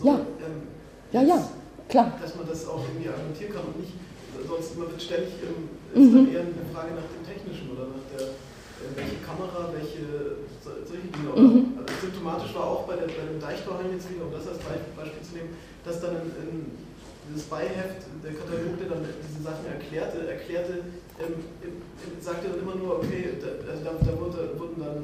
klar. Dass man das auch irgendwie argumentieren kann und nicht, sonst man wird ständig ist dann eher eine Frage nach dem Technischen oder nach der, welche Kamera, welche solche Dinge. Also symptomatisch war auch bei dem Deichtorhallen jetzt wieder, um das als Beispiel zu nehmen, dass dann dieses Beiheft, der Katalog, der dann diese Sachen erklärte, sagte dann immer nur, okay, da wurden dann,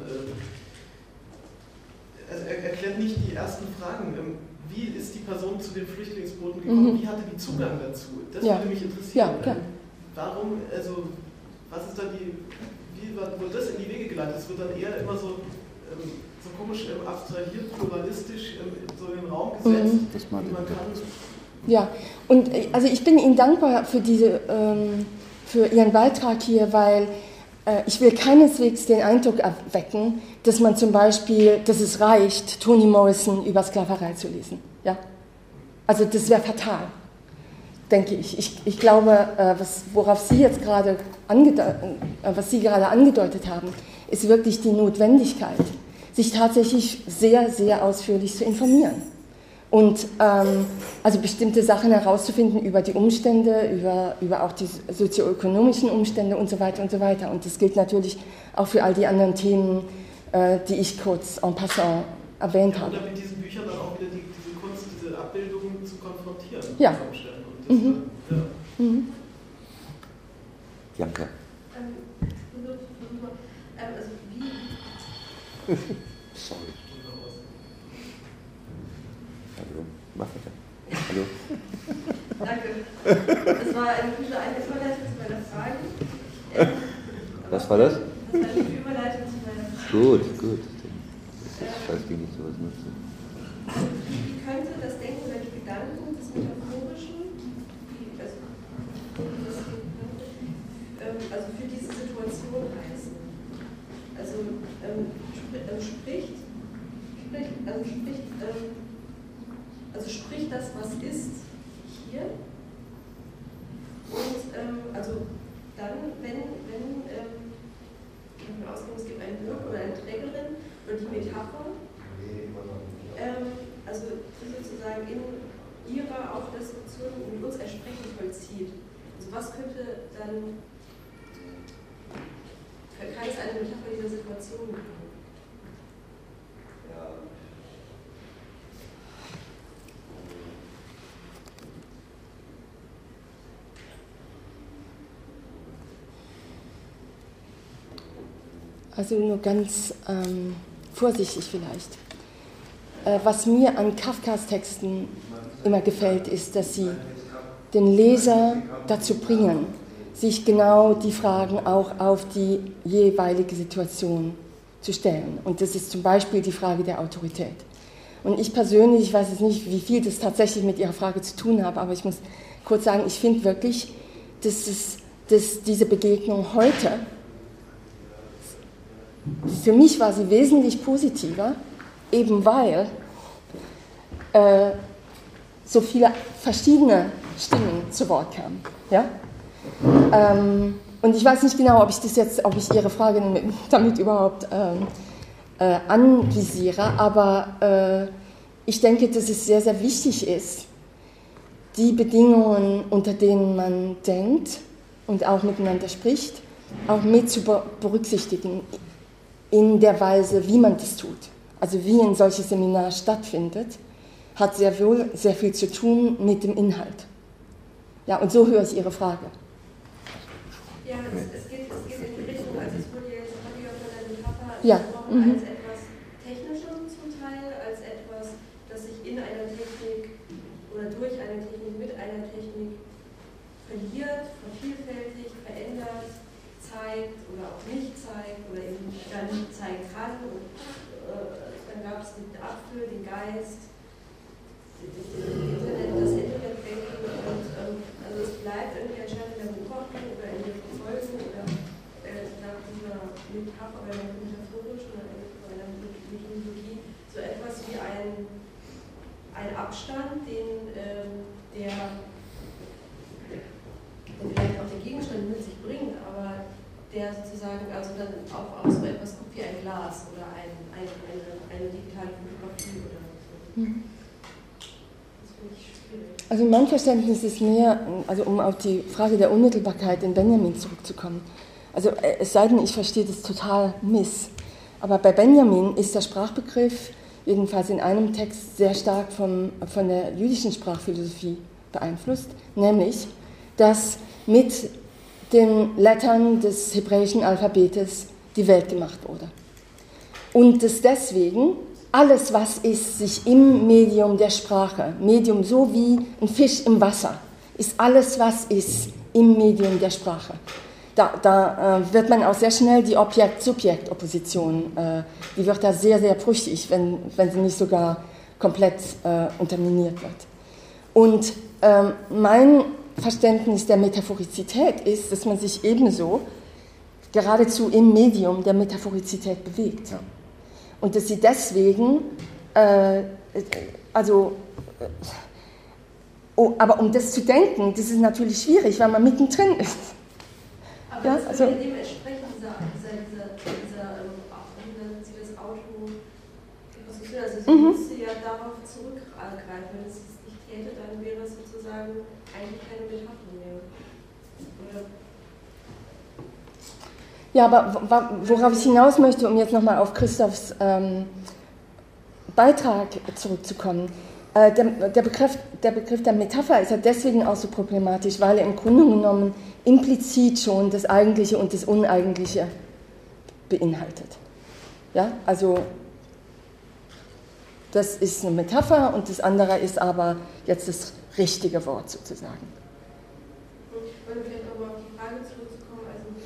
also er erklärt nicht die ersten Fragen. Wie ist die Person zu den Flüchtlingsbooten gekommen? Wie hatte die Zugang dazu? Das würde mich interessieren. Warum, also, was ist da wie wurde das in die Wege geleitet? Es wird dann eher immer so komisch abstrahiert, pluralistisch so in den Raum gesetzt, wie man kann. Ja, und also ich bin Ihnen dankbar für für Ihren Beitrag hier, weil ich will keineswegs den Eindruck erwecken, dass man zum Beispiel, dass es reicht, Toni Morrison über Sklaverei zu lesen. Ja? Also das wäre fatal, denke ich. Ich glaube, worauf Sie jetzt gerade angedeutet haben, ist wirklich die Notwendigkeit, sich tatsächlich sehr, sehr ausführlich zu informieren. Und also bestimmte Sachen herauszufinden über die Umstände, über auch die sozioökonomischen Umstände und so weiter und so weiter. Und das gilt natürlich auch für all die anderen Themen, die ich kurz en passant erwähnt habe. Und mit diesen Büchern dann auch wieder diese Kunst, diese Abbildungen zu konfrontieren. Ja. Janka. Sorry. Hallo. Mach weiter. Hallo. Danke. Das war eine gute Überleitung zu meiner Frage. Was war das? Das war eine gute Überleitung zu meiner Frage. Gut. Ich weiß, wie ich sowas nutze. Wie könnte das Denken oder die Gedanken des Metaphorischen, also für diese Situation heißen? Also spricht das, was ist, hier? Und also dann, wenn davon ausgehen, es gibt einen Wirk oder eine Trägerin oder die Metapher, also die sozusagen in ihrer auch Deskription mit uns ein Sprechen vollzieht. Also was könnte dann, kann es eine Metapher dieser Situation geben? Also nur ganz vorsichtig vielleicht. Was mir an Kafkas Texten immer gefällt, ist, dass sie den Leser dazu bringen, sich genau die Fragen auch auf die jeweilige Situation zu stellen. Und das ist zum Beispiel die Frage der Autorität. Und ich persönlich, ich weiß jetzt nicht, wie viel das tatsächlich mit Ihrer Frage zu tun hat, aber ich muss kurz sagen, ich finde wirklich, dass diese Begegnung heute, für mich war sie wesentlich positiver, eben weil so viele verschiedene Stimmen zu Wort kamen. Ja? Und ich weiß nicht genau, ob ich Ihre Frage damit überhaupt anvisiere, aber ich denke, dass es sehr, sehr wichtig ist, die Bedingungen, unter denen man denkt und auch miteinander spricht, auch mit zu berücksichtigen in der Weise, wie man das tut. Also wie ein solches Seminar stattfindet, hat sehr wohl sehr viel zu tun mit dem Inhalt. Ja, und so höre ich Ihre Frage. Ja, es geht in die Richtung, also es wurde jetzt häufiger von der Metapher gesprochen, als etwas Technischem zum Teil, als etwas, das sich in einer Technik oder durch eine Technik, mit einer Technik verliert, vervielfältigt, verändert, zeigt oder auch nicht zeigt oder eben dann nicht zeigen kann. Und dann gab es den Apfel, den Geist, das Internetbanking und also es bleibt irgendwie anscheinend in der Beobachtung oder in der Verfolgung oder nach dieser Metapher oder metaphorisch oder einer Mythologie so etwas wie ein Abstand, den vielleicht auch der Gegenstand mit sich bringt, aber der sozusagen also dann auch so etwas wie ein Glas oder eine digitale Fotografie oder so. Das finde ich schwierig. Also mein Verständnis ist mehr, also um auf die Frage der Unmittelbarkeit in Benjamin zurückzukommen. Also es sei denn, ich verstehe das total miss. Aber bei Benjamin ist der Sprachbegriff, jedenfalls in einem Text, sehr stark von der jüdischen Sprachphilosophie beeinflusst, nämlich, dass mit den Lettern des hebräischen Alphabetes die Welt gemacht wurde. Und dass deswegen alles, was ist, sich im Medium der Sprache, Medium so wie ein Fisch im Wasser, ist alles, was ist, im Medium der Sprache. Da wird man auch sehr schnell die Objekt-Subjekt-Opposition, die wird da sehr, sehr brüchig, wenn sie nicht sogar komplett unterminiert wird. Und mein Verständnis der Metaphorizität ist, dass man sich ebenso geradezu im Medium der Metaphorizität bewegt. Ja. Und dass sie deswegen, aber um das zu denken, das ist natürlich schwierig, weil man mittendrin ist. Aber ja, das würde dementsprechend das Auto, also sie müsste ja darauf zurückgreifen. Wenn es es nicht täte, dann wäre es sozusagen eigentlich keine Metapher mehr. Oder? Ja, aber worauf ich hinaus möchte, um jetzt nochmal auf Christophs Beitrag zurückzukommen, der Begriff der Metapher ist ja deswegen auch so problematisch, weil er im Grunde genommen implizit schon das Eigentliche und das Uneigentliche beinhaltet. Ja, also das ist eine Metapher und das andere ist aber jetzt das richtige Wort sozusagen. Ich wollte vielleicht nochmal auf die Frage zurückzukommen,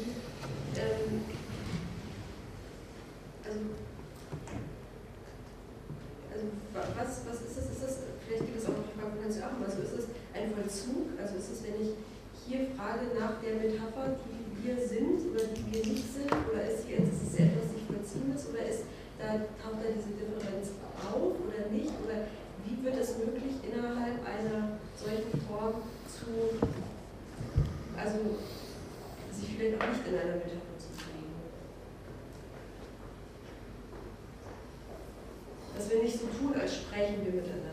was ist das? Ist das, vielleicht geht es auch noch die Frage von Hans Joachim, also ist es ein Vollzug? Also ist es, wenn ich hier frage nach der Metapher, die wir sind oder die wir nicht sind, oder ist es etwas sich Vollziehendes oder taucht da diese Differenz auf oder nicht? Oder wie wird es möglich, innerhalb einer solchen Form sich vielleicht auch nicht in einer Metapher zu bewegen? Dass wir nicht so tun, als sprechen wir miteinander.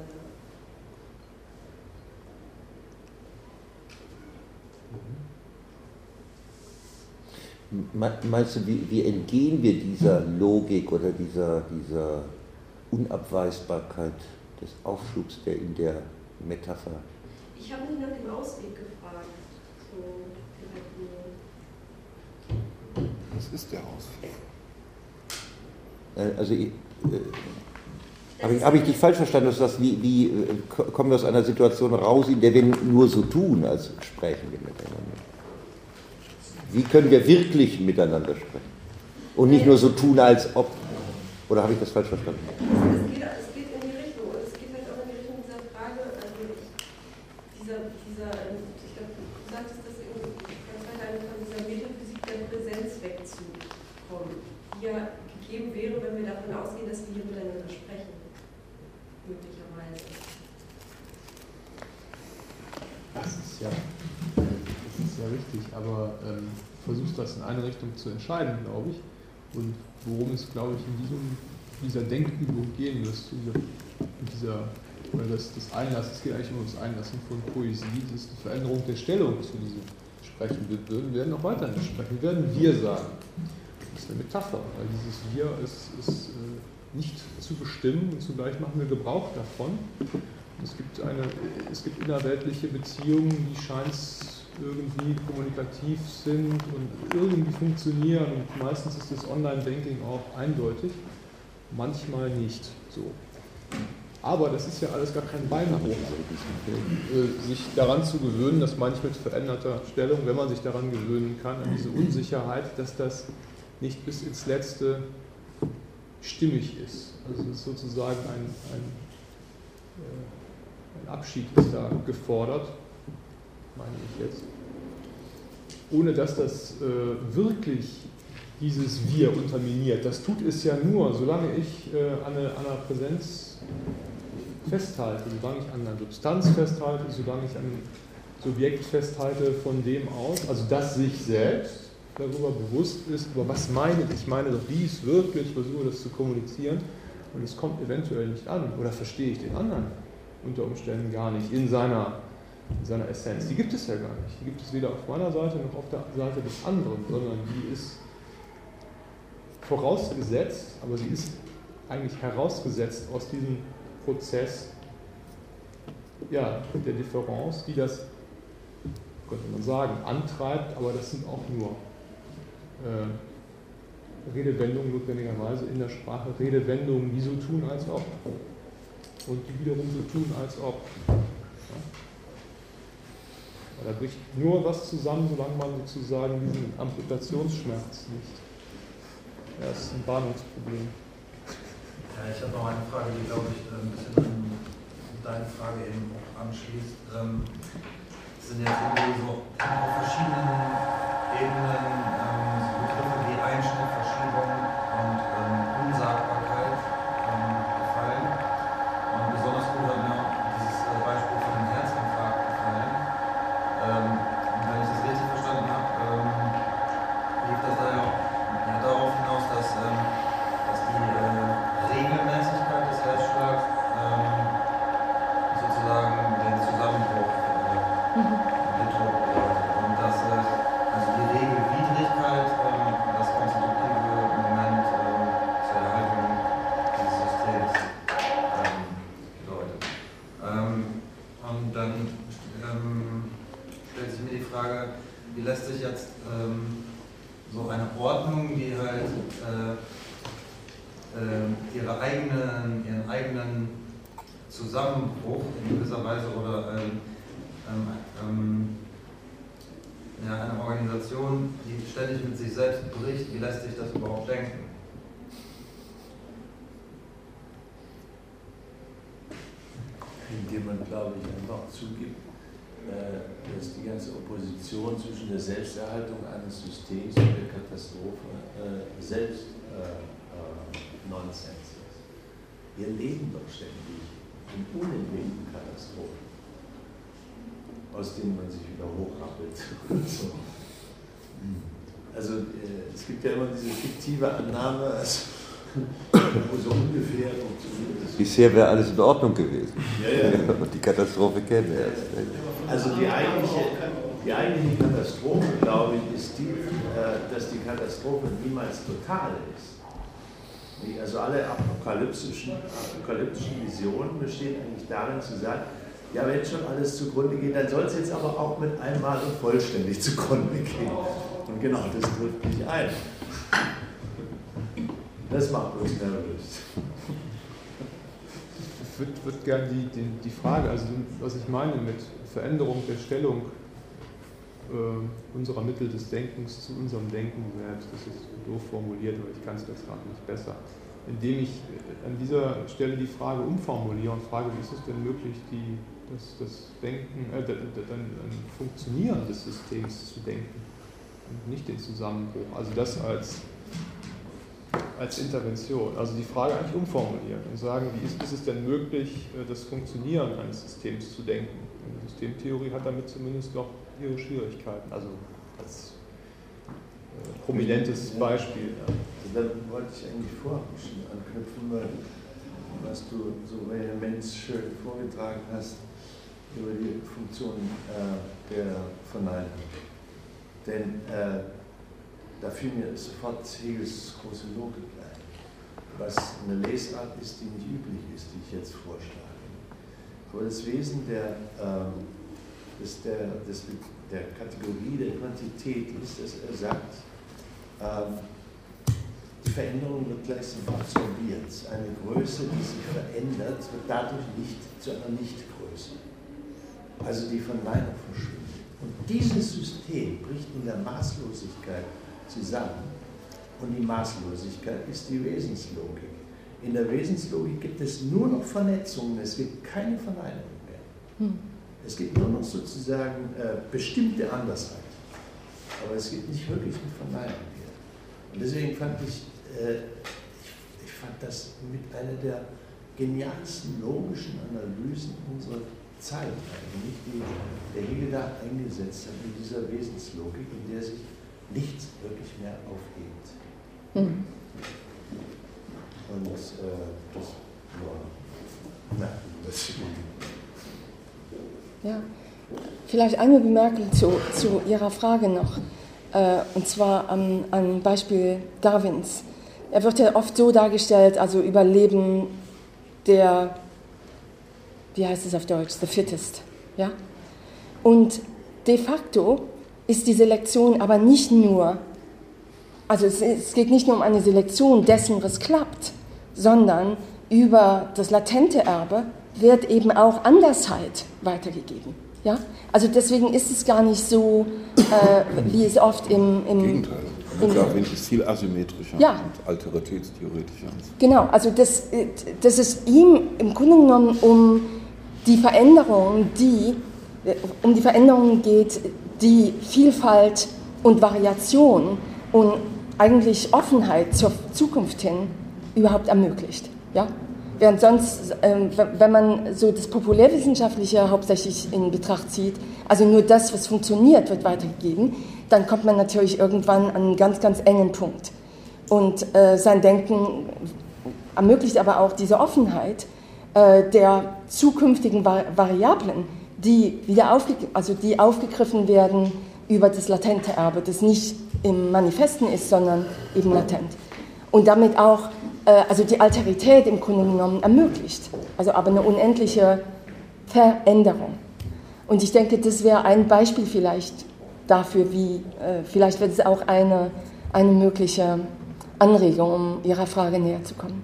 Meinst du, wie entgehen wir dieser Logik oder dieser Unabweisbarkeit des Aufschubs, der in der Metapher? Ich habe nicht nach dem Ausweg gefragt. Was ist der Ausweg? Also habe ich dich falsch verstanden, dass das wie kommen wir aus einer Situation raus, in der wir nur so tun, als sprechen wir miteinander? Wie können wir wirklich miteinander sprechen? Und nicht nur so tun, als ob. Oder habe ich das falsch verstanden? Es geht in die Richtung. Und es geht halt auch in die Richtung dieser Frage, also ich glaube, du sagtest das irgendwie, von dieser Metaphysik der Präsenz wegzukommen, die ja gegeben wäre, wenn wir davon ausgehen, dass wir hier miteinander sprechen. Möglicherweise. Das ist ja richtig, aber versuchst das in eine Richtung zu entscheiden, glaube ich. Und worum es, glaube ich, in dieser Denkübung gehen müsste, das Einlassen, es geht eigentlich um das Einlassen von Poesie, das ist die Veränderung der Stellung zu diesem Sprechen. Wir werden auch weiterhin sprechen, wir werden wir sagen. Das ist eine Metapher, weil dieses Wir ist nicht zu bestimmen und zugleich machen wir Gebrauch davon. Es gibt innerweltliche Beziehungen, die scheint irgendwie kommunikativ sind und irgendwie funktionieren und meistens ist das Online-Banking auch eindeutig, manchmal nicht so. Aber das ist ja alles gar kein Beinbruch, sich daran zu gewöhnen, dass manchmal mit veränderter Stellung, wenn man sich daran gewöhnen kann, an diese Unsicherheit, dass das nicht bis ins Letzte stimmig ist. Also es ist sozusagen ein Abschied ist da gefordert, meine ich jetzt. Ohne dass das wirklich dieses Wir unterminiert. Das tut es ja nur, solange ich an einer Präsenz festhalte, solange ich an einer Substanz festhalte, solange ich an einem Subjekt festhalte, von dem aus, also das sich selbst, darüber bewusst ist, über was ich meine doch dies wirklich, ich versuche das zu kommunizieren und es kommt eventuell nicht an oder verstehe ich den anderen unter Umständen gar nicht in seiner Essenz. Die gibt es ja gar nicht. Die gibt es weder auf meiner Seite noch auf der Seite des anderen, sondern die ist vorausgesetzt, aber sie ist eigentlich herausgesetzt aus diesem Prozess der Differenz, die das, könnte man sagen, antreibt, aber das sind auch nur Redewendungen notwendigerweise in der Sprache, Redewendungen, die so tun, als ob und die wiederum so tun, als ob. Da bricht nur was zusammen, solange man sozusagen diesen Amputationsschmerz nicht. Ja, das ist ein Bahnungsproblem. Ja, ich habe noch eine Frage, die, glaube ich, ein bisschen an deine Frage eben auch anschließt. Es sind jetzt irgendwie so auf verschiedenen Ebenen so Begriffe wie Einschnittverschiebung und Unsagbarkeit gefallen. Und besonders gut hat mir auch dieses Beispiel von dem Herzinfarkt gefallen. Und wenn ich das richtig verstanden habe, lief das da ja darauf hinaus, dass die Regelmäßigkeit des Herzschlags sozusagen den Zusammenbruch betont und dass also die Regelwidrigkeit das konstitutive Moment zur Erhaltung dieses Systems bedeutet. Und dann stellt sich mir die Frage, wie lässt sich jetzt so eine Ordnung, die halt ihren eigenen Zusammenbruch in gewisser Weise oder eine Organisation, die ständig mit sich selbst bricht, wie lässt sich das überhaupt denken? Indem man, glaube ich, einfach zugibt, dass die ganze Opposition zwischen der Selbsterhaltung eines Systems und der Katastrophe selbst Nonsens ist. Wir leben doch ständig in unentwegten Katastrophen, aus denen man sich wieder hochrappelt. So. Also es gibt ja immer diese fiktive Annahme, wo so ungefähr funktioniert ist. Bisher wäre alles in Ordnung gewesen. Ja. Und die Katastrophe kennen wir erst. Also die eigentliche Katastrophe, glaube ich, ist die, dass die Katastrophe niemals total ist. Also alle apokalyptischen Visionen bestehen eigentlich darin zu sagen, ja, wenn schon alles zugrunde geht, dann soll es jetzt aber auch mit einmal und vollständig zugrunde gehen. Und genau das trifft nicht ein. Das macht uns nervös. Ich würde gerne die Frage, also was ich meine mit Veränderung der Stellung unserer Mittel des Denkens zu unserem Denken selbst, das ist doof formuliert, aber ich kann es jetzt gerade nicht besser, indem ich an dieser Stelle die Frage umformuliere und frage, wie ist es denn möglich, das Denken, ein Funktionieren des Systems zu denken und nicht den Zusammenbruch, also das als Intervention, also die Frage eigentlich umformulieren und sagen, wie ist es denn möglich, das Funktionieren eines Systems zu denken. Und die Systemtheorie hat damit zumindest noch ihre Schwierigkeiten, also als prominentes Beispiel. Ja. Da wollte ich eigentlich vorher schon anknüpfen, weil was du so vehement schön vorgetragen hast über die Funktion der Verneinung. Denn da fiel mir sofort Hegels große Logik ein, was eine Lesart ist, die nicht üblich ist, die ich jetzt vorschlage. Aber das Wesen der Kategorie der Quantität ist, dass er sagt, die Veränderung wird gleichsam absorbiert. Eine Größe, die sich verändert, wird dadurch nicht zu einer Nichtgröße. Also die Verneinung verschwindet. Und dieses System bricht in der Maßlosigkeit zusammen. Und die Maßlosigkeit ist die Wesenslogik. In der Wesenslogik gibt es nur noch Vernetzungen, es gibt keine Verneinung mehr. Es gibt nur noch sozusagen bestimmte Andersheit. Aber es gibt nicht wirklich eine Verneinung mehr. Und deswegen fand ich das mit einer der genialsten logischen Analysen unserer Zeit eigentlich, die der Hegel da eingesetzt hat, in dieser Wesenslogik, in der sich nichts wirklich mehr aufgeht. Mhm. Und das war das. Ja, vielleicht eine Bemerkung zu Ihrer Frage noch, und zwar am Beispiel Darwins. Er wird ja oft so dargestellt, also Überleben der, wie heißt es auf Deutsch, the fittest. Ja? Und de facto ist die Selektion aber nicht nur, also es geht nicht nur um eine Selektion dessen, was klappt, sondern über das latente Erbe wird eben auch Andersheit weitergegeben. Ja? Also deswegen ist es gar nicht so, wie es oft im Gegenteil. Darwin ist viel asymmetrischer ja. und alteritätstheoretischer. Genau, also dass es ihm im Grunde genommen um die Veränderungen geht, die Vielfalt und Variation und eigentlich Offenheit zur Zukunft hin überhaupt ermöglicht. Ja? Während sonst, wenn man so das Populärwissenschaftliche hauptsächlich in Betracht zieht, also nur das, was funktioniert, wird weitergegeben, dann kommt man natürlich irgendwann an einen ganz, ganz engen Punkt. Und sein Denken ermöglicht aber auch diese Offenheit der zukünftigen Variablen, die die aufgegriffen werden über das latente Erbe, das nicht im Manifesten ist, sondern eben latent. Und damit auch also die Alterität im Grunde genommen ermöglicht, also aber eine unendliche Veränderung. Und ich denke, das wäre ein Beispiel vielleicht dafür, wie vielleicht wird es auch eine mögliche Anregung, um Ihrer Frage näher zu kommen.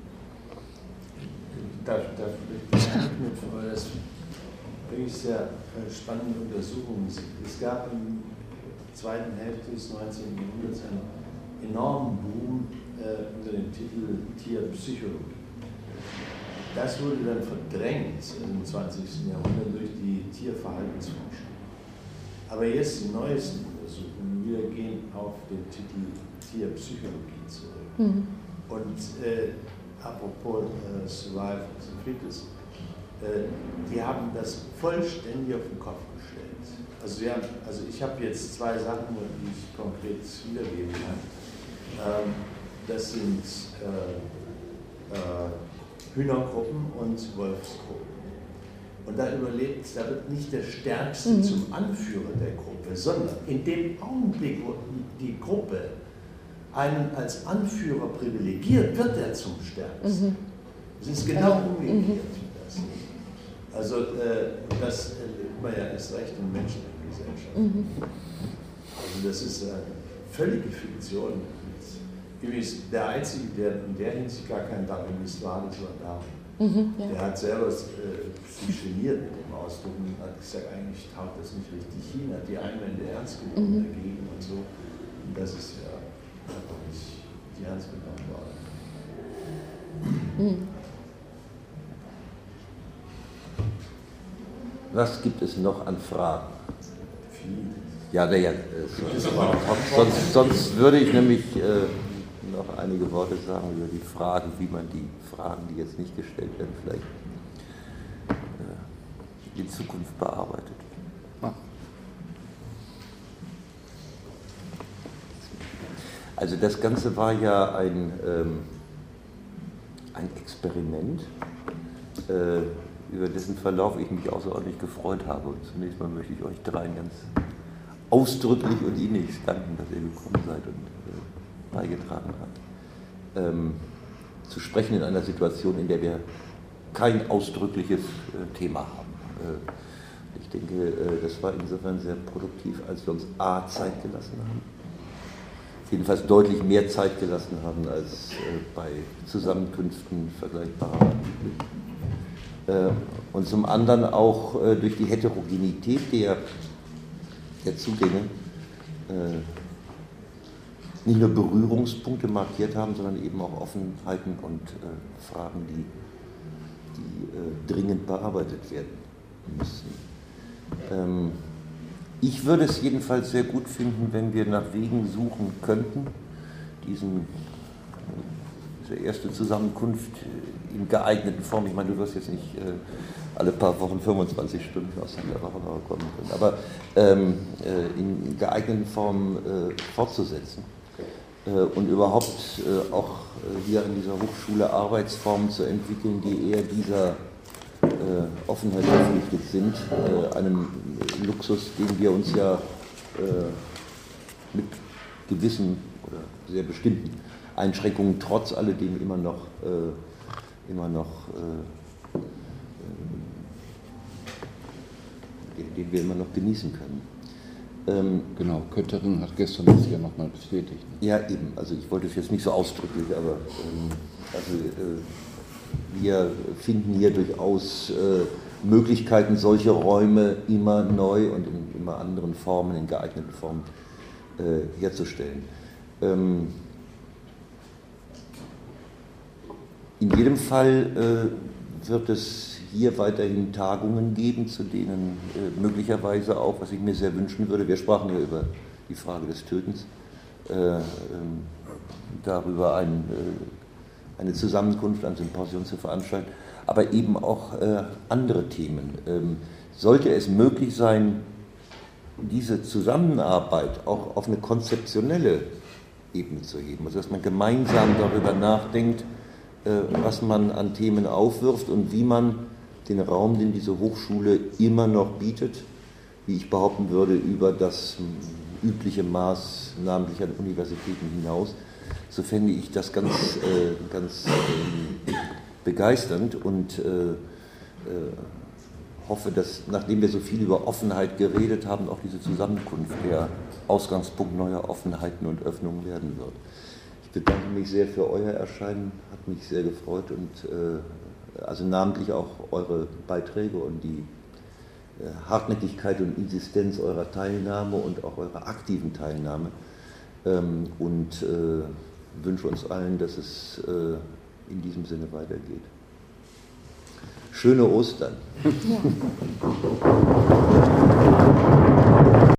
Darf ich anknüpfen, weil das wirklich sehr spannende Untersuchungen sind. Es gab in der zweiten Hälfte des 19. Jahrhunderts einen enormen Boom unter dem Titel Tierpsychologie. Das wurde dann verdrängt im 20. Jahrhundert durch die Tierverhaltensforschung. Aber jetzt die neuesten Untersuchungen, wir gehen auf den Titel Tierpsychologie zurück. Mhm. Und apropos Survival of the Fittest, die haben das vollständig auf den Kopf gestellt. Also ich habe jetzt zwei Sachen, die ich konkret wiedergeben kann. Das sind Hühnergruppen und Wolfsgruppen. Und da wird nicht der Stärkste zum Anführer der Gruppe, sondern in dem Augenblick, wo die Gruppe einen als Anführer privilegiert, wird er zum Stärksten. Es ist genau umgekehrt. Also das erlebt man ja erst recht in menschlichen Gesellschaften. Also das ist eine völlige Fiktion. Übrigens, der Einzige, der in der Hinsicht gar kein Darwinist war, das war Darwin. Ja. Der hat selber sich geniert mit dem Ausdruck und hat gesagt, eigentlich taugt das nicht richtig hin, hat die Einwände ernst genommen dagegen und so. Und das ist ja einfach nicht ernst genommen worden. Was gibt es noch an Fragen? Viel. Ja, sonst würde ich nämlich noch einige Worte sagen über die Fragen, wie man die Fragen, die jetzt nicht gestellt werden, vielleicht in Zukunft bearbeitet. Also das Ganze war ja ein Experiment, über dessen Verlauf ich mich außerordentlich gefreut habe. Und zunächst mal möchte ich euch dreien ganz ausdrücklich und innigst danken, dass ihr gekommen seid und beigetragen habt, zu sprechen in einer Situation, in der wir kein ausdrückliches Thema haben. Ich denke, das war insofern sehr produktiv, als wir uns A, Zeit gelassen haben, jedenfalls deutlich mehr Zeit gelassen haben als bei Zusammenkünften vergleichbarer und zum anderen auch durch die Heterogenität der Zugänge nicht nur Berührungspunkte markiert haben, sondern eben auch Offenheiten und Fragen, die dringend bearbeitet werden müssen. Ich würde es jedenfalls sehr gut finden, wenn wir nach Wegen suchen könnten, diesen diese erste Zusammenkunft in geeigneten Form. Ich meine, du wirst jetzt nicht alle paar Wochen 25 Stunden aus der Woche kommen können, aber in geeigneten Form fortzusetzen und überhaupt auch hier an dieser Hochschule Arbeitsformen zu entwickeln, die eher dieser Offenheit verpflichtet sind, einem Luxus, den wir uns ja mit gewissen oder sehr bestimmten Einschränkungen trotz alledem immer noch den wir immer noch genießen können. Genau, Köttering hat gestern das ja nochmal bestätigt. Ja, eben, also ich wollte es jetzt nicht so ausdrücklich, aber wir finden hier durchaus Möglichkeiten, solche Räume immer neu und in immer anderen Formen, in geeigneten Formen herzustellen. In jedem Fall wird es hier weiterhin Tagungen geben, zu denen möglicherweise auch, was ich mir sehr wünschen würde, wir sprachen ja über die Frage des Tötens, darüber eine Zusammenkunft, ein Symposium zu veranstalten, aber eben auch andere Themen. Sollte es möglich sein, diese Zusammenarbeit auch auf eine konzeptionelle Ebene zu heben, also dass man gemeinsam darüber nachdenkt, was man an Themen aufwirft und wie man den Raum, den diese Hochschule immer noch bietet, wie ich behaupten würde, über das übliche Maß, namentlich an Universitäten hinaus, so fände ich das ganz begeisternd und hoffe, dass, nachdem wir so viel über Offenheit geredet haben, auch diese Zusammenkunft der Ausgangspunkt neuer Offenheiten und Öffnungen werden wird. Ich bedanke mich sehr für euer Erscheinen, hat mich sehr gefreut und also namentlich auch eure Beiträge und die Hartnäckigkeit und Insistenz eurer Teilnahme und auch eurer aktiven Teilnahme und wünsche uns allen, dass es in diesem Sinne weitergeht. Schöne Ostern. Ja.